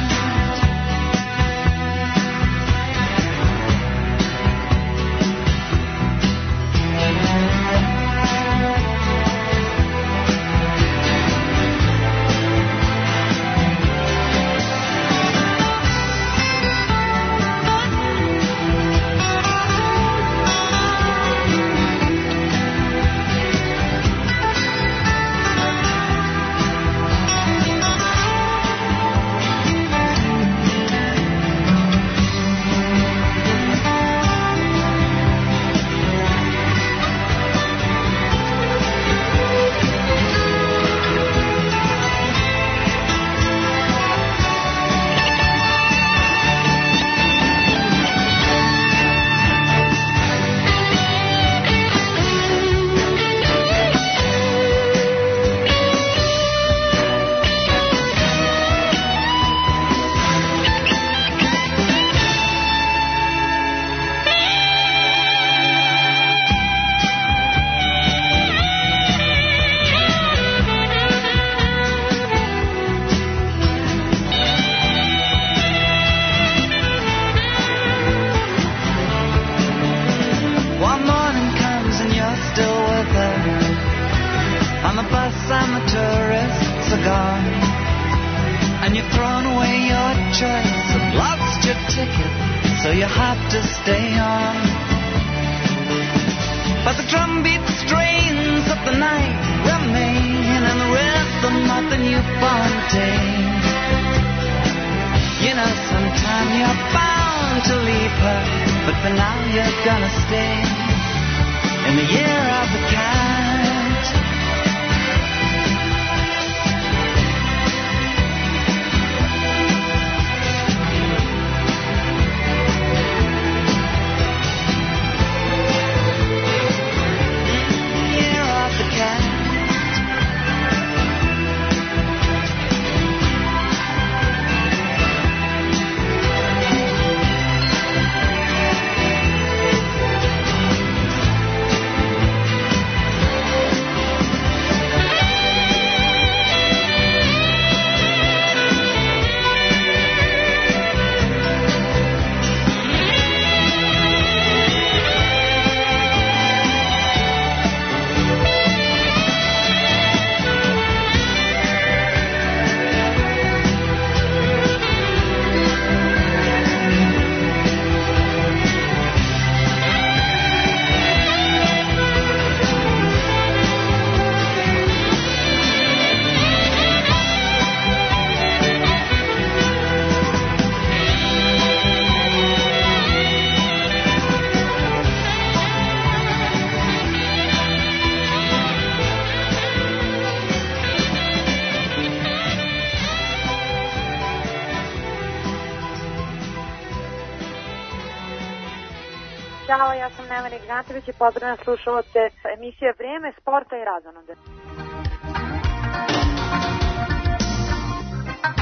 Ćao, ja sam Nevena Ignatović i pozdravljam slušalce emisije Vrijeme, sporta i razonode.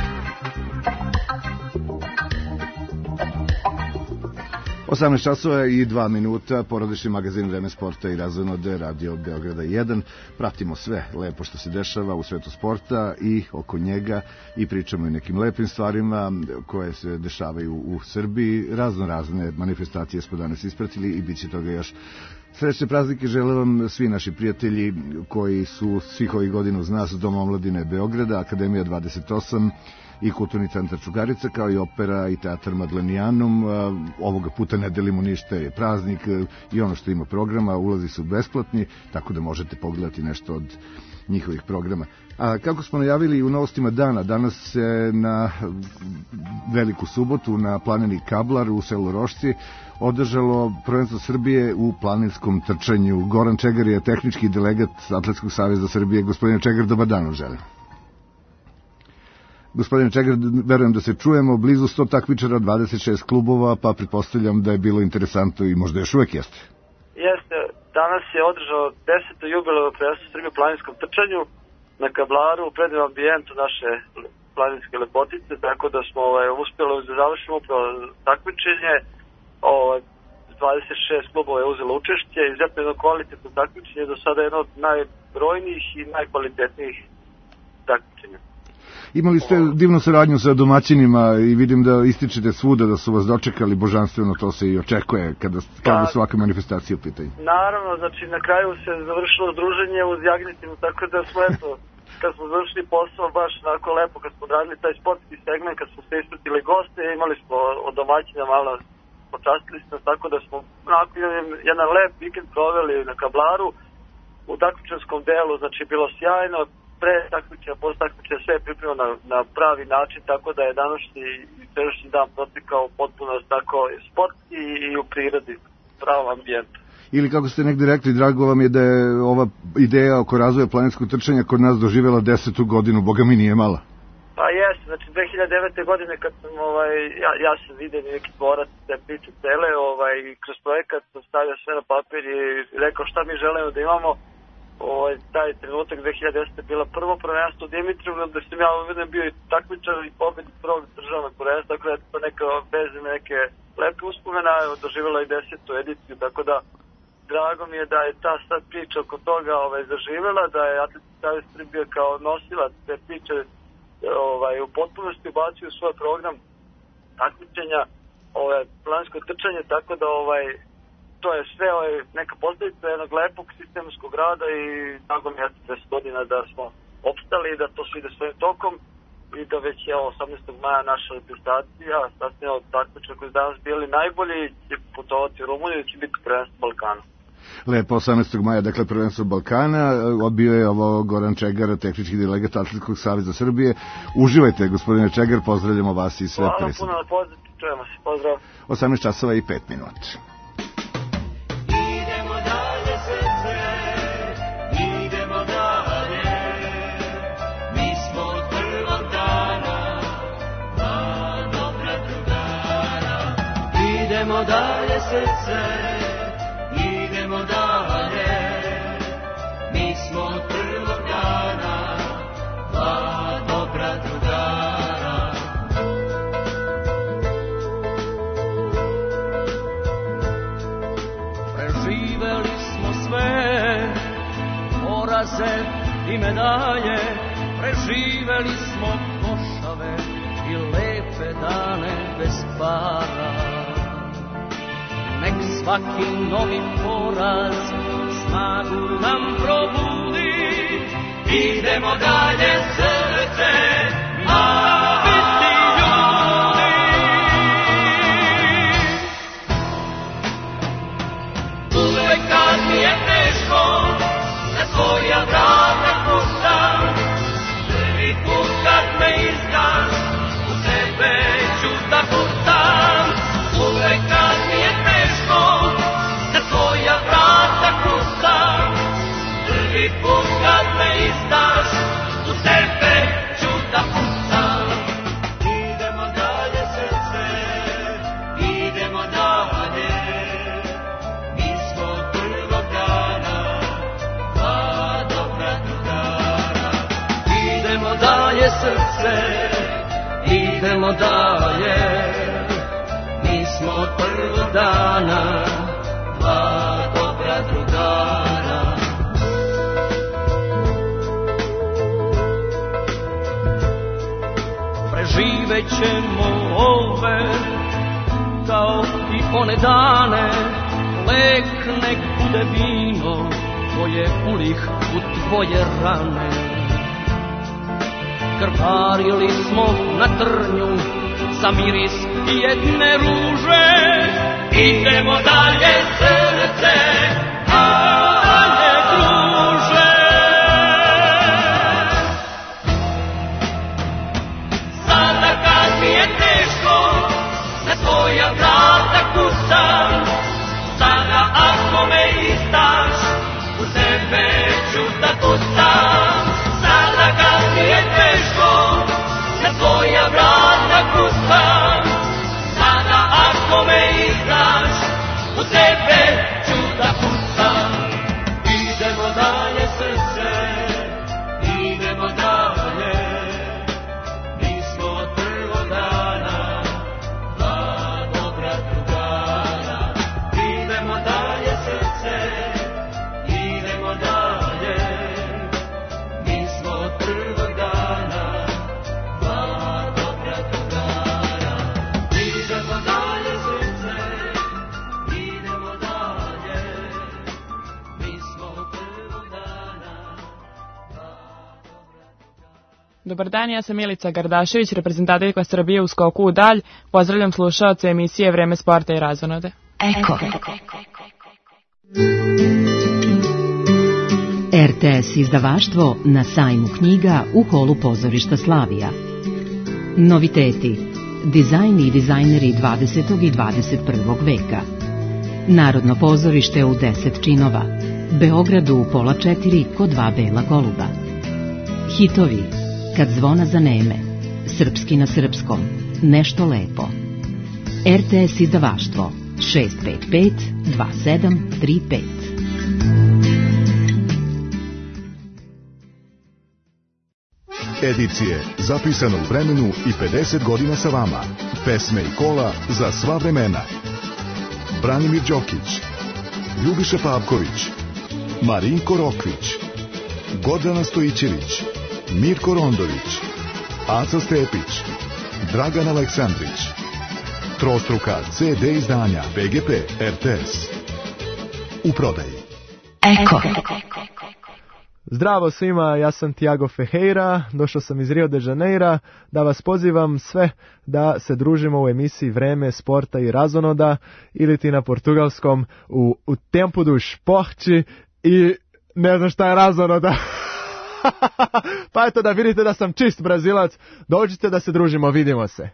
osamnaest časova i dva minuta, porodični magazin Vreme sporta i razonode, Radio Beograda jedan. Pratimo sve lepo što se dešava u svetu sporta i oko njega i pričamo i nekim lepim stvarima koje se dešavaju u Srbiji. Razno razne manifestacije smo danas ispratili i bit će toga još. Srećne praznike žele vam svi naši prijatelji koji su svih ovih godina uz nas, Dom omladine Beograda, Akademija dvadeset osam i Kulturni centar Čukarica, kao i opera i teatar Madlenijanum. Ovoga puta ne delimo ništa, je praznik i ono što ima programa, ulazi su besplatni, tako da možete pogledati nešto od njihovih programa. A kako smo najavili u novostima dana, danas se na Veliku subotu na planini Kablar u selu Rošci održalo prvenstvo Srbije u planinskom trčanju. Goran Čegar je tehnički delegat Atletskog saveza Srbije. Gospodine Čegar, dobar dan vam želim. Gospodine Čegar, verujem da se čujemo, blizu sto takmičara, dvadeset šest klubova, pa pretpostavljam da je bilo interesantno i možda još uvek jeste. Jeste, danas je održao deseto jubilevo prvenstvo Srbije u planinskom trčanju na Kablaru u predivnom ambijentu naše planinske lepotice, tako da smo ovaj, uspjeli da završimo upravo takmičenje. Ovaj, dvadeset šest klubova je uzelo učešće i izuzetno jedno kvalitetno takmičenje, do sada jedno od najbrojnijih i najkvalitetnijih takmičenja. Imali ste divnu saradnju sa domaćinima i vidim da ističete svuda da su vas dočekali božanstveno, to se i očekuje kada, kada pa, svaka manifestacija u pitanju. Naravno, znači na kraju se završilo druženje uz Jagnjetinu, tako da smo eto, kad smo završili posao baš onako lepo, kad smo radili taj sportski segment, kad smo se ispratili goste, imali smo od domaćina malo, počastili smo, tako da smo onako jedan lep vikend proveli na Kablaru, u takmičarskom delu, znači bilo sjajno, pre takmičenja, posle takmičenja sve je pripremio na, na pravi način, tako da je današnji i večerašnji dan protekao potpuno tako sportski i u prirodi, pravom ambijentu. Ili kako ste negde rekli, drago vam je da je ova ideja oko razvoja planinskog trčanja kod nas doživjela desetu godinu, boga mi nije mala. Pa jeste, znači dve hiljade devete. godine kad sam, ovaj, ja, ja sam vidio neki dvorac te priče cele, ovaj, kroz projekat sam stavio sve na papir i rekao šta mi želimo da imamo. Ovaj, taj trenutak dve hiljade desete. bila prvo prvenstvo u Dimitriju, da sam ja uvedem bio i takmičar i pobednik prvog državnog prvenstva, tako da je to neka bez neke lepe uspomena, doživjela i desetu ediciju, tako da drago mi je da je ta sad priča oko toga ovaj, zaživjela, da je Atletski savez Srbije kao nosilac te priče ovaj, u potpunosti ubacio u svoj program takmičenja, ovaj, planinsko trčanje, tako da ovaj, to je sve ovaj, neka posljedica jednog lepog sistemskog rada i drago mi je deset godina da smo opstali i da to sve ide svojim tokom i da već je osamnaestog maja naša reprezentacija sastavljena od takmičara koji su danas bili najbolji, će putovati u Rumuniju i će biti prvenstvo Balkana. Lepo, osamnaestog maja, dakle prvenstvo Balkana, odbio je ovo Goran Čegar, tehnički delegat Atletskog saveza Srbije. Uživajte, gospodine Čegar, pozdravljamo vas i sve prisutne. presne. Hvala puno, pozdrav, čujemo se, pozdrav. osamnaest časova i pet minuta. Idemo dalje srce, idemo dalje, mi smo od prvog dana, dva dobra drugara. Preživeli smo sve, poraze i medalje, preživeli smo košave i lepe dane bez para. Nek svaki novi poraz snagu nam probudi, idemo dalje srce, a biti ljudi. Uvek kad mi je teško, na svoja vrata kucam, prvi put kad me izdaš, u sebe ću da kucam. Uvek kad mi je teško, na tvoja vrata kucam, prvi put kad me izdaš, u sebe ću da kucam. Idemo dalje srce, idemo dalje, mi smo od prvog dana, dva dobra drugara. Idemo dalje srce, idemo dalje, mi smo od prvog dana dva dobra drugara. Preživet ćemo ove kao i one dane, lek nek bude vino koje ulih u tvoje rane. Krvarili smo na trnju za miris jedne ruže, idemo dalje srce, dalje druže. Sada kad mi je teško, na tvoja vrata kucam, sada ako me izdaš, u tebe ću da kucam. Sada kad mi je teško, na tvoja vrata kucam, sada ako me izdaš, u tebe ću da kucam. Idemo dalje srce, idemo dalje, mi smo od prvog dana dva dobra drugara. Idemo dalje srce, idemo dalje, mi smo od prvog dana dva dobra drugara. Idemo dalje srce, idemo dalje, mi smo od prvog dana. Dobar dan, ja sam Milica Gardašević, reprezentativka Srbije u skoku u dalj. Pozdravljam slušaoce emisije Vreme sporta i razonode. Eko. R T S izdavaštvo na sajmu knjiga u holu pozorišta Slavija. Noviteti. Dizajn i dizajneri dvadesetog i dvadeset prvog veka. Narodno pozorište u deset činova. Beogradu u pola četiri kod dva bela goluba. Hitovi. Kad zvona zaneme. Srpski na srpskom. Nešto lepo. R T S izdavaštvo šest pet pet dva sedam tri pet. Edicije zapisano u vremenu i pedeset godina sa vama. Pesme i kola za sva vremena. Branimir Đokić, Ljubiša Pavković, Marinko Rokvić, Gordana Stojićević, Mirko Rondović, Aca Stepić, Dragan Aleksandrić. Trostruka C D izdanja B G P R T S. U prodaji. Eko. Zdravo svima, ja sam Tiago Ferreira, došao sam iz Rio de Janeira da vas pozivam sve da se družimo u emisiji Vreme sporta i razonoda ili ti na portugalskom u, u tempo do esporte i ne znam šta je razonoda. Pa eto da vidite da sam čist Brazilac, dođite da se družimo, vidimo se.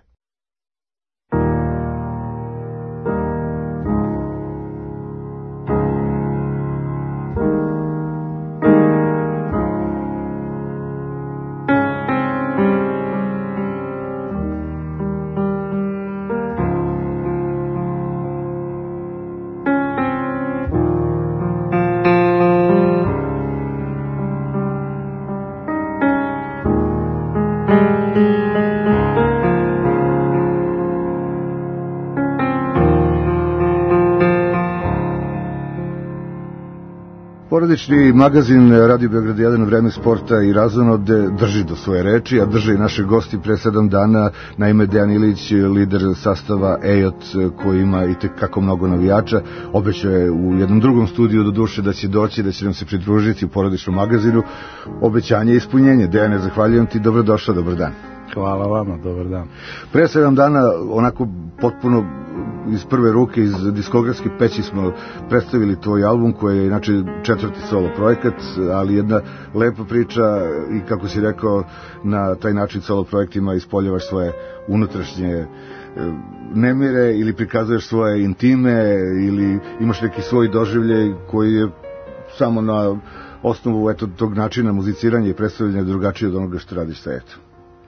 Porodični magazin Radio Beograd jedan Vreme sporta i razonode drži do svoje reči, a drže i naši gosti pre sedam dana. Naime, Dejan Ilić, lider sastava E J O T, koji ima i tekako mnogo navijača, obećao je u jednom drugom studiju do duše da će doći, da će nam se pridružiti u porodičnom magazinu. Obećanje i ispunjenje. Dejane, zahvaljujem ti, dobrodošao, dobar dan. Hvala vama, dobar dan. Pre sedam dana, onako potpuno iz prve ruke, iz diskografske peći smo predstavili tvoj album, koji je inače četvrti solo projekat, ali jedna lepa priča i, kako si rekao, na taj način solo projektima ispoljavaš svoje unutrašnje nemire ili prikazuješ svoje intime ili imaš neki svoj doživljaj koji je samo na osnovu eto, tog načina muziciranja i predstavljanja drugačije od onoga što radiš sa eto.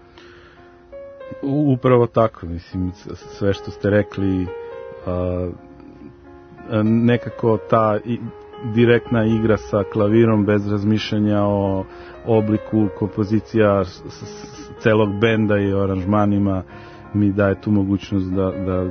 Upravo tako, mislim, sve što ste rekli, a, nekako ta i, direktna igra sa klavirom bez razmišljanja o obliku kompozicija s, s, celog benda i o aranžmanima mi daje tu mogućnost da, da,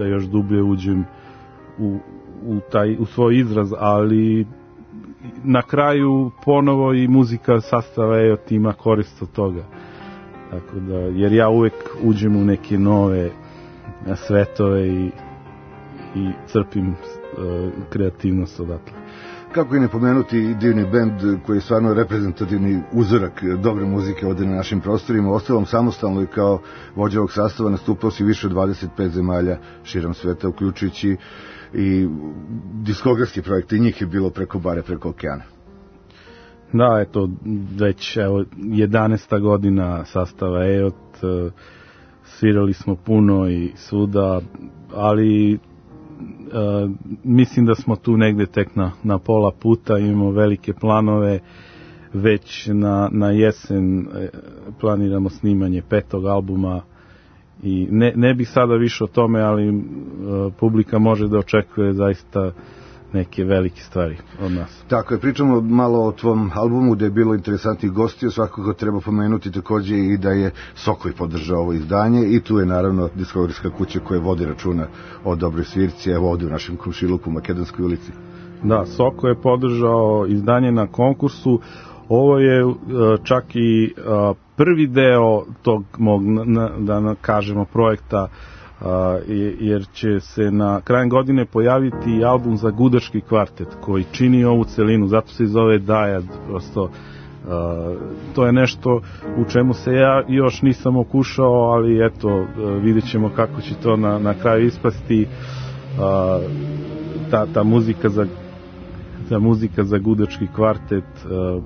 da još dublje uđem u, u, taj, u svoj izraz, ali na kraju ponovo i muzika sastava E O T ima korist od toga. Tako da, jer ja uvek uđem u neke nove svetove i, i crpim uh, kreativnost odatle. Kako i ne pomenuti divni bend koji je stvarno reprezentativni uzorak dobre muzike ovde na našim prostorima. Ostalom samostalno i kao vođa ovog sastava nastupao si više od dvadeset pet zemalja širom sveta, uključujući i diskografski projekte, i njih je bilo preko bare, preko okeana. Da, eto, već evo, jedanaesta godina sastava E O T, svirali smo puno i svuda, ali uh, mislim da smo tu negde tek na, na pola puta, imamo velike planove, već na, na jesen planiramo snimanje petog albuma i ne, ne bih sada više o tome, ali uh, publika može da očekuje zaista neke velike stvari od nas. Tako je, pričamo malo o tvom albumu, da je bilo interesantnih gostiju, svakako treba pomenuti takođe i da je Sokoj podržao ovo izdanje, i tu je naravno diskografska kuća koja vodi računa o dobroj svirci, evo ovde u našem komšiluku u Makedonskoj ulici. Da, Soko je podržao izdanje na konkursu. Ovo je uh, čak i uh, prvi deo tog mog, na, da kažemo, projekta, Uh, jer će se na krajem godine pojaviti album za gudački kvartet koji čini ovu celinu, zato se i zove Dajad. Prosto, uh, to je nešto u čemu se ja još nisam okušao, ali eto, uh, vidjet ćemo kako će to na, na kraju ispasti. Uh, ta, ta muzika za, ta muzika za gudački kvartet, uh,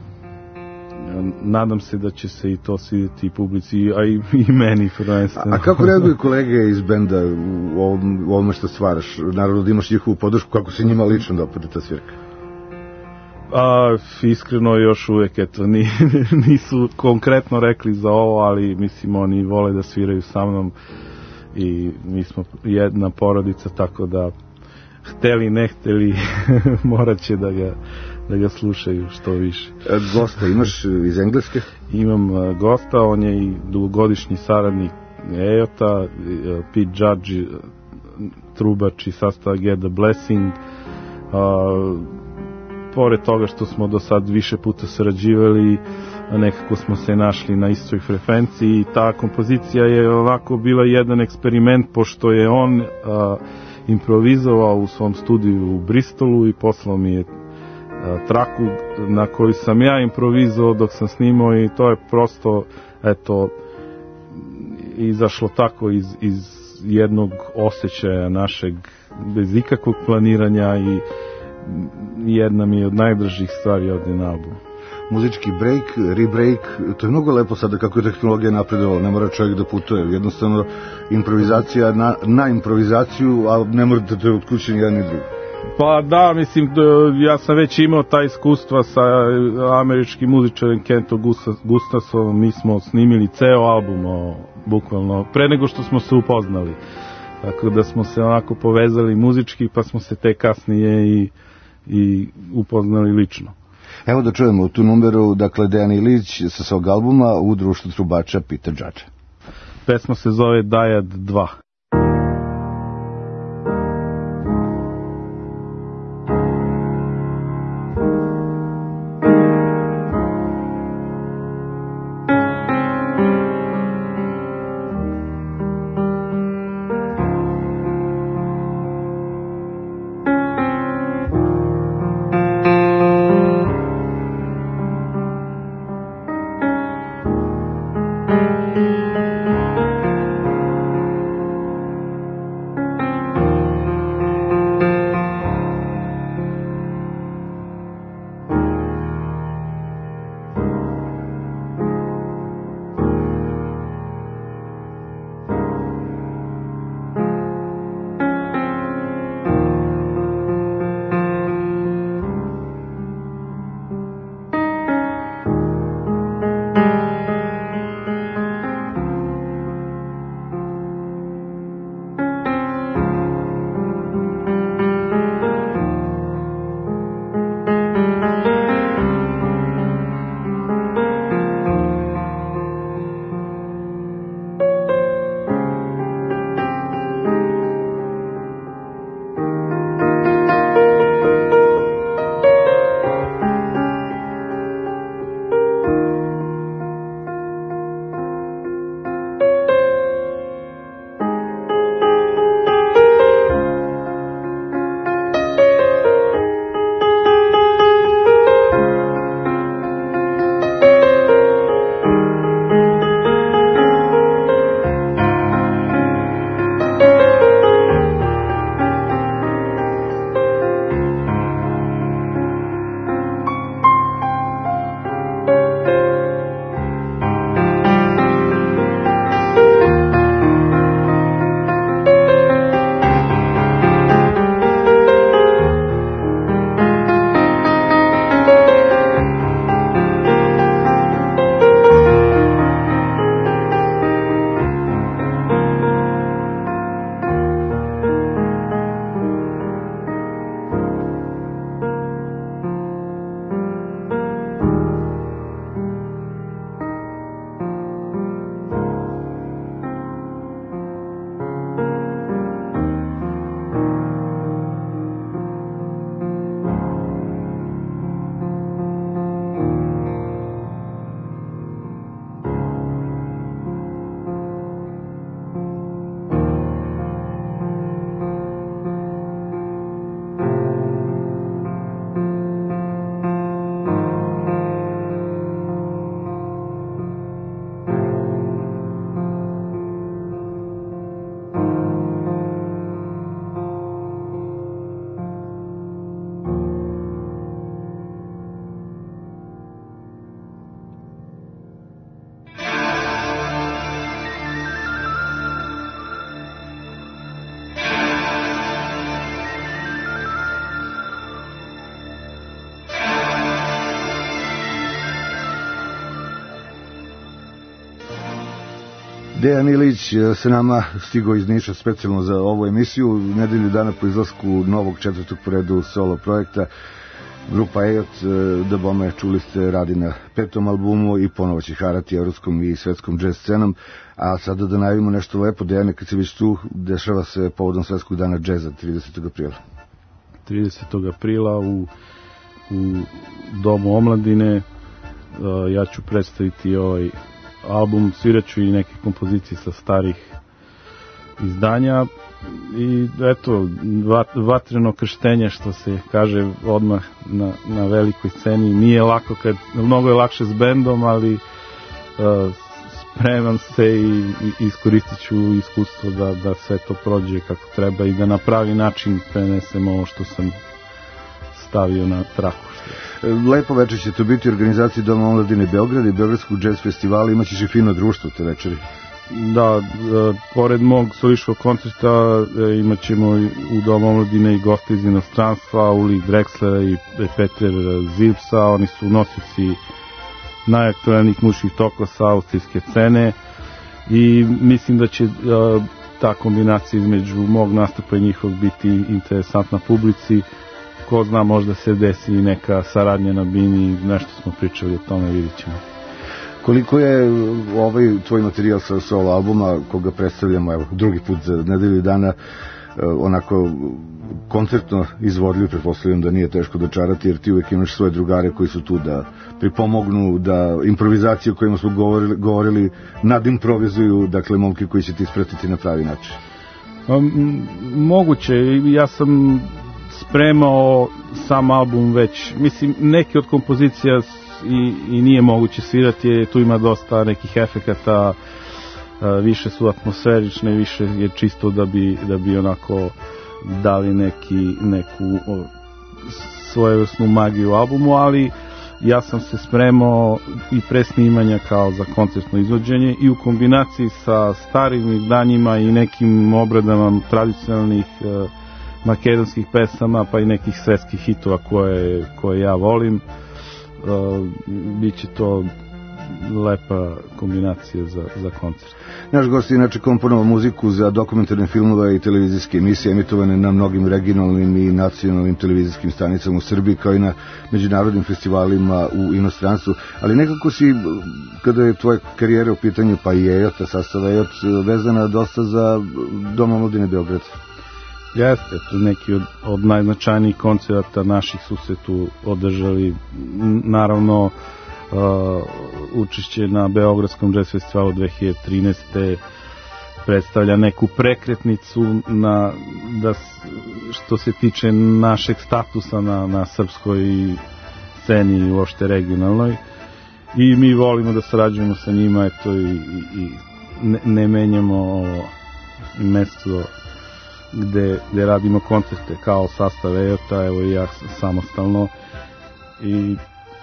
nadam se da će se i to svidjeti i publici, a i, i meni prvenstveno. A, a kako reaguju kolege iz benda u ovom, u ovome što stvaraš? Naravno da imaš njihovu podršku, kako se njima lično dopada ta svirka? A, iskreno još uvek, eto, ni, nisu konkretno rekli za ovo, ali mislim oni vole da sviraju sa mnom i mi smo jedna porodica, tako da hteli ne hteli morat će da ga da ga slušaju što više. Gosta imaš iz Engleske? Imam gosta, on je i dugogodišnji saradnik E O T-a, Pete Judge, trubač i sastava Get the Blessing. A, pored toga što smo do sad više puta sarađivali, nekako smo se našli na istoj frekvenciji i ta kompozicija je ovako bila jedan eksperiment, pošto je on a, improvizovao u svom studiju u Bristolu i poslao mi je traku na koju sam ja improvizovao dok sam snimao, i to je prosto, eto, izašlo tako iz, iz jednog osjećaja našeg, bez ikakvog planiranja, i jedna mi je od najdražih stvari ovdje na albumu. Muzički break, rebreak, to je mnogo lepo sada kako je tehnologija napredovala, ne mora čovjek da putuje, jednostavno improvizacija na, na improvizaciju, a ne mora da to je otkućen jedan i drugi. Pa da, mislim, ja sam već imao ta iskustva sa američkim muzičarem Kentom Gustafsonom, mi smo snimili ceo album, o, bukvalno, pre nego što smo se upoznali. Tako da smo se onako povezali muzički, pa smo se te kasnije i, i upoznali lično. Evo da čujemo tu numeru, dakle, Dejan Ilić sa svog albuma u društvu trubača Peter Judge. Pesma se zove Dajad dva. Dejan Ilić se nama stigao iz Niša specijalno za ovu emisiju, nedelju dana po izlasku novog četvrtog po redu solo projekta. Grupa Ejot, da bome čuli ste, radi na petom albumu i ponovo će harati evropskom i svetskom džez scenom. A sada da najavimo nešto lepo, Dejane, kad se već tu, dešava se povodom svetskog dana džeza tridesetog aprila. tridesetog aprila u, u Domu omladine ja ću predstaviti ovaj album, sviraću i neke kompozicije sa starih izdanja i eto, vatreno krštenje, što se kaže odmah na, na velikoj sceni. Nije lako, kad, mnogo je lakše s bendom, ali uh, spreman se i, i iskoristit ću iskustvo da, da sve to prođe kako treba i da na pravi način prenesem ovo što sam stavio na traku. Lepo večer će to biti u organizaciji Doma omladine Beograda i Beogradskog džez festivala. Imaćeš i fino društvo te večeri. Da, e, pored mog soliškog koncerta e, imat ćemo u Domu omladine i goste iz inostranstva, Uli Drexlera i Peter Zipsa. Oni su nosioci najaktualnijih muških tokova sa austrijske scene i mislim da će e, ta kombinacija između mog nastupa i njihovog biti interesantna publici. Ko zna, možda se desi i neka saradnja na bini, nešto smo pričali o tome, vidit ćemo. Koliko je ovaj tvoj materijal sa solo albuma, koga predstavljamo evo, drugi put za nedelju dana, onako koncertno izvodljiv, pretpostavljam da nije teško dočarati, jer ti uvek imaš svoje drugare koji su tu da pripomognu, da improvizaciju o kojima smo govorili, govorili nadimprovizuju, dakle momke koji će ti ispratiti na pravi način. Um, moguće, ja sam spremao sam album već, mislim, neki od kompozicija i, i nije moguće svirati, jer tu ima dosta nekih efekata, više su atmosferične, više je čisto da bi, da bi onako dali neki, neku svojevrsnu magiju albumu, ali ja sam se spremao i pre snimanja kao za koncertno izvođenje i u kombinaciji sa starim izdanjima i nekim obradama tradicionalnih makedonskih pesama, pa i nekih svetskih hitova koje, koje ja volim. Uh, biće to lepa kombinacija za, za koncert. Naš gost je inače komponovao muziku za dokumentarne filmove i televizijske emisije emitovane na mnogim regionalnim i nacionalnim televizijskim stanicama u Srbiji, kao i na međunarodnim festivalima u inostranstvu, ali nekako si, kada je tvoja karijera u pitanju, pa i Ejota, sastav Ejot, vezana dosta za Dom omladine Beograda. Jeste, to neki od, od najznačajnijih koncerata naših su se tu održali. Naravno, uh, učešće na Beogradskom jazz festivalu dve hiljade trinaeste. predstavlja neku prekretnicu na, da, što se tiče našeg statusa na, na srpskoj sceni i uopšte regionalnoj. I mi volimo da sarađujemo sa njima, eto, i, i, i ne, ne menjamo ovo mesto gde, gde radimo koncerte kao sastav Ejota, evo i ja samostalno, i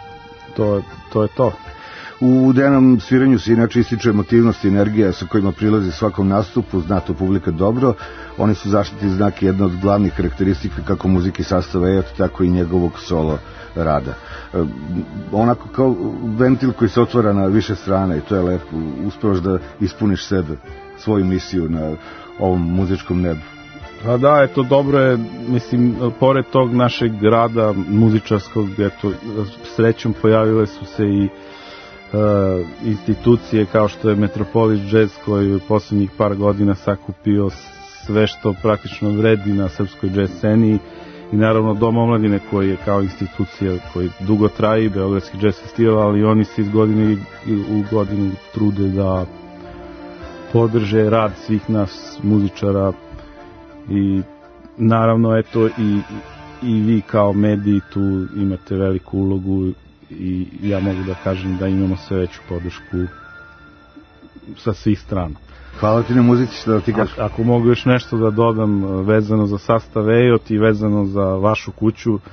to, to je to. U Dejanom sviranju se inače ističe emotivnost i energija sa kojima prilazi svakom nastupu, zna to publika dobro. Oni su zaštitni znak, jedna od glavnih karakteristika kako muzike sastava Ejot, tako i njegovog solo rada. E, onako kao ventil koji se otvara na više strane, i to je lepo. Uspevaš da ispuniš sebe, svoju misiju na ovom muzičkom nebu. A da, eto, dobro je, mislim, pored tog našeg rada muzičarskog, eto, srećom pojavile su se i uh, institucije kao što je Metropolis Jazz, koji u poslednjih par godina sakupio sve što praktično vredi na srpskoj jazz sceni, i naravno Dom omladine koji je kao institucija koji dugo traji, Beogradski jazz festival, ali oni se iz godine u godinu trude da podrže rad svih nas muzičara. I naravno, eto, i, i vi kao mediji tu imate veliku ulogu, i ja mogu da kažem da imamo sve veću podršku sa svih strana. Hvala ti na muzici, što da ti kažem. A, ako mogu još nešto da dodam vezano za sastav Ejot i vezano za vašu kuću, uh,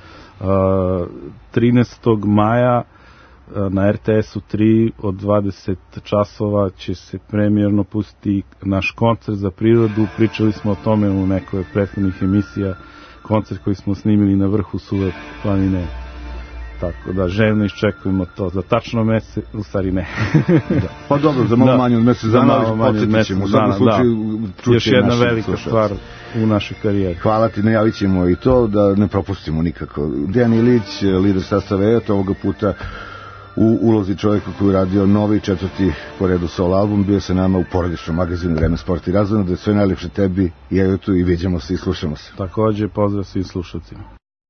trinaestog maja na R T S-u tri od dvadeset časova će se premijerno pustiti naš koncert za prirodu. Pričali smo o tome u nekoj prethodnih emisija, koncert koji smo snimili na vrhu Suve planine tako da željno iščekujemo to za tačno mesec, u stvari ne. Da. Pa dobro, za malo manje od mesec dana, ali podsjetit ćemo. U svakom slučaju čuće još jedna velika slušalci. stvar u našoj karijeri. Hvala ti, najavit ćemo i to da ne propustimo nikako. Dejan Ilić, lider sastava E O T, ovoga puta u ulozi čovjeka koji je radio novi četvrti po redu solo album, bio se nama u porodičnom magazinu Vreme, sport i razvoj, da je sve najljepše tebi i E O T-u i vidimo se i slušamo se. Takođe, pozdrav svim slušalcima.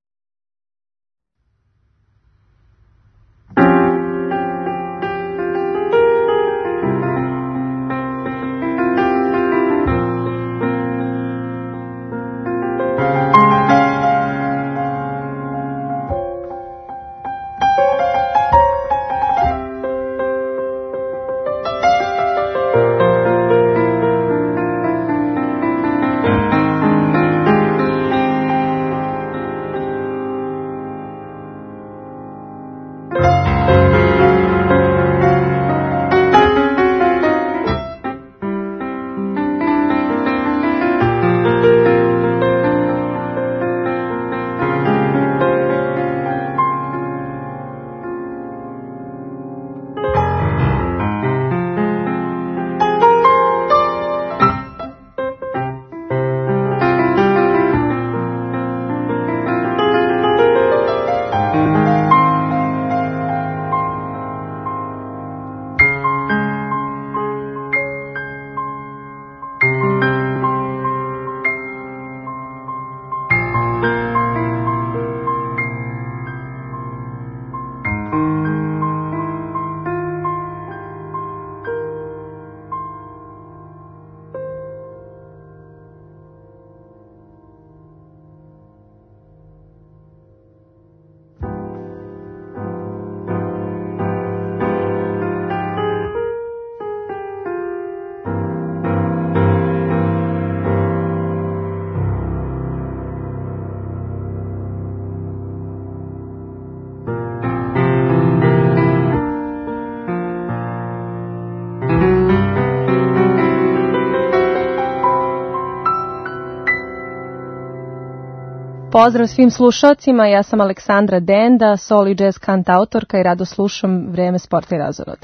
Pozdrav svim slušalcima, ja sam Aleksandra Denda, solo i jazz kantautorka i rado slušam Vreme, sporta i razonode.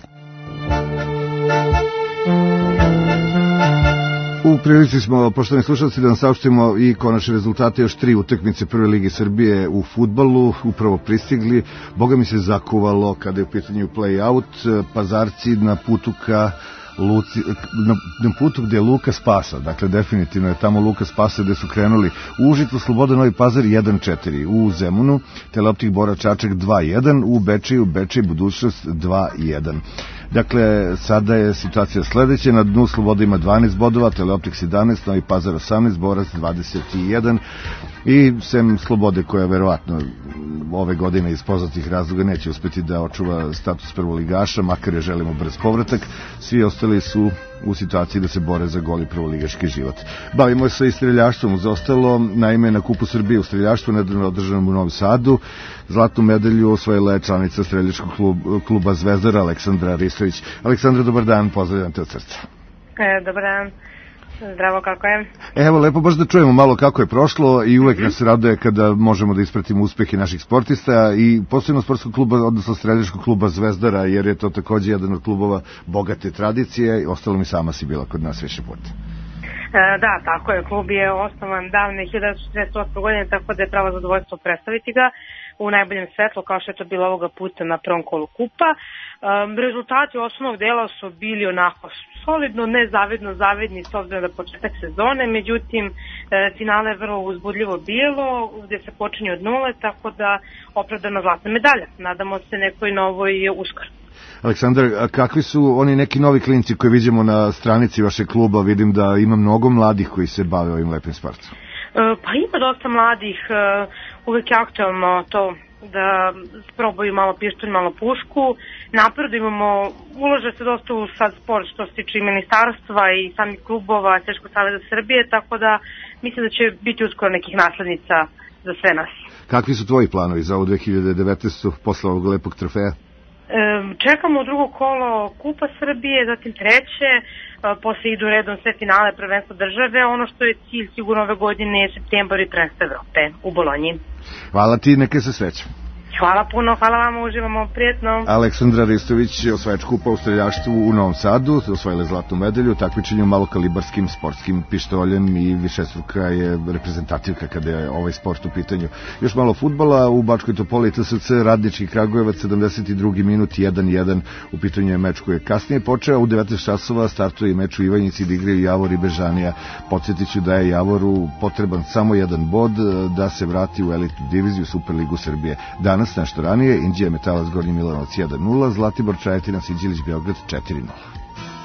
U prilici smo, poštovani slušalci, da vam saopštimo i konačne rezultate još tri utakmice Prve lige Srbije u fudbalu, upravo pristigli. Boga mi se zakuvalo kada je u pitanju play-out, Pazarci na putu ka Luci, na, na putu gde je Luka Spasa, dakle definitivno je tamo Luka Spasa gde su krenuli. U Užicu Sloboda Novi Pazar jedan četiri, u Zemunu Teleoptik Bora Čačak dva jedan, u Bečeju Bečej Budućnost dva jedan. Dakle, sada je situacija sledeća, na dnu Sloboda ima dvanaest bodova, Teleoptik sedamnaest, Novi Pazar osamnaest, Borac dvadeset jedan i sem Slobode koja verovatno ove godine iz poznatih razloga neće uspeti da očuva status prvoligaša, makar je želimo brz povratak, svi ostali su u situaciji da se bore za goli prvoligaški život. Bavimo se i streljaštvom uz ostalo, naime na Kupu Srbije u streljaštvu nedavno održanom u Novom Sadu, zlatnu medalju osvojila je članica streljačkog klub, kluba Zvezdara Aleksandra Ristović. Aleksandra, dobar dan, pozdravljam te od srca. E, dobar dan. Zdravo, kako je? Evo, lepo baš da čujemo malo kako je prošlo i uvek nas raduje kada možemo da ispratimo uspehe naših sportista i posebno sportskog kluba, odnosno streljačkog kluba Zvezdara, jer je to takođe jedan od klubova bogate tradicije i ostalo mi sama si bila kod nas više puta. E, da, tako je. Klub je osnovan davne hiljadu devetsto šezdeset osme. godine, tako da je pravo zadovoljstvo predstaviti ga u najboljem svetlu, kao što je to bilo ovoga puta na prvom kolu kupa. E, rezultati osnovnog dela su bili onako solidno, nezavidno zavidni s obzirom da početak sezone, međutim, e, finale je vrlo uzbudljivo bilo, gde se počinje od nule, tako da opravdana zlatna medalja. Nadamo se nekoj novoj uskoro. Aleksandar, a kakvi su oni neki novi klinci koje vidimo na stranici vašeg kluba? Vidim da ima mnogo mladih koji se bave ovim lepim sportom. E, pa ima dosta mladih, e, uvek je aktualno to da probaju malo pištolj, malo pušku. Napredu imamo, ulože se dosta u sad sport što se tiče i ministarstva i samih klubova Streljačkog saveza Srbije, tako da mislim da će biti uskoro nekih naslednica za sve nas. Kakvi su tvoji planovi za ovu dve hiljade devetnaestu posle ovog lepog trofeja? Čekamo drugo kolo Kupa Srbije, zatim treće, posle idu redom sve finale prvenstva države. Ono što je cilj sigurno ove godine je septembar i prvenstvo Evrope u Bolonji. Hvala ti, neke se sreće. Hvala puno, hvala vama, uživamo, prijetno. Aleksandra Ristović je osvajač kupa u streljaštvu u Novom Sadu, osvojila zlatnu medalju u takmičenju malokalibarskim sportskim pištoljem i višestruka je reprezentativka kada je ovaj sport u pitanju. Još malo fudbala u Bačkoj Topoli, T S C Radnički Kragujevac, sedamdeset drugi minut, jedan jedan, u pitanju je meč koji je kasnije počeo, u devetnaest časova startuje i meč u Ivanjici da igraju Javor i Bežanija. Podsjetiću da je Javoru potreban samo jedan bod da se vrati u elitnu diviziju Superligu Srbije. Danas nešto ranije, Indija Metalac Gornji Milanovac jedan nula, Zlatibor Čajetina Siđilić Beograd četiri nula.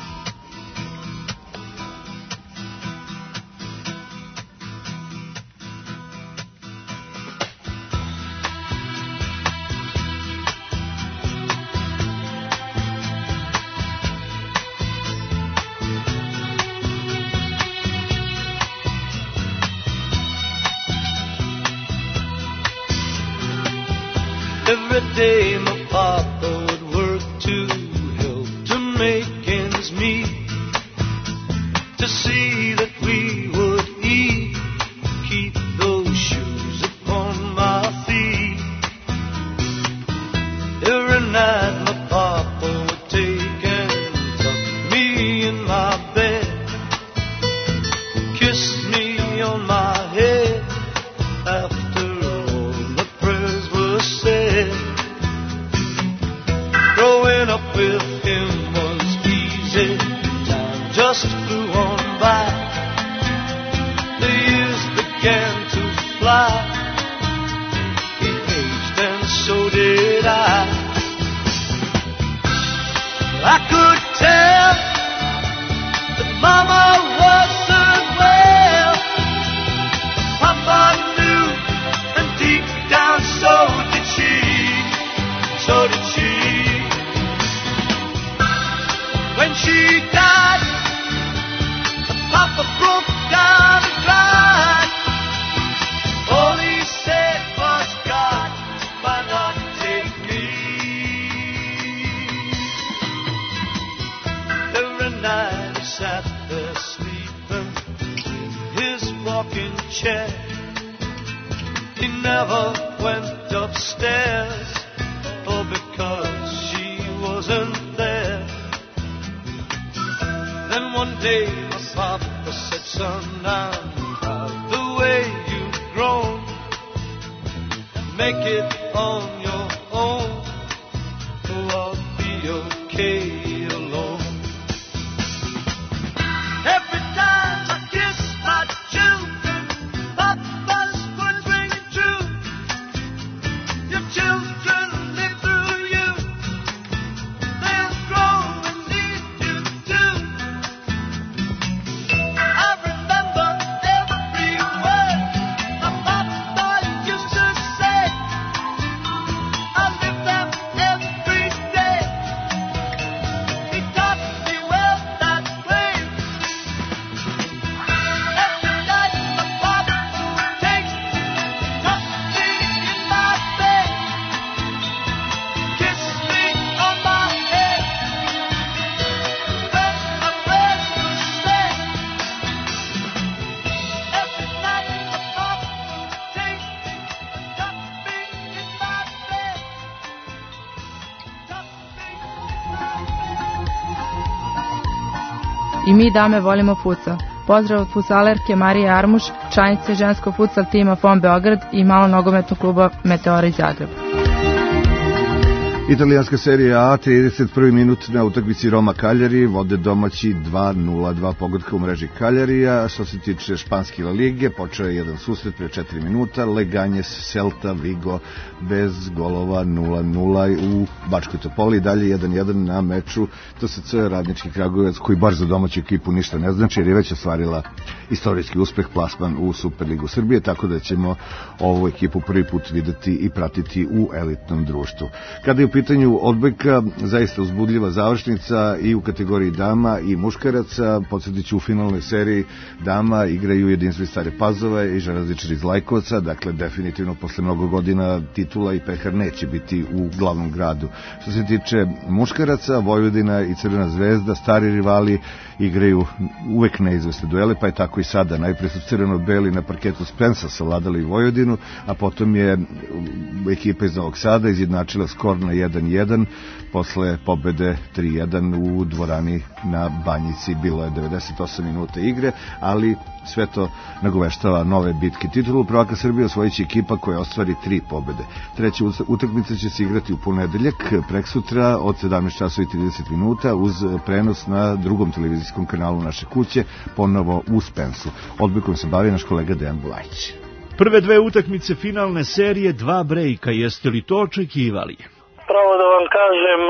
Every day my papa would work to help to make ends meet, to see that we would eat, keep those shoes upon my feet. Every night my papa would take and tuck me in my bed, kiss me on my head after all the prayers were said. Growing up with him was easy, time just flew on by. The years began to fly, he aged and so did I. I could tell that Mama wasn't well, Papa knew, and deep down so did she, so did she. When she died, Papa broke down and cried. All he said was, God, why not take me? Every night he sat there sleeping in his rocking chair. He never went upstairs, oh, because she wasn't there. Then one day my papa said, son, I'm proud the way you've grown. Make it on your own, oh, I'll be okay alone. Every time I kiss my children, Papa's words ring true. Your children live through you, they'll grow and need you too. I remember every word my Papa used to say. I live them every day. He taught me well that way. Every night my Papa would take, tuck me in my bed, kiss me on my head when my prayers were said. Every night my Papa would take, tuck me in my bed, tuck I mi dame volimo futsal. Pozdrav od futsalerke Marije Armuš, članice ženskog futsal tima F O M Beograd i malo nogometnog kluba Meteora iz Zagreba. Italijanska serija A, trideset prvi minut na utakmici Roma Kaljari, vode domaći dva nula, dva pogotka u mreži Kaljarija. Što se tiče španske La Lige, počeo je jedan susret pre četiri minuta, Leganjes Celta Vigo bez golova nula nula u Bačkoj Topoli, dalje jedan jedan na meču T S C Radnički Kragujevac, koji baš za domaću ekipu ništa ne znači, jer je već ostvarila istorijski uspeh, plasman u Superligu Srbije, tako da ćemo ovu ekipu prvi put videti i pratiti u elitnom društvu. Kada je u pitanju odbojka, zaista uzbudljiva završnica i u kategoriji dama i muškaraca. Podsjetit ću, u finalnoj seriji dama igraju Jedinstvo iz Stare Pazove i Železničar iz Lajkovca, dakle definitivno posle mnogo godina titula i pehar neće biti u glavnom gradu. Što se tiče muškaraca, Vojvodina i Crvena zvezda, stari rivali, igraju uvek neizvesne duele, pa je tako i sada. Najpre su crveno-beli na parketu Spensa savladali Vojvodinu, a potom je ekipa iz Novog Sada izjednačila skor na jedan jedan posle pobede tri jedan u dvorani na Banjici. Bilo je devedeset osam minuta igre, ali sve to nagoveštava nove bitke. Titulu prvaka Srbije osvojit će ekipa koja ostvari tri pobede. Treća utakmica će se igrati u ponedeljak, preksutra od sedamnaest časova i trideset minuta uz prenos na drugom televizijskom kanalu naše kuće, ponovo u Spensu. Odbojkom se bavi naš kolega Dejan Bulajić. Prve dve utakmice finalne serije, dva brejka, jeste li to očekivali? Pravo da vam kažem,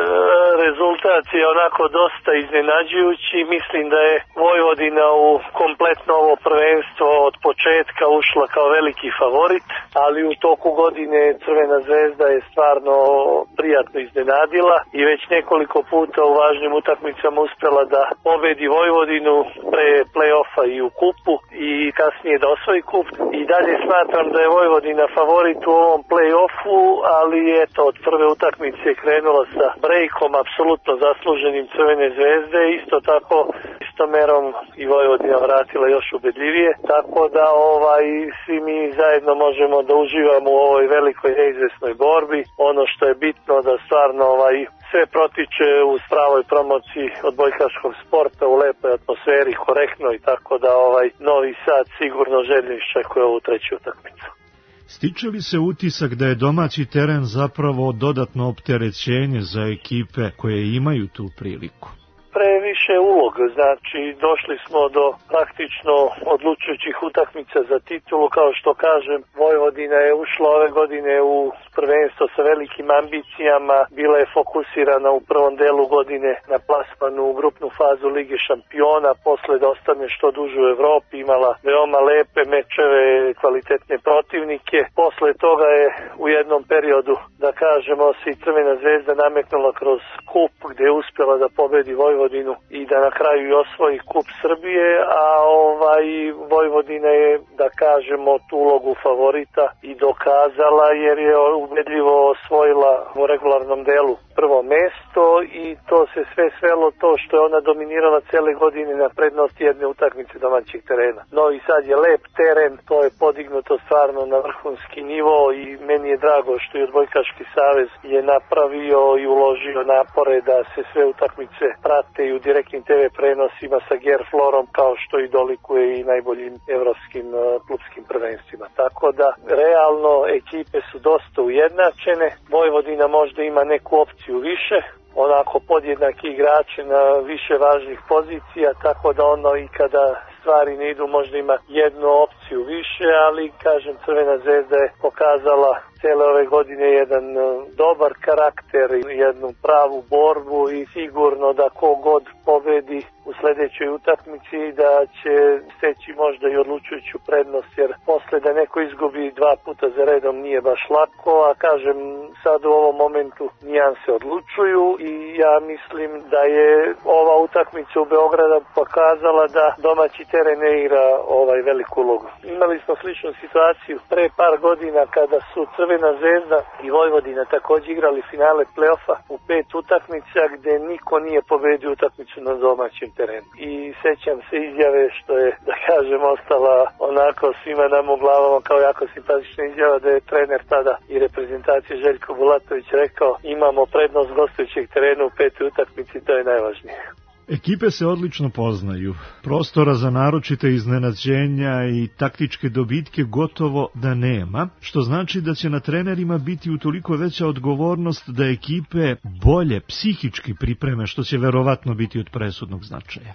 rezultat je onako dosta iznenađujući. Mislim da je Vojvodina u kompletno ovo prvenstvo od početka ušla kao veliki favorit, ali u toku godine Crvena zvezda je stvarno prijatno iznenadila i već nekoliko puta u važnim utakmicama uspela da pobedi Vojvodinu pre play-offa i u kupu i kasnije da osvoji kup. I dalje smatram da je Vojvodina favorit u ovom play-offu, ali eto, od prve utakmice je krenula sa brejkom, apsolutno zasluženim Crvene zvezde, isto tako istomerom i Vojvodina vratila još ubedljivije, tako da ovaj svi mi zajedno možemo da uživamo u ovoj velikoj neizvesnoj borbi. Ono što je bitno da stvarno ovaj sve protiče u pravoj promociji odbojkaškog sporta, u lepoj atmosferi, korektno, i tako da ovaj Novi Sad sigurno željno iščekuje ovu treću utakmicu. Stiče li se utisak da je domaći teren zapravo dodatno opterećenje za ekipe koje imaju tu priliku? Previše ulog, znači došli smo do praktično odlučujućih utakmica za titulu. Kao što kažem, Vojvodina je ušla ove godine u prvenstvo sa velikim ambicijama, bila je fokusirana u prvom delu godine na plasmanu u grupnu fazu Lige šampiona, posle da ostane što duže u Evropi, imala veoma lepe mečeve, kvalitetne protivnike. Posle toga je u jednom periodu, da kažemo, se i Crvena zvezda nametnula kroz kup, gde je uspjela da pobedi Vojvodinu i da na kraju i osvoji kup Srbije, a ovaj Vojvodina je, da kažemo, tu ulogu favorita i dokazala, jer je ubedljivo osvojila u regularnom delu prvo mesto i to se sve svelo to što je ona dominirala cele godine na prednosti jedne utakmice domaćeg terena. Novi Sad je lep teren, to je podignuto stvarno na vrhunski nivo i meni je drago što i Odbojkaški savez je napravio i uložio napore da se sve utakmice prate i u direktnim te ve prenosima sa Gerflorom, kao što i dolikuje i najboljim evropskim uh, klubskim prvenstvima. Tako da, realno, ekipe su dosta ujednačene. Vojvodina možda ima neku opciju više, onako podjednaki igrači na više važnih pozicija, tako da ono i kada stvari ne idu možda ima jednu opciju više, ali kažem, Crvena zvezda je pokazala cele ove godine jedan dobar karakter i jednu pravu borbu i sigurno da kogod pobedi u sledećoj utakmici da će steći možda i odlučujuću prednost, jer posle da neko izgubi dva puta za redom nije baš lako, a kažem, sad u ovom momentu nijanse odlučuju i ja mislim da je ova utakmica u Beogradu pokazala da domaći teren ne igra ovaj veliku ulogu. Imali smo sličnu situaciju pre par godina kada su Crvena zvezda i Vojvodina takođe igrali finale play-offa u pet utakmica gde niko nije pobedio utakmicu na domaćem terenu. I sećam se izjave što je, da kažem, ostala onako svima nam u glavama kao jako simpatična izjava, da je trener tada i reprezentacije Željko Bulatović rekao: imamo prednost gostujućeg terena u petoj utakmici, to je najvažnije. Ekipe se odlično poznaju. Prostora za naročite iznenađenja i taktičke dobitke gotovo da nema, što znači da će na trenerima biti utoliko veća odgovornost da ekipe bolje psihički pripreme, što će verovatno biti od presudnog značaja.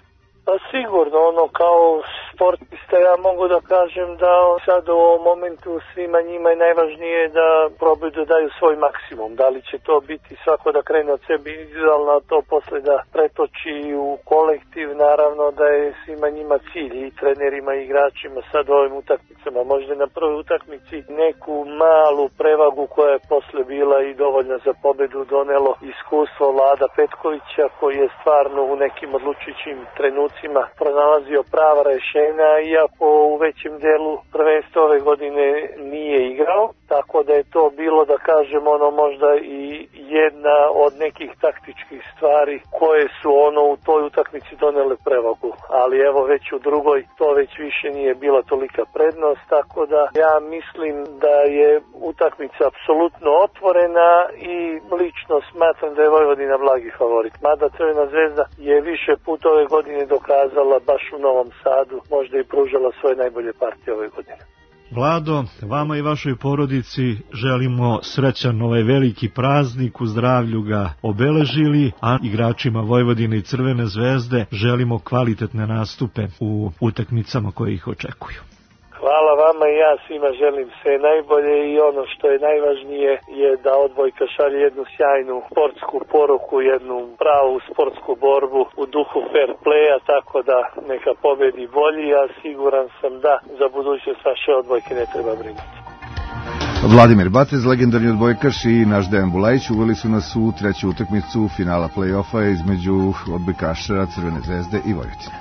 Pa sigurno, ono kao sportista ja mogu da kažem da sad u ovom momentu svima njima je najvažnije da probaju da daju svoj maksimum. Da li će to biti svako da krene od sebe individualno, a to posle da pretoči u kolektiv, naravno da je svima njima cilj i trenerima i igračima sad u ovim utakmicama. Možda na prvoj utakmici neku malu prevagu koja je posle bila i dovoljna za pobedu donelo iskustvo Vlada Petkovića koji je stvarno u nekim odlučujućim trenucima pronalazio prava rešenja, iako u većem delu prvenstva ove godine nije igrao, tako da je to bilo, da kažem, ono možda i jedna od nekih taktičkih stvari koje su ono u toj utakmici donele prevagu, ali evo već u drugoj to već više nije bila tolika prednost, tako da ja mislim da je utakmica apsolutno otvorena i lično smatram da je Vojvodina blagi favorit, mada Crvena zvezda je više puta ove godine dokazala baš u Novom Sadu, možda i pružala svoje najbolje partije ove godine. Vlado, vama i vašoj porodici želimo srećan ovaj veliki praznik, u zdravlju ga obeležili, a igračima Vojvodine i Crvene zvezde želimo kvalitetne nastupe u utakmicama koje ih očekuju. Hvala vama i ja svima želim sve najbolje i ono što je najvažnije je da odbojka šalje jednu sjajnu sportsku poruku, jednu pravu sportsku borbu u duhu fair playa, tako da neka pobedi bolji, a siguran sam da za budućnost naše odbojke ne treba brinuti. Vladimir Batez, legendarni odbojkaš, i naš Dejan Bulajić uveli su nas u treću utakmicu finala play-offa između odbojkaša Crvene zvezde i Vojvodine.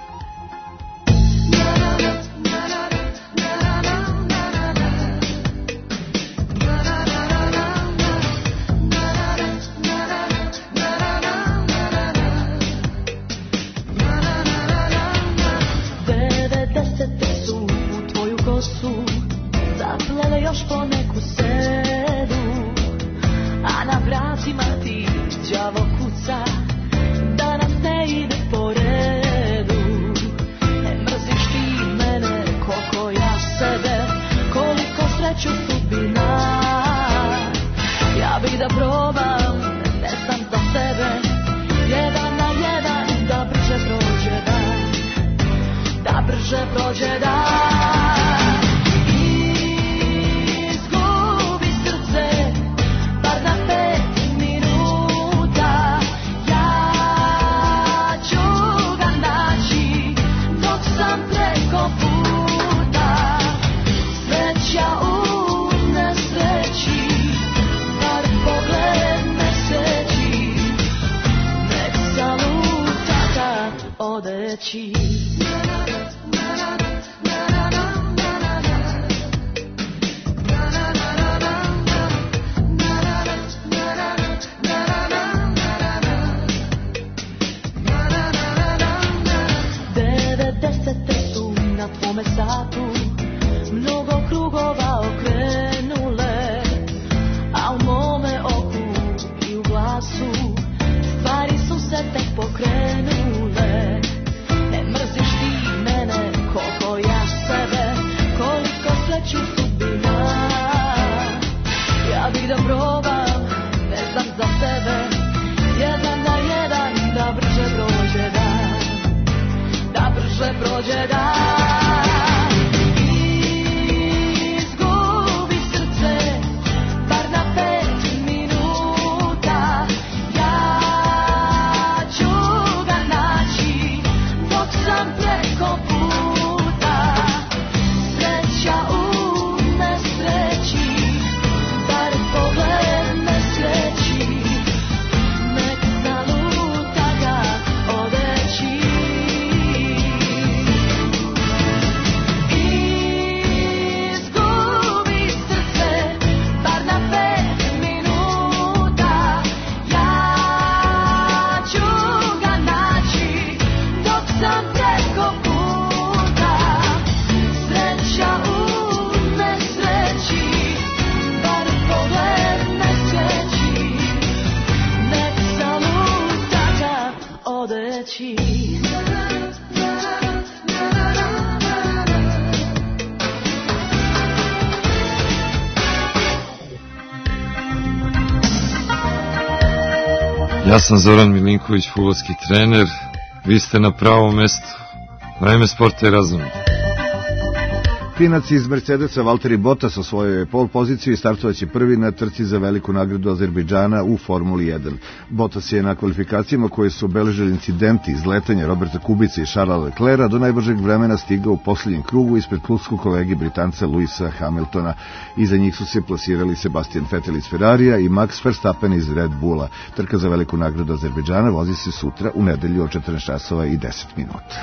Ja sam Zoran Milinković, fudbalski trener. Vi ste na pravom mestu. Vreme sporta i razuma. Finac iz Mercedesa Valtteri Bottas osvojio je pol poziciju i startovaće prvi na trci za veliku nagradu Azerbejdžana u Formuli jedan. Bottas je na kvalifikacijama koje su obeležili incidenti izletanja Roberta Kubice i Charlesa Leclerca do najbržeg vremena stigao u posljednjem krugu ispred klubskog kolegi Britanca Lewisa Hamiltona. Iza njih su se plasirali Sebastian Vettel iz Ferrarija i Max Verstappen iz Red Bulla. Trka za veliku nagradu Azerbejdžana vozi se sutra u nedelju od četrnaest časova i deset minuta.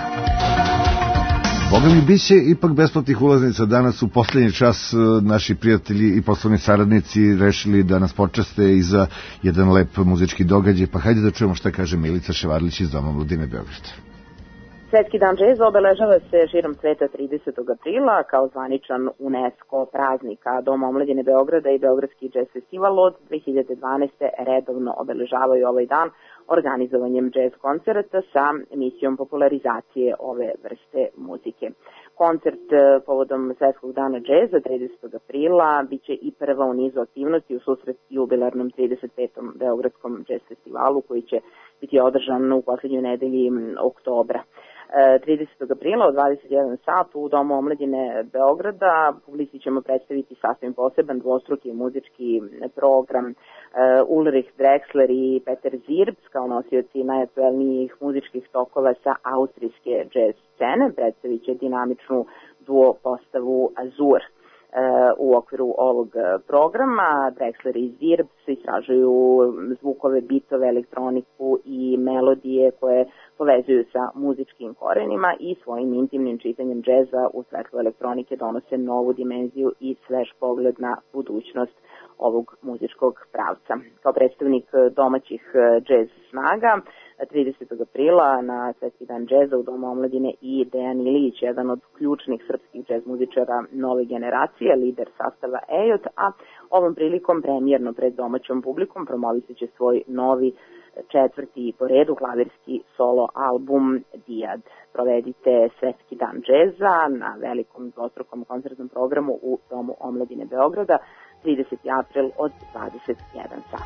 Boga mi, bit će ipak besplatnih ulaznica. Danas u posljednji čas naši prijatelji i poslovni saradnici rešili da nas počaste i za jedan lep muzički događaj. Pa hajde da čujemo šta kaže Milica Ševarlić iz Doma Mladine Beograda. Svetski dan džeza obeležava se širom sveta tridesetog aprila kao zvaničan UNESCO praznik, a Dom omladine Beograda i Beogradski džez festival od dve hiljade dvanaeste. redovno obeležavaju ovaj dan organizovanjem džez koncerta sa emisijom popularizacije ove vrste muzike. Koncert povodom Svetskog dana džeza tridesetog aprila biće i prva u nizu aktivnosti u susret jubilarnom trideset petom Beogradskom džez festivalu koji će biti održan u posljednjoj nedelji oktobra. tridesetog aprila od dvadeset jedan sat u Domu omladine Beograda publici ćemo predstaviti sasvim poseban dvostruki muzički program. Ulrich Drexler i Peter Zirbs kao nosioci najaktuelnijih muzičkih tokova sa austrijske džez scene predstavit će dinamičnu duo postavu Azur. U okviru ovog programa Drexler i Zirbs istražuju zvukove, bitove, elektroniku i melodije koje povezuju sa muzičkim korenima i svojim intimnim čitanjem džeza u svetlu elektronike donose novu dimenziju i svež pogled na budućnost ovog muzičkog pravca. Kao predstavnik domaćih džez snaga tridesetog aprila na Svetski dan džeza u Domu omladine i Dejan Ilić, jedan od ključnih srpskih džez muzičara nove generacije, lider sastava E J T, a ovom prilikom premijerno pred domaćom publikom promovisat će svoj novi četvrti po redu klavirski solo album Dijad. Provedite Svetski dan džeza na velikom dvostrukom koncertnom programu u Domu omladine Beograda trideseti april od dvadeset jedan sat.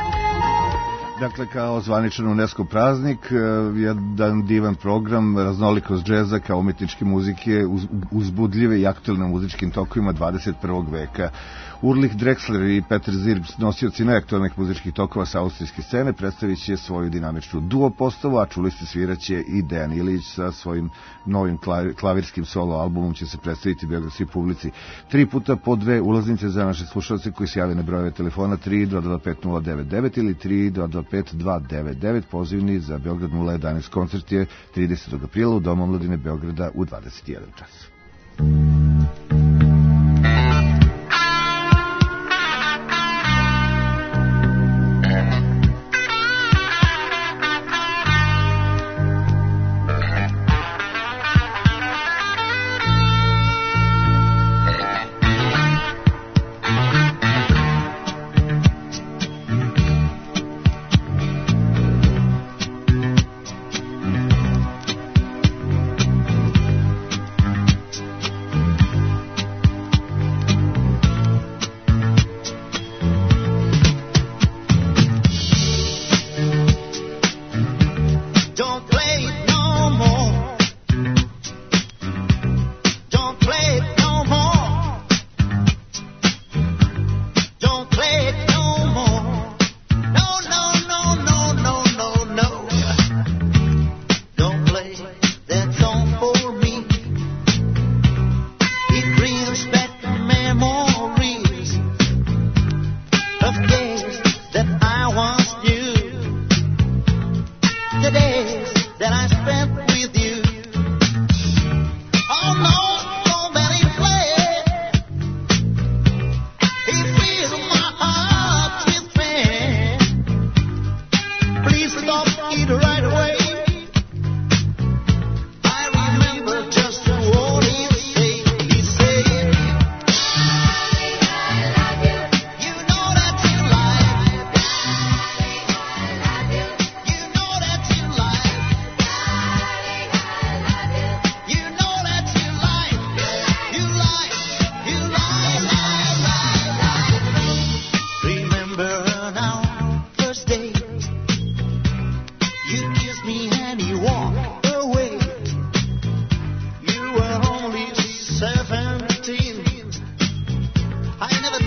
Dakle, kao zvaničan UNESCO praznik, jedan divan program, raznolikost džeza kao umetničke muzike, uzbudljive i aktuelne muzičkim tokovima dvadeset prvog veka. Ulrich Drexler i Peter Zirbs, nosioci najaktuelnih muzičkih tokova sa austrijske scene, predstavit će svoju dinamičnu duo postavu, a čuli ste sviraće i Dejan Ilić sa svojim novim klavirskim solo albumom će se predstaviti beogradskoj publici. Tri puta po dve ulaznice za naše slušalce koji se jave na brojeve telefona tri dva dva pet nula devet devet ili tri dva dva pet dva devet devet. Pozivni za Beograd nula jedanaest koncert je tridesetog aprila u Domu omladine Beograda u dvadeset jedan čas.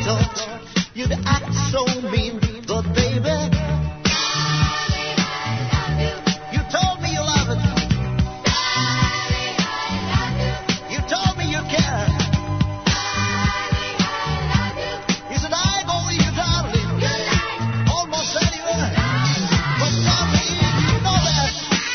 touch. You'd act so mean, but baby, you told me you love it. You told me you care. You said I go with you, darling, almost anywhere. But tell me, you know that.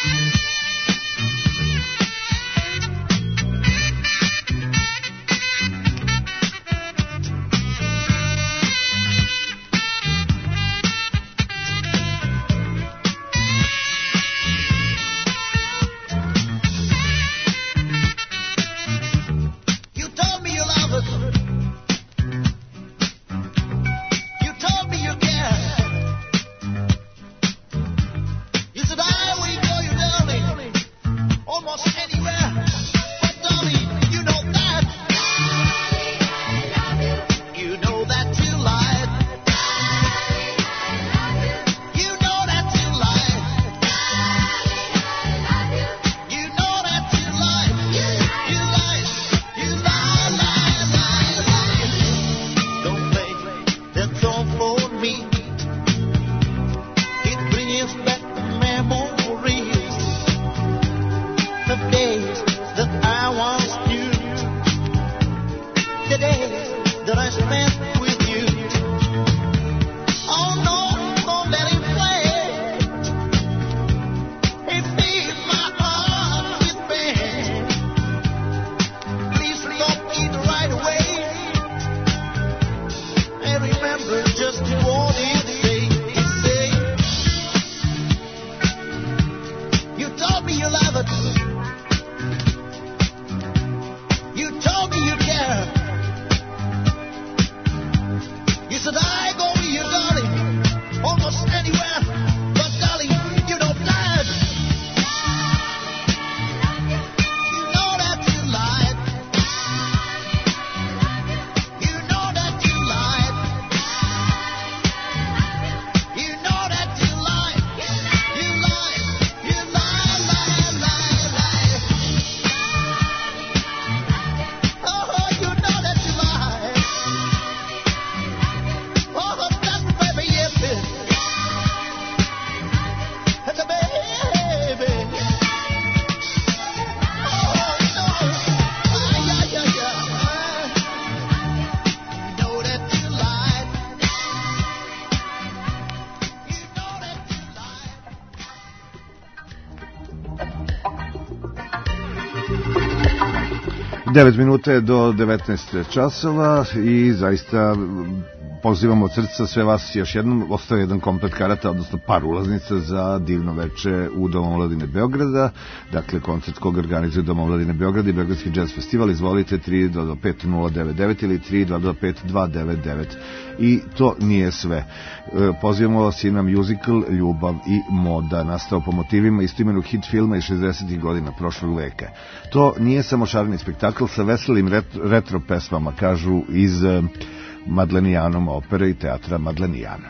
devet minuta je do devetnaest časova i zaista pozivamo od srca sve vas još jednom. Ostao jedan komplet karata, odnosno par ulaznica za divno veče u Domu omladine Beograda. Dakle, koncert kog organizuje Dom omladine Beograda i Beogradski jazz festival. Izvolite tri dva pet nula devet devet ili tri dva dva pet dva devet devet. I to nije sve. Pozivamo vas i na musical Ljubav i moda, nastao po motivima istoimenog hit filma iz šezdesetih godina prošlog veka. To nije samo šareni spektakl sa veselim retro, retro pesmama, kažu iz Madlenijanom opere i teatra Madlenijana.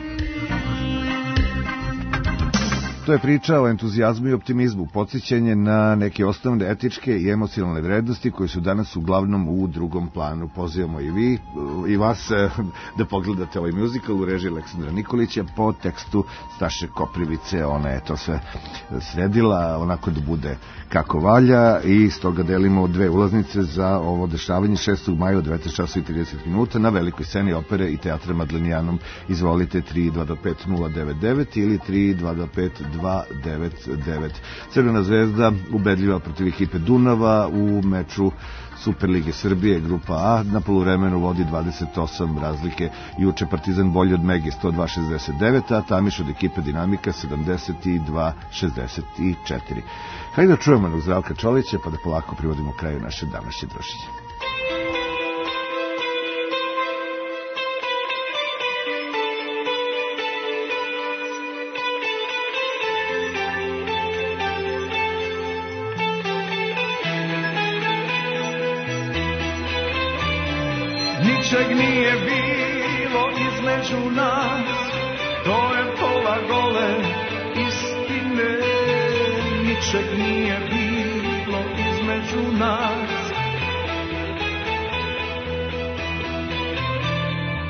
To je priča o entuzijazmu i optimizmu, podsjećanje na neke osnovne etičke i emocionalne vrednosti koje su danas uglavnom u drugom planu. Pozivamo i vi i vas da pogledate ovaj musical u režiji Aleksandra Nikolića po tekstu Staše Koprivice. Ona je to sve sredila onako da bude kako valja i stoga delimo dve ulaznice za ovo dešavanje šestog maja od devetnaest časova i trideset minuta na velikoj sceni opere i teatra Madlenijanom. Izvolite tri dva dva pet nula devet devet ili tri dva dva pet dva devet devet. Crvena zvezda ubedljiva protiv ekipe Dunava u meču Superlige Srbije, grupa A, na poluvremenu vodi dvadeset osam razlike. Juče Partizan bolji od Mege sto dva šezdeset devet, a Tamiš od ekipe Dinamika sedamdeset dva šezdeset četiri. Hajde da čujemo jednog Zdravka Čolića pa da polako privodimo kraju naše današnje druženje. Ničeg nije bilo između nas, to je pola gole istine. Ničeg nije bilo između nas.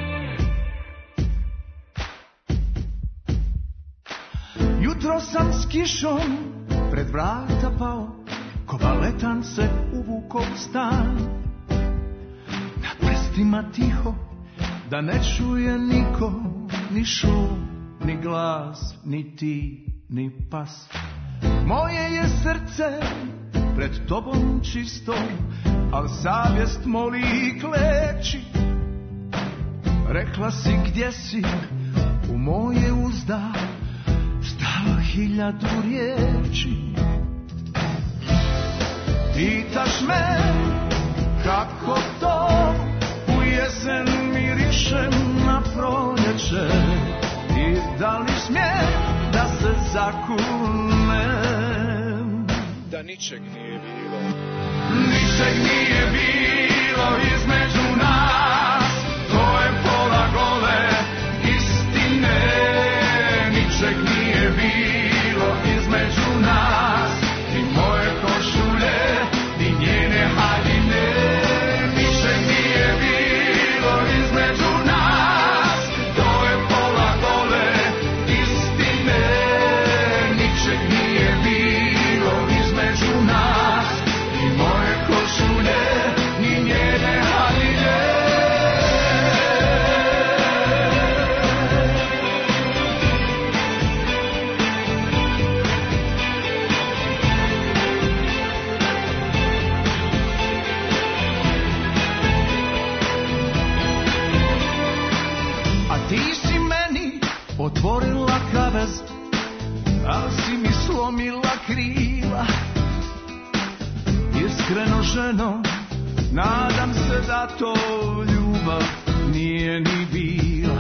kišom pred vrata pao, ko baletan se uvukao u stan. Na prstima tiho, da ne čuje niko, ni šum, ni glas, ni ti, ni pas. Moje je srce pred tobom čisto, al savjest moli i kleči. Rekla si gdje si, u moje uzda stalo hiljadu riječi. Pitaš me kako to u jesen mirišem na proljeće, i da li smijem da se zakunem da ničeg nije bilo. Ničeg nije bilo između nas, to je pola gole istine. Ničeg nije bilo između nas, ni moje košulje, ni njene haljine. Ničeg nije bilo između nas, to je pola gole istine. Ničeg nije bilo između nas, ni moje košulje, ni njene haljine. A ti si meni otvorila kavez, al si mi slomila krila. Iskreno ženo, nadam se da to ljubav nije ni bila.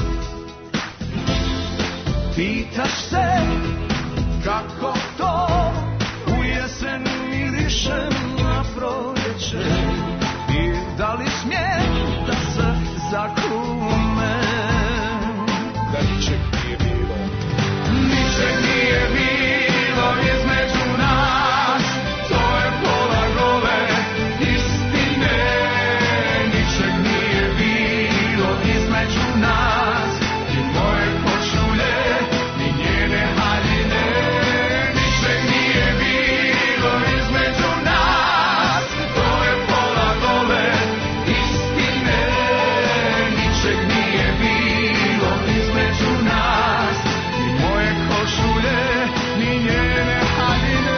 Pitaš se kako to u jesen mirišem na proljeće, i da li smijem da se zakunem da ničeg nije bilo. Ničeg nije bilo između nas, to je pola gole istine. Ničeg nije bilo između nas, ni moje košulje, ni njene haljine. Ničeg nije bilo između nas, to je pola gole istine. Ničeg nije bilo između nas, ni moje košulje, ni njene haljine.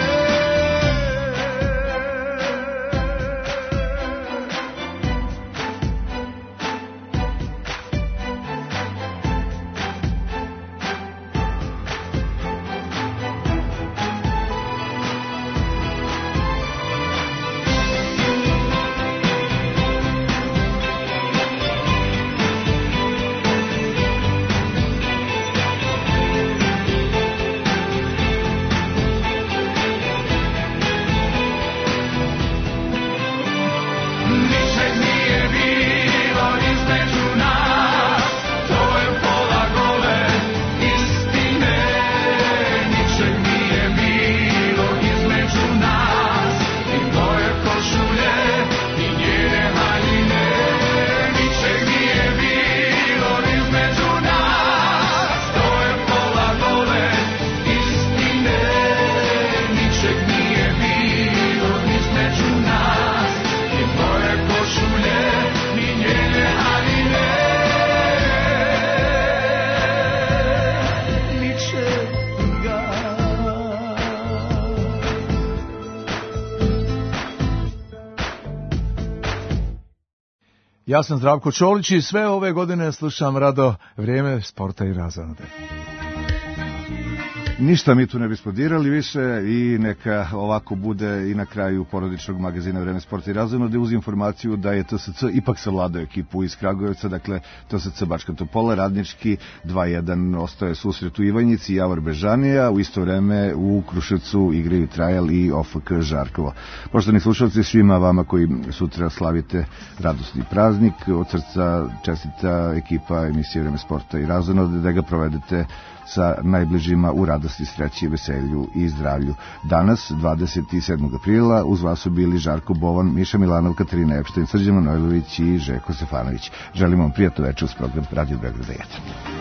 Ničeg nije bilo između nas, to je pola gole istine. Ničeg nije bilo između nas, ni moje košulje, ni njene haljine. Ničeg nije bilo između nas, to je pola gole istine. Ničeg nije bilo između nas, ni moje košulje, ni njene haljine. Ničega. Ja sam Zdravko Čolić i sve ove godine slušam rado Vrijeme sporta i razonode. Ništa mi tu ne bismo dirali više i neka ovako bude i na kraju porodičnog magazina Vreme sporta i razonode uz informaciju da je T S C ipak savladao ekipu iz Kragujevca, dakle T S C Bačka Topola, Radnički dva jedan ostaje susret u Ivanjici i Javor Bežanija, u isto vreme u Kruševcu igraju Trajal i O F K Žarkovo. Poštovani slušalci, svima vama koji sutra slavite radosni praznik, od srca čestita ekipa emisije Vreme sporta i razonode, da ga provedete sa najbližima u radosti, sreći, veselju i zdravlju. Danas, dvadeset sedmog aprila, uz vas su bili Žarko Bovan, Miša Milanov, Katarina Epštajn, Srđan Manojlović i Željko Stefanović. Želim vam prijatno večer uz program Radio Beograd jedan.